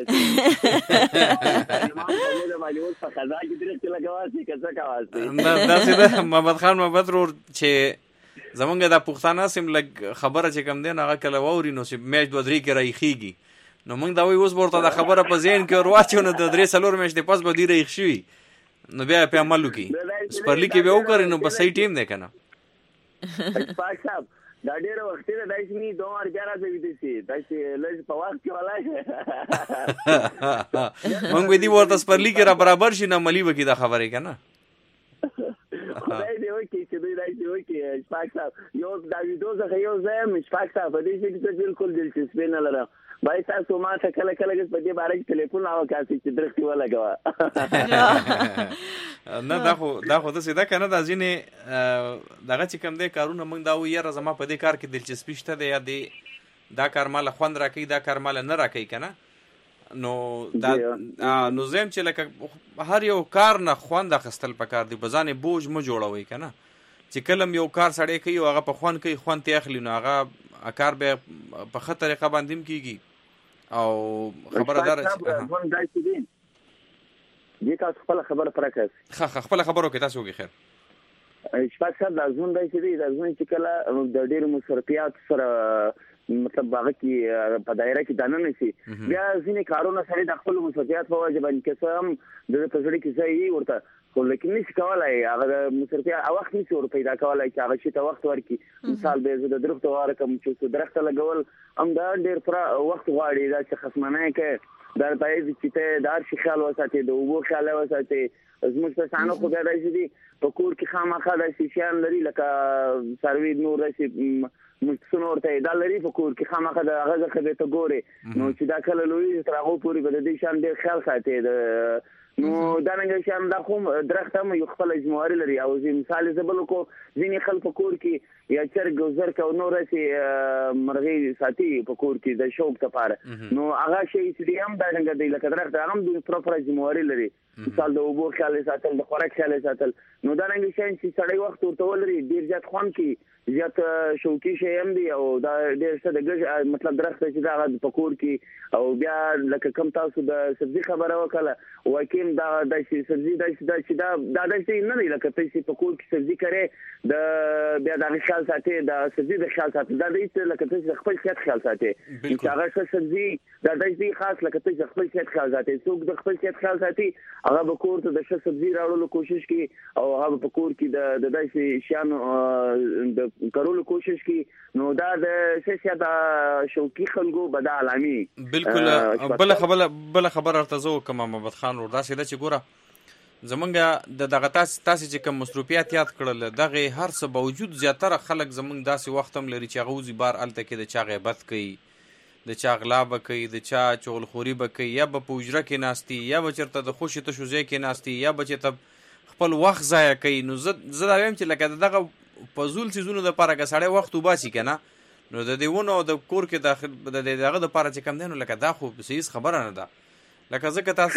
ما په باندې اوس په خزان کې درخت لګواسي کڅه کواسي دا داسې ده محمد خان محمد رور چې زمونږ د پښتانه سیم لګ خبره چې کم دی هغه کله ووري نو چې میچ دوه درې کې رايخيږي نو موږ دا وی اوس ورته د خبره په ذهن کې ورواچو نو د درې څلور میچ د پاس به دی رايخ شي نو بیا په عمل وکي سپرلی کې به وکړي نو بس صحیح ټیم دی کنه پاک صاحب دا ډېر وخت دی دای چې می دوه ور بیا راځي دي سي دای چې لږ په وخت کې ولا مونږ به دی ورته سپرلی کې را برابر شي نه ملي وکي دا خبره کنه خدای دې وکي چې دوی راځي وکي پاک صاحب یو دا ویډیو زه یو زم پاک صاحب دې چې بالکل دلچسپي نه لرم بای تاسو ما ته کله کله په دې باره کې ټلیفون او کاسي چې درختي ولګوا نه دا خو دا خو د سیده کنه د ځینې دغه چې کوم دی کارونه موږ دا ویره زما په دې کار کې دلچسپي شته دی یا دی دا کار مال خوند راکې دا کار مال نه راکې کنه نو دا نو زم چې لکه هر یو کار نه خوند اخستل پکار دی بزانه بوج مو جوړوي کنه چې کلم یو کار سړی کوي او هغه په خوند کوي خوند ته اخلي نو هغه کار به په خطر طریقه باندې کیږي او خبره دار دي تاسو خپل خبره پرکاس خه خپل خبرو کې تاسو وګی خیر اشفاق صاحب د ځون دای چې دی د ځون چې کله د ډېر مصرفيات سره مطلب هغه کې په دایره کې دانه نشي بیا ځینې کارونه سره د خپل مصرفيات په وجه باندې قسم د پسړي کې ځای ورته خو لیکن نشي کولای هغه مصرفيات او وخت نشي ور پیدا کولای چې هغه شي ته وخت ورکړي مثال به زه د درخت وارکم چې درخت لګول هم دا ډېر پر وخت غواړي دا چې خصمانه کې دا پایز چې ته دار شي خیال وساتي د وګو خیال وساتي زموږ څه څنګه خو دا راځي په کور کې خامخا د شیشان لري لکه سروي نور راشي مستنور ته دا لري په کور کې خامخا د هغه ځخه ته ګوري نو چې دا کله لوی تر هغه پوری به د شان ډېر خیال ساتي نو دا نه شان دا کوم درخت هم یو خپل جمهوریت لري او مثال زبل کو ځینې خلک کور کې یا چرګ گزر کا نو راسي مرغي ساتي په کور کې د شوق لپاره نو هغه شی چې هم دا څنګه دی لکه درخت هم د پروپر جمهوریت لري مثال د وبو خیال ساتل د خوراک خیال ساتل نو دا نه شي چې سړی وخت ورته ولري ډیر زیات خوان کې زیات شوقي شي هم دی او دا ډیر څه د مطلب درخت چې دا په کور کې او بیا لکه کم تاسو د سبزي خبره وکړه وکیم دا د سبزي د چې دا دا د څه نه دی لکه چې په کور کې سبزي کرے د بیا د خیال ساتي د سبزي د خیال ساتي دا د لکه چې خپل خیال ساتي چې هغه سبزي دا د دې خاص لکه چې خپل خیال ساتي څوک د خپل خیال ساتي هغه به کور ته د سبزي راوړلو کوشش کوي او هغه په کور کې د د داسې شیانو د کارولو کوشش کوي نو دا د سیاست شوقي خلکو بد علامي بالکل بل خبره بل خبره ارتزو کوم محمد خان ور داسې د چې ګوره زمونږ د دغه تاسو تاسو چې کوم مصروفیات یاد کړل دغه هر څه باوجود زیاتره خلک زمونږ داسې وخت هم لري چې غوځي بار الته کې د چا غیبت کوي د چا غلا به کوي د چا چغلخوري به کوي یا به په اجره کې ناستي یا به چرته د خوشي ته شوزې کې ناستي یا به چې خپل وخت ضایع کوي نو زه زه دا وایم چې لکه دغه فزول سيزونو د پاره که سړی وخت وباسي کنه نو د دیونو د کور کې داخل د دغه د پاره چې کم دینو لکه دا خو صحیح خبره نه ده لکه ځکه تاسو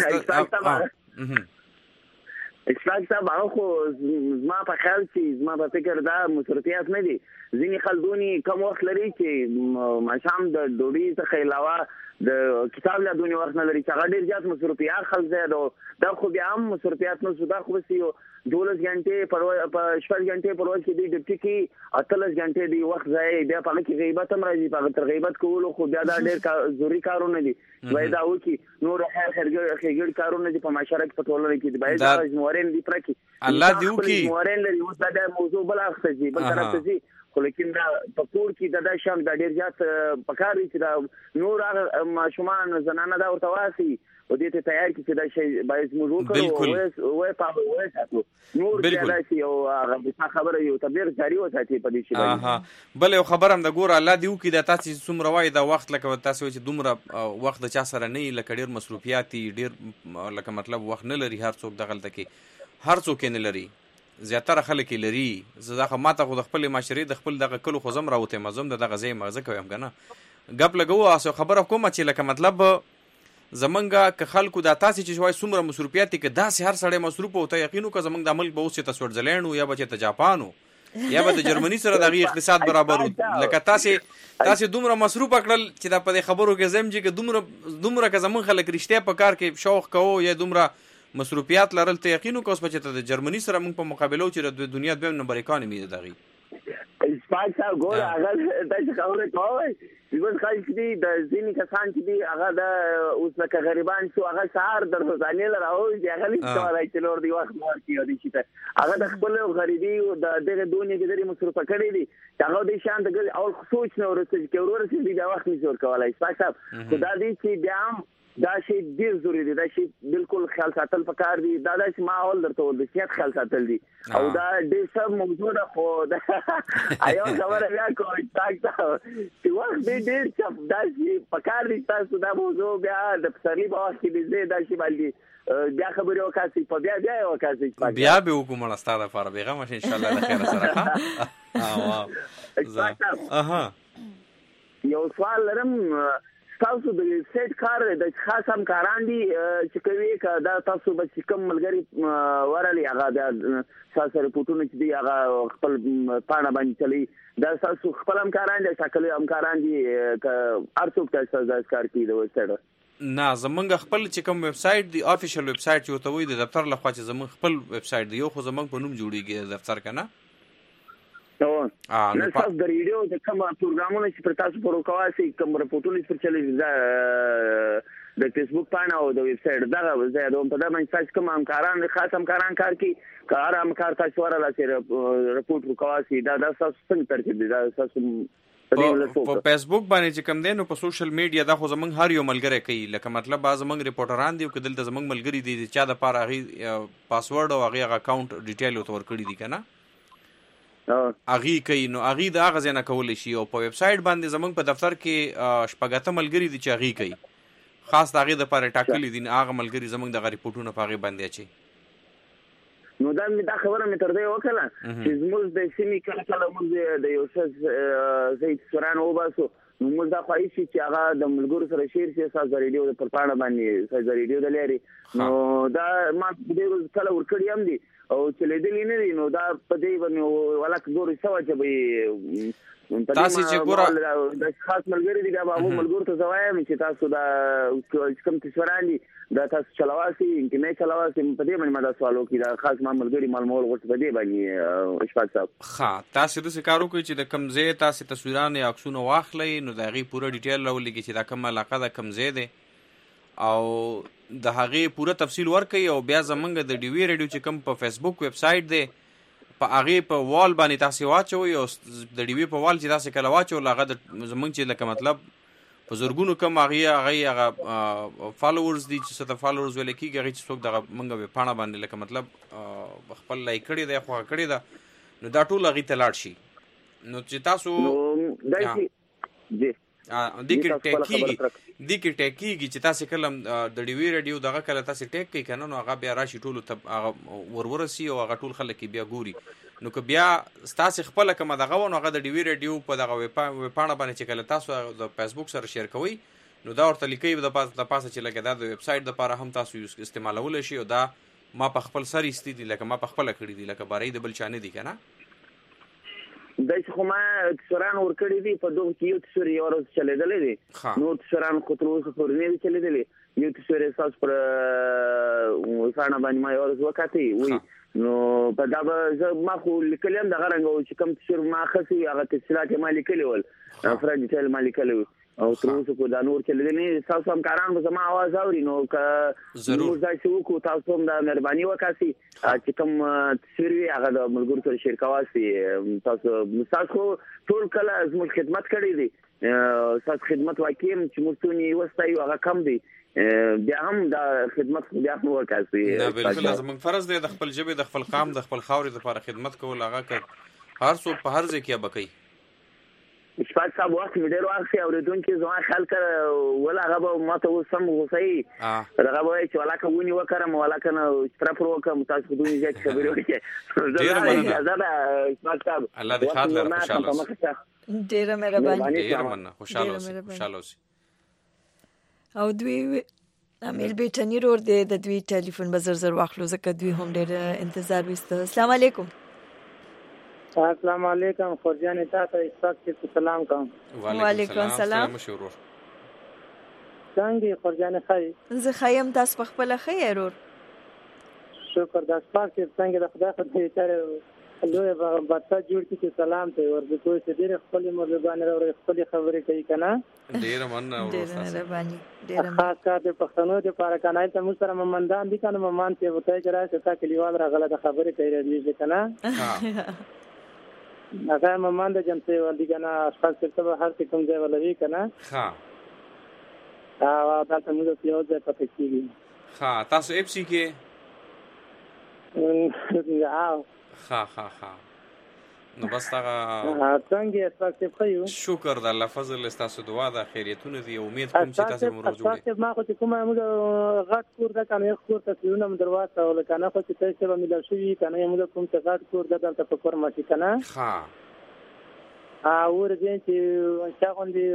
اشفاق صاحب هغه خو زما په خیال چې زما په فکر دا مصرفيات نه دي ځینې خلکونی کم وخت لري چې ماشام د ډوډۍ څخه علاوه د کتاب لا دونی ورنه لري چې هغه ډیر زیات مصروفیات خلک زیاده دا خو بیا هم مصروفیات نو دا خو بس یو دولس غنټې پر په شپږ غنټې پر ورځ کې دی ډیپټي کې اتلس غنټې دی وخت ځای بیا په کې غیبت هم راځي په تر غیبت کولو خو بیا دا ډیر ضروري کارونه دي وای دا وکی نور خیر خیر خیر کارونه دي په معاشره کې په ټولنه کې دی باید دا نورین دی پر کې الله دی وکي نورین لري اوس دا موضوع بل اخته شي بل طرف ته خو لیکن دا په کور کې د دا شام د ډیر زیات پکاري چې دا نور هغه ماشومان زنانه دا ورته واسي او دې ته تیار کی چې دا شی باید موږ وکړو او وای په وای تاسو نور دا شی او هغه خبره یو تبلیغ جاری وساتي په دې شی باندې بل یو خبر هم د ګور الله دی وکي دا تاسو څومره وای دا وخت لکه تاسو چې دومره وخت د چا سره نه لکه ډیر مصروفیات ډیر لکه مطلب وخت نه لري هر څوک دغلت کې هر څوک نه لري زیاتره خلک لري زه خو ماته خو د خپل معاشري د خپل دغه کلو خو زم راوته مزم د دغه ځای مغزه کوم کنه غپ لګو اسو خبره کوم چې لکه مطلب زمونږه که خلکو دا تاسو چې شوي څومره مصروفیات کې داسې هر سړی مصروف او ته یقینو که زمونږ د عمل به اوسه ته سویټزرلند یا به ته جاپانو یا به د جرمني سره دغه اقتصاد برابر لکه تاسو تاسو دومره مصروف کړل چې دا په خبرو کې زم چې دومره دومره که زمون خلک رښتیا په کار کې شوق کوو یا دومره مصروفیات لرل ته یقینو که اوس په چې د جرمني سره موږ په مقابله چې د دنیا دویم نمبر اکانومي ده دغه اسپاک صاحب ګور هغه د خبره کوي یوه خلک دي د ځینې کسان چې دي هغه د اوس لکه غریبان شو هغه سهار د روزانه لراو چې هغه لیک کوي چې لور دی وخت مور کیو دي چې هغه د خپل غریبي او د دغه دنیا کې د مصروفه کړی دي هغه د شان د اول خصوص نه ورته چې ورته دي دا وخت نشور کولای اسپاک صاحب خدا دې چې بیا دا شی ډیر ضروری دی دا شی بالکل خیال ساتل پکار دی دا د ماحول درته ول د صحت خیال ساتل دی او دا ډیر سب موضوع ده خو دا ایو خبره بیا کوي تاکه چې وخت دې ډیر چپ دا شی پکار دی تاسو دا موضوع بیا د پسرلی په وخت کې دې دا شی باندې بیا خبرې وکاسي په بیا بیا وکاسي بیا به حکومت ستاره لپاره بیغه مشه ان شاء الله د خیر سره ها اها یو سوال لرم تاسو د سیټ کار د خاص هم کاران دي چې کوي که دا تاسو به چې کوم ملګری ورالي هغه د تاسو رپورټونه چې دی هغه خپل پاڼه باندې چلی دا تاسو خپل هم کاران دي شکل هم کاران دي که ارڅوک تاسو د کار کوي د وسټر نه زمونږ خپل چې کوم ویب سټ دی افیشل ویب سټ چې وته وي د دفتر لخوا چې زمونږ خپل ویب سټ دی یو خو زمونږ په نوم جوړیږي دفتر کنه نو نو تاسو د ریډیو د کوم پروګرامونو چې پر تاسو پر وکواسي کوم رپورټونه چې پر چلی د فیسبوک پاڼه او د ویب سټ دغه زیاده په دغه باندې تاسو کوم همکاران خاص همکاران کار کوي کار همکار تاسو ورلا چې رپورټ وکواسي دا د تاسو څنګه ترتیب دي دا تاسو په فیسبوک باندې چې کوم دینو په سوشل میډیا دا خو زمونږ هر یو ملګری کوي لکه مطلب باز زمونږ ریپورټران دی او کدل د زمونږ ملګری دي چې دا پاره غي پاسورډ او هغه اکاونټ ډیټیل او تور کړی دي کنه اغي کوي نو اغي دا غزه نه کول شي او په ویب سټ باندې زمونږ په دفتر کې شپږاته ملګری دي چې اغي کوي خاص دغه د پاره ټاکلي دي هغه ملګری زمونږ د ریپورټونو په غي باندې اچي نو دا مې دا خبره مې تر دې وکړه چې زموږ د سیمې کله کله موږ د یو څه زید سوران وباسو نو موږ دا خوایي چې هغه د ملګرو سره شیر شي تاسو ریډیو د پرپاڼه باندې تاسو ریډیو د لري نو دا ما د روز کله ورکړی هم دي او چې لیدلې نه دي نو دا په دې باندې ولک ګوري سوا چې به تاسو چې ګوره د خاص ملګری دي دا هغه ملګرو ته زوایم چې تاسو دا کوم تشوران دي دا تاسو چلاواسي چې نه چلاواسي په دې باندې ما دا سوال وکړ دا خاص ما ملګری معلومول غوښته په دې باندې اشفاق صاحب ها تاسو د کارو کوي چې د کمزې تاسو تصویران یا عکسونه واخلې نو دا غي پوره ډیټیل راولېږي چې دا کوم علاقه د کمزې ده او د هغه پوره تفصیل ورکړي او بیا زمونږ د ډي وی ریډیو چې کوم په فیسبوک ویب سټ دی په هغه په وال باندې تاسو واچوي او د ډي وی په وال چې تاسو کله واچو هغه د زمونږ چې لکه مطلب په زورګونو کم هغه هغه هغه فالوورز دي چې ست فالوورز ول کېږي هغه چې څوک دغه مونږ په پاڼه باندې لکه مطلب خپل لایک کړي دی خو کړي دا نو دا ټول هغه تلاړ شي نو چې تاسو دای جی د کې ټیکيږي د کې ټیکيږي چې تاسو کلم د ډي وی ریډیو دغه کله تاسو ټیک کوي کنه نو هغه بیا راشي ټول ته ورورسي او هغه ټول خلک بیا ګوري نو که بیا تاسو خپل کوم دغه ونه هغه د ډي وی ریډیو په دغه وی پاڼه باندې چې کله تاسو د فیسبوک سره شیر کوئ نو دا ورته لیکي د پاسه د پاسه چې لګا د ویب سټ د لپاره هم تاسو یوز استعمالول شي او دا ما په خپل سر استې دي لکه ما په خپل کړی دي لکه بارې د بل چانه دي کنه د څه خو ما سران ور کړی دي په دوه کې یو څوري ورځ چلیدلې دي نو سران خو تر اوسه پورې نه چلیدلې یو څوري اساس پر وسانه باندې ما ورځ وکاتي وي نو په دا به ما خو لیکلم د غرنګ چې کوم څور ما خسي هغه تفصيلات ما لیکلي ول افراد ټل ما لیکلي او تر اوسه په دا نور چلیدلې نه تاسو هم کاران به زما आवाज اوري نو که ضرور ځای شو کو تاسو هم د مهرباني وکاسي چې کوم سیروي هغه د ملګرو سره شریکواسي تاسو تاسو ټول کله زموږ خدمت کړی دي تاسو خدمت واکیم چې مستونی وستایو هغه کم دي بیا هم د خدمت بیا هم وکاسي نه بالکل زموږ فرض دی د خپل جبه د خپل قام د خپل خاورې لپاره خدمت کول هغه کړ هر څو په هر ځای کې بکی شپږ صاحب وخت مې ډېر وخت اوریدونکو زما خیال کړ ولا هغه ما ته وسم غوسې هغه وایي چې ولا کوونی وکړم ولا کنه طرف وکم تاسو دوی ځکه خبرې وکړي ډېر مننه زړه شپږ صاحب الله دې خاطر خوشاله ډېر مهرباني ډېر مننه خوشاله خوشاله اوسئ او دوی امیل بیٹنی رور دی د دوی ټلیفون به زر زر واخلو ځکه دوی هم ډېر انتظار وسته السلام علیکم السلام علیکم خورجان تاسو ته سلام کوم وعلیکم السلام څنګه خورجان خای زه خایم تاسو په خپل خیر ور شکر د سپارک څنګه د خدای خدای تر لوی باندې جوړ کی سلام ته ورته کوی چې ډېر خپل مرزبان او خپل خبرې کوي کنه ډېر مننه او مهرباني ډېر خاص کار د پښتنو د لپاره کنه ته موږ سره ممندان دي کنه ممان ته وته چې راځي تا کلیوال راغله د خبرې کوي دې کنه هغه ممان د جنته ولدي کنه خاص ته هر څه کوم ځای ولوي کنه ها او تاسو موږ په یو ځای پاتې کیږي ها تاسو اف سي کې او ها ها ها نو بس تا څنګه تاسو په یو شکر د الله فضل تاسو دعا د خیریتونه دی امید کوم چې تاسو مو روزو تاسو ما خو کومه موږ غټ کور د کنه خور تصویرونه دروازه ول کنه خو چې تاسو به ملل شوی کنه موږ کوم څه غټ کور د دلته په کور ماشي کنه ها ا ورته چې څنګه دی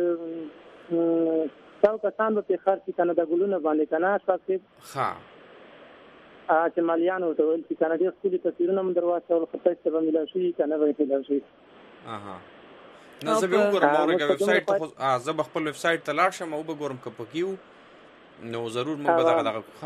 څو کسان به خرڅ کنه د ګلونه باندې کنه تاسو ها ا چې مليانو ته ول چې کنه د خپل تصویرونه من دروازه ول خطه څه به ملل شوی کنه به ملل شوی اها نو زه به وګورم اورګه ویب سټ ته زه خپل ویب سټ ته لاړ شم او به ګورم کپکیو نو ضرور موږ به دغه دغه ښه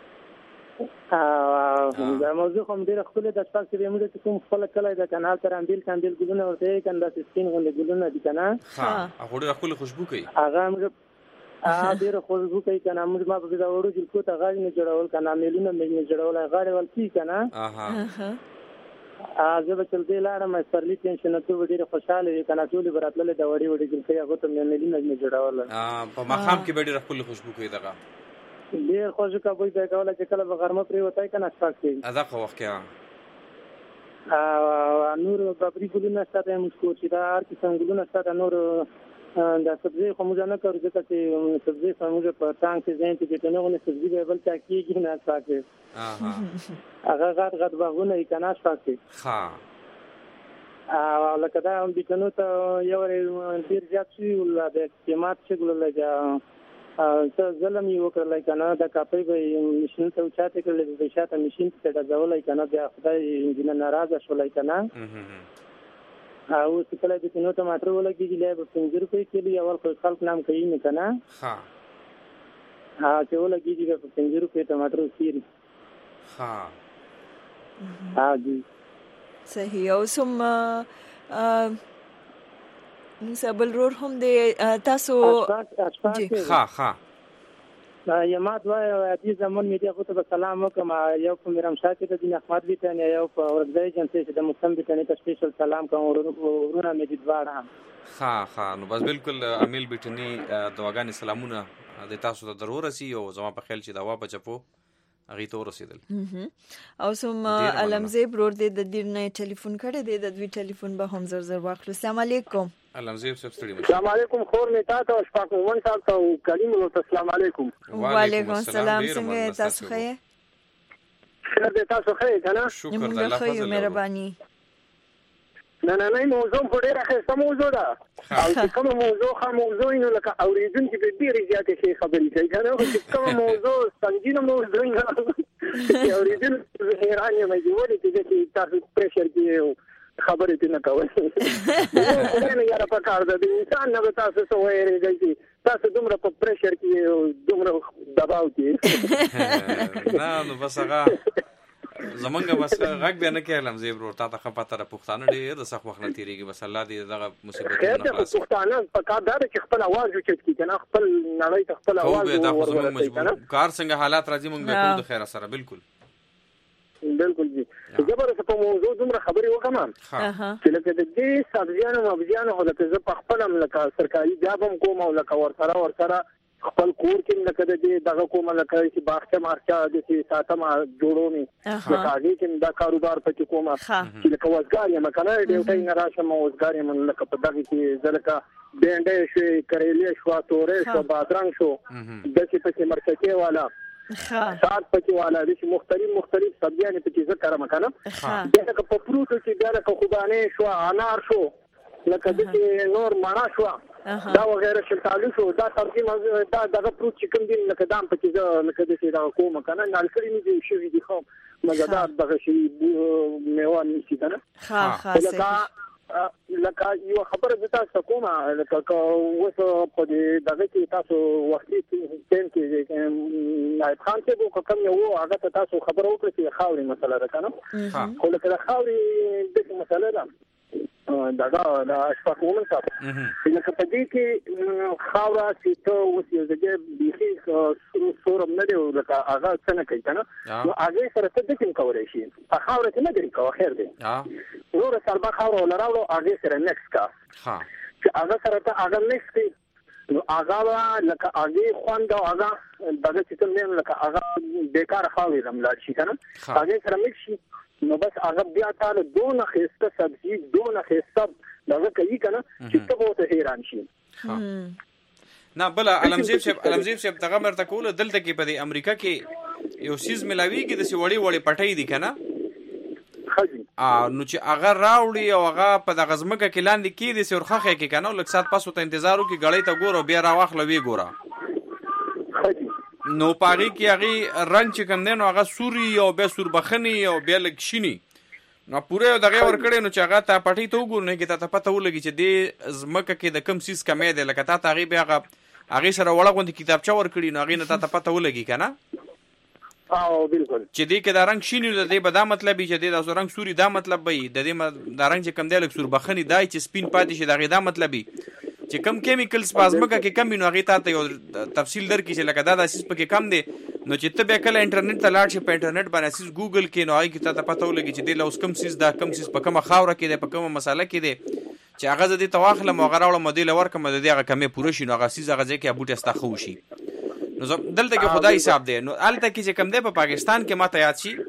ا دا موضوع کوم ډیر خپل د تاسو کې موږ چې کوم خپل کله د کنال تر اندیل کاندیل ګلونه ورته کنده سپین غونډه ګلونه دي کنه ها هغه خپل خوشبو کوي هغه موږ ا ډیر خوشبو کوي کنه موږ ما په دا وړو چې کوته غاړي نه جوړول کنه میلونه مې جوړول غاړي ول کی کنه اها ا زه به چل دی لاړم سرلی ټینشن ته ډیر خوشاله وي کنه ټول براتله د وړي وړي چې هغه ته میلونه مې جوړول ا په مخام کې ډیر خپل خوشبو کوي دغه ډیر خوشو کا وای دا کوله چې کله غرمه پرې وتاي کنه سپاکي ادا خو وخت کې ا نور بابری ګلونه ستاسو مسکو چې دا هر قسم ګلونه ستاسو نور دا سبزی خو موږ نه کوو ځکه چې سبزی موږ په ټانک کې ځین چې ته نه غوښنه سبزی به بل چا کېږي نه سپاکي اها هغه غټ غټ باغونه یې کنه سپاکي ها او لکه دا هم بکنو ته یو ډیر زیات شي ولا د قیمت څخه لګا څه ظلم یو کړل کنه دا کاپي به مشین ته چاته کړل د شاته مشین ته دا ځولای کنه بیا خدای انجن ناراضه شولای کنه او چې کله د کینو ټماټر ولګي له پنځه روپۍ کیلو اول خو خلک نام کوي نه کنه ها ها چې ولګي د پنځه روپۍ ټماټر سیری ها ها دي صحیح او سم مسابل رور هم د تاسو ها ها یا ما دوه عادي زمون میډیا خو ته سلام وکم یو کوم رم شاکه د دین احمد بیتن یو په ورځي جنسي چې د مسلم بیتن ته سپیشل سلام کوم ورونه مې دي دواړه ها ها نو بس بالکل امیل بیتنی دواګانی سلامونه د تاسو ته ضرور سي او زما په خیال چې دا وا بچپو اغه تو رسیدل او سم علمزه برور د دیر نه ټلیفون کړي د دوی ټلیفون به هم زر زر واخلو السلام علیکم علمزه صاحب ستړي السلام علیکم خور می تاسو شپږ مون تاسو کلیم نو السلام علیکم وعلیکم السلام څنګه تاسو ښه خیر دې تاسو ښه کنه شکر د الله فضل مهرباني نه نه نه موضوع په ډیره ښه موضوع ده او چې کوم موضوع خا موضوع نو لکه اوریدونکو به ډیره زیاتې شي خبرې کوي کنه چې کوم موضوع څنګه موضوع نه اوریدونکو حیران یم چې ولې چې تاسو پرېشر کې خبرې دې نه کوي نه یاره په کار ده انسان نه تاسو څه وایي تاسو دومره په پریشر کې دومره دباو کې نه نو بس هغه زمونږ بس غږ به نه کېلم زه برو تا ته خپه تر پښتانه ډېر د سخت وخت نه تیریږي بس الله دې دغه مصیبتونه نه خلاص پښتانه په کار دا چې خپل आवाज وچت کی کنه خپل نړۍ ته خپل आवाज ورور کار څنګه حالات راځي مونږ به کوو د خیر سره بالکل بالکل جی زبر په موضوع دومره خبرې وکم چې لکه د دې سبزیانو مبزیانو لکه زه په خپل لکه سرکاري جابم کوم او لکه ورسره ورسره خپل کور کې لکه د دې دغه کوم لکه چې باغچه مارچا د سي ساتما جوړونی لکه هغه کې دا کاروبار پکې کوم چې لکه وزګار یم کنه ډیوټي نه راشم وزګار یم لکه په دغه کې ځلکه بینډې شو کریلې شو تورې شو بادرنګ شو د چې پکې مرچکي والا سات پکې والا د مختلف مختلف سبزیان پکې ذکر مکنه دا که په فروټو کې دا که خوبانه شو انار شو لکه د نور مانا شو دا وغیرہ شلتالو شو دا سبزی دا دغه فروټ چې کوم دي لکه دام پکې لکه د څه دا کوم کنه نالکړی نه دي شوې دي خو مزدار دغه شی میوه نشي کنه ها ها لکه یو خبره د تاسو کومه لکه وسو په دې دغه کې تاسو وختي ټیم کې نایب خان ته کوم یو هغه تاسو خبره وکړه چې خاوري مسله ده کنه خو لکه خاوري د مسله ده دغه د اشفاقومن صاحب لکه په دې کې خاورا چې ته اوس یو ځای بيخي سورم نه دی لکه هغه څنګه کوي کنه نو هغه سره څه د کوم کولای شي په خاورا کې نه دی کوه خیر دی نور سربا خاورا ولراو هغه سره نکس کا ها چې هغه سره ته هغه نکس کی نو هغه لکه هغه خوند او هغه دغه چې ته نه لکه هغه بیکار خاوري رملا شي کنه هغه سره مکس شي نو بس هغه بیا تعالی دونه خسته سبزی دونه خسته دغه کوي کنه چې ته به ته حیران شي نه بل علمزیب صاحب علمزیب صاحب دغه مرته کوله دلته کې په امریکا کې یو سیز ملاویږي د سی وړي وړي پټي دي کنه ا نو چې هغه راوړي او هغه په دغه ځمکه کې لاندې کې دي سرخه کې کنه لکه سات پاسو ته انتظار وکي غړې ته ګورو بیا راوخلو وی ګورا نو پاغي کې هغه رنگ چې کوم دی نو هغه سوري او به سوربخني او به لکشنی نو پوره دغه ور کړي نو چې هغه ته پټي ته وګورنه کې ته پته ولګي چې د زمکه کې د کم سیس کمې ده لکه ته هغه به هغه هغه سره وړه غوندي کتابچه ور کړي نو هغه نه ته پته ولګي کنه او بالکل چې دې کې دا رنگ شینی د دې به دا مطلب چې دې دا رنگ سوري دا مطلب به د دې دا رنگ چې کم دی لکه سوربخني دای چې سپین پاتې شي دا دا مطلب چې کم کیمیکلز پازمکه کې کم وینو هغه ته یو تفصیل درکې چې لکه دا د اساس پکې کم دي نو چې ته به کله انټرنیټ ته لاړ شي په انټرنیټ باندې اساس ګوګل کې نو هغه کې ته پته ولګي چې د لوس کم سیس دا کم سیس په کومه خاوره کې ده په کومه مساله کې ده چې هغه زدي تواخله مغراوله مودیل ورکه مده دغه کمې پوره شي نو هغه سیس هغه ځکه بوټه استا خو شي نو دلته کې خدای حساب دی نو الته کې چې کم دی په پاکستان کې ماته یاد شي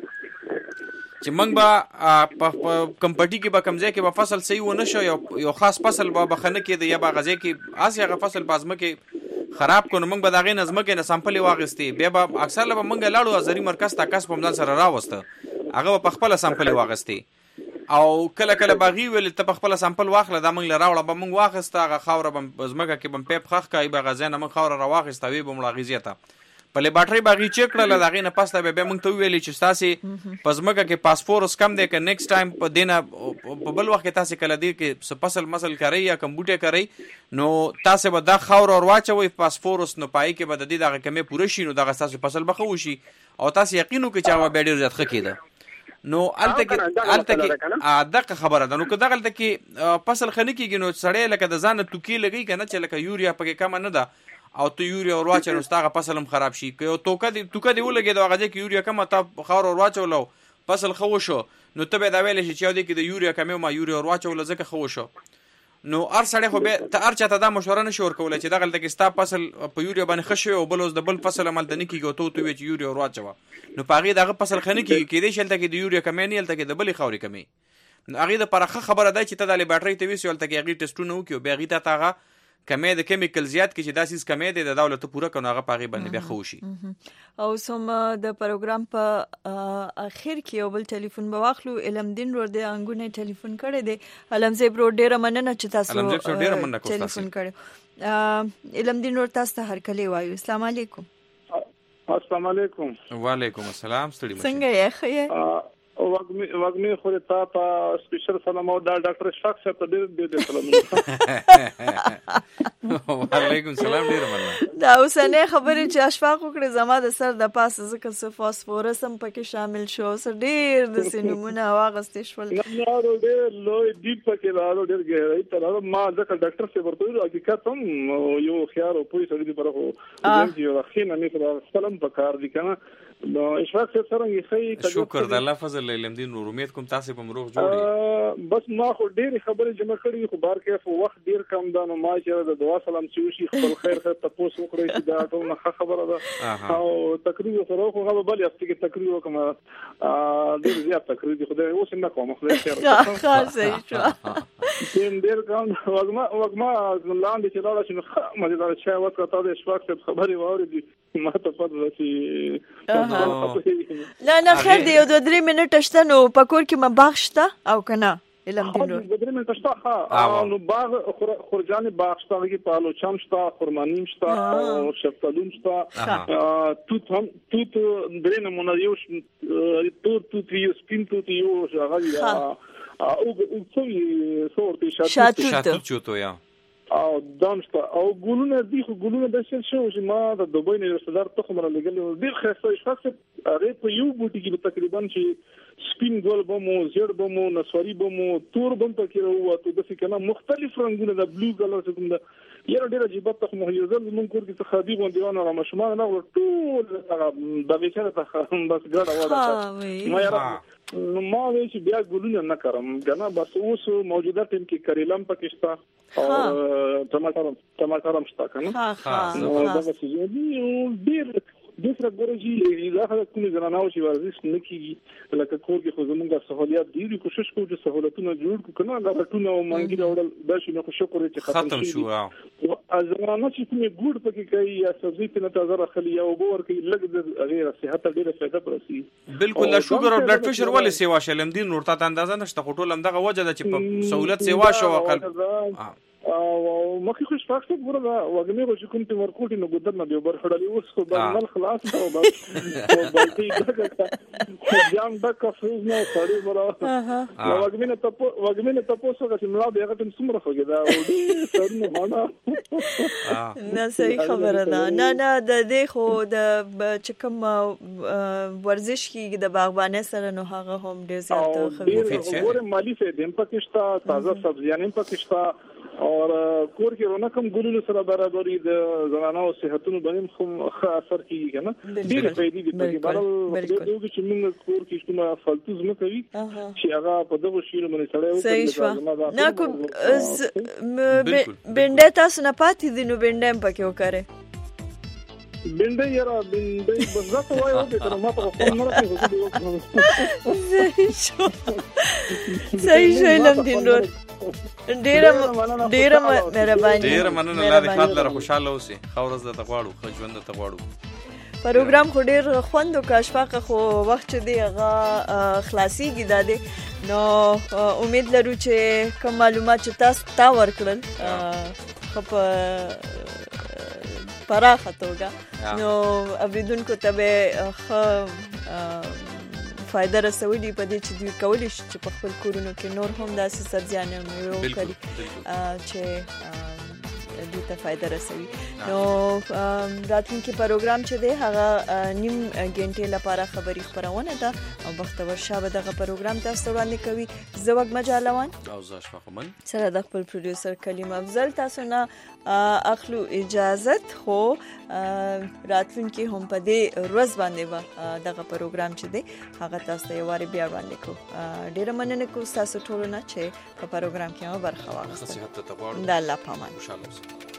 چې موږ به په کمپټي کې به کمزې کې به فصل صحیح و نشو یو یو خاص فصل به بخنه کې دی یا به غزې کې آسی هغه فصل بازمه کې خراب کو نو موږ به دغه نظم کې نه سامپل واغستې بیا به اکثر به موږ لاړو ازري مرکز ته کس په مدل سره راوسته هغه په خپل سامپل واغستې او کله کله باغی ویل ته په خپل سامپل واخله دا موږ لراوړه به موږ واغسته هغه خاور به زمګه کې بم پیپ خخ کای به غزې نه موږ خاور راواغسته وی به موږ غزیته په لیبارټری باغی چیک کړل دغه نه پاسته به موږ ته ویلې چې تاسو پزماګه کې پاسپورس کم دی ک نیکسټ ټایم په دینه په بل وخت تاسو کله دی کې فصل مسل کوي یا کمبوټه کوي نو تاسو به دا خاور اور واچوي پاسپورس نو پای کې به د دې دغه کمې پوره شي نو دغه تاسو فصل بخو شي او تاسو یقینو کې چې هغه به ډیر زیات خکېده نو الته کې الته کې دغه خبره ده نو که دغه الته کې فصل خنه کېږي نو سړی لکه د ځان توکی لګي کنه چې لکه یوریا پکې کم نه ده او تو یوریا اور واچ نو ستاغه فصل هم خراب شي که یو توکه دی توکه دی ولګي دا هغه چې یوریا کم ته خاور اور واچولو فصل خو شو نو ته به دا ویل شي چې دی کې د یوریا کم ما یوریا اور واچول ځکه خو شو نو ار سړی خو به ته ار چاته دا مشوره نشور کولای چې دغه لته کې ستا فصل په یوریا باندې خښوي او بل اوس د بل فصل عمل د نکیږي ته تو چې یوریا اور واچو نو پاغي دغه فصل خنه کیږي کې دې شلته کې د یوریا کم نه لته کې د بلې خوري کمی نو هغه د پرخه خبره ده چې ته د لیبارټری ته ویسول ته کې هغه ټیسټونه وکيو به هغه ته هغه کمې د کیمیکل زیات کې چې داسې کمې د دولت پوره کنه هغه پاغي باندې بیا خوشي او سم د پروګرام په اخر کې یو بل ټلیفون به واخلو علمدین ور د انګونه ټلیفون کړی دی علمزیب رو ډیره مننه چې تاسو ټلیفون کړی علمدین ور تاسو ته هر کله وایو السلام علیکم السلام علیکم وعلیکم السلام ستړي څنګه یې خیر وګمه وګمه خو ته تا سپیشل سلام او دا ډاکټر اشفاق صاحب ته ډېر ډېر سلام. وعلیکم سلام ډېر مننه. دا اوسنه خبرې چې اشفاق وکړي زما د سر د پاسه ځکه څه فاسفورس هم پکې شامل شو سر ډېر د سینمونه واغستې شول. نه ډېر لوی ډیپ پکې راو ډېر ګهرای تر ما ځکه ډاکټر صاحب ورته حقیقت هم یو خيار او پوي سړي دی پرخو چې یو خینه نه کړه سلام پکار دي کنه. نو اشفاق صاحب سره یې خی شکر د الله فضل علمدین نور امید کوم تاسو په مروغ جوړی. بس ما خو ډېر خبرې جمع کړې خو بار کې وخت ډېر کم دا نو ما چې د دعا سلام چې وشي خپل خیر خیر تاسو وکړئ چې دا ټول نه خبره ده او تقریبا سره خو هغه بل یاست کې تقریبا کوم ډېر زیات تقریبا خدای اوس نه کوم خدای خیر خاص صحیح شو تیم ډېر کم وګما وګما لاندې چې لاړ شي مزیدار چا وخت ته د اشفاق صاحب خبرې واورېدې ما ته پته شي. نه نه خیر دی یو دوه درې منټه شته نو پکور کې مباغ شته او کنه علم دین نور دوه درې منټه شته ها نو باغ خورجان باغ شته کې پالو چم شته خرمانیم شته او شفتالو شته توت هم توت درې نمونه یو توت توت یو سپین توت یو هغه او څو څورتي شاتو شاتو چوتو یا او دانشته او ګولونه دي خو ګولونه د څه شو چې ما د دوبۍ نه رسدار تخم را لګل ډیر خاصه اشفاق هغه په یو بوټي کې تقریبا چې سپین ګول بمو زیړ بمو نسواری بمو تور بم پکې راوته د څه کنه مختلف رنگونه د بلو کلر څخه د یره ډیر عجیب تخم یو ځل مونږ کور کې خادي باندې ونه را مشما نه ټول د بیچاره ته بس ګډه وره ما یاره نو ما وی چې بیا ګولونه نه کړم کنه بس اوس موجوده ټیم کې کریلم پکشتا او ټماټر ټماټر هم شته کنه ها ها نو دا څه دی ډیر دوسره ګورجی دا کوم زنانو چې ورزش نه کیږي لکه کور کې خو زمونږ سہولیات ډیری کوشش کوو چې سہولتونه جوړ کړو کنه دا ټونه او مانګي راوړل دا شي نو شکر چې ختم شو او زنانو چې کومه ګوډ پکې کوي یا سبزی په نتاجه راخلي یا وبور کې لګ د غیر صحت ډیره فائدہ پرسي. بالکل لا شوګر او بلډ پريشر ولې سیوا شلم دین نور ته اندازه نشته خټول هم دغه وجه ده چې په سہولت سیوا شو قلب او مخکې خوش فاکس ګوره دا وګمه چې کوم ته ورکوټي نو ګدر نه دی بر خړلې اوس خو بل خلاص او بس بلتي دغه جام د کفوز نه سړی برا وګمه نه ته وګمه نه ته پوسو چې ملا به هغه تم سمره خوګه دا وړي سرنه هانا نه صحیح خبره ده نه نه د دې خو د چې کوم ورزش کې د باغبانۍ سره نو هغه هم ډیر زیات خبره ګوره مالی فائدې هم پکښتا تازه سبزیان هم پکښتا اور کور کې رونقم ګلولو سره برابرۍ د زنانو صحتونو باندې خو ښه اثر کوي کنه ډېر فائدې دي په بارل دغه چې موږ کور کې کومه فالتو زما کوي چې هغه په دغه شیرو باندې سره وکړي نه کوم بنده تاسو نه پاتې دي نو بنده هم پکې وکړي بنده یاره بنده بزات وای او به ما په خپل نه راځي صحیح شو صحیح شو لم دین نور ډیره ډیره مهرباني ډیره مننه الله دې خاطر خوشاله اوسې خورز د تغواړو خو ژوند د تغواړو پروګرام خو ډیر خوند او کاشفاق خو وخت دی هغه خلاصيږي داده نو امید لرو چې کوم معلومات چې تاسو تا ورکړل خو په پراخه توګه نو اوریدونکو ته به خو فائدہ رسولي په دې چې دوی کولی شي چې په خپل کورونو کې نور هم داسې سبزیان او کړي چې دوی ته فائدہ رسوي. نو راتلونکي پروګرام چې دی هغه نیم غنټې لپاره خبري خبرونه ده او بختور شابه دغه پروګرام تاسو وړاندې کوي زوګ مجالوان او زاش فخمن سره د خپل پروډوسر کلیم افضل تاسو نه اخلو اجازت خو راتلونکي هم په دې ورځ باندې دغه پروګرام چې دی هغه تاسو ته واري بیا وړاندې کو ډیر مننه کو تاسو ټول نه چې په پروګرام کې برخه واخیسته. د الله پامان.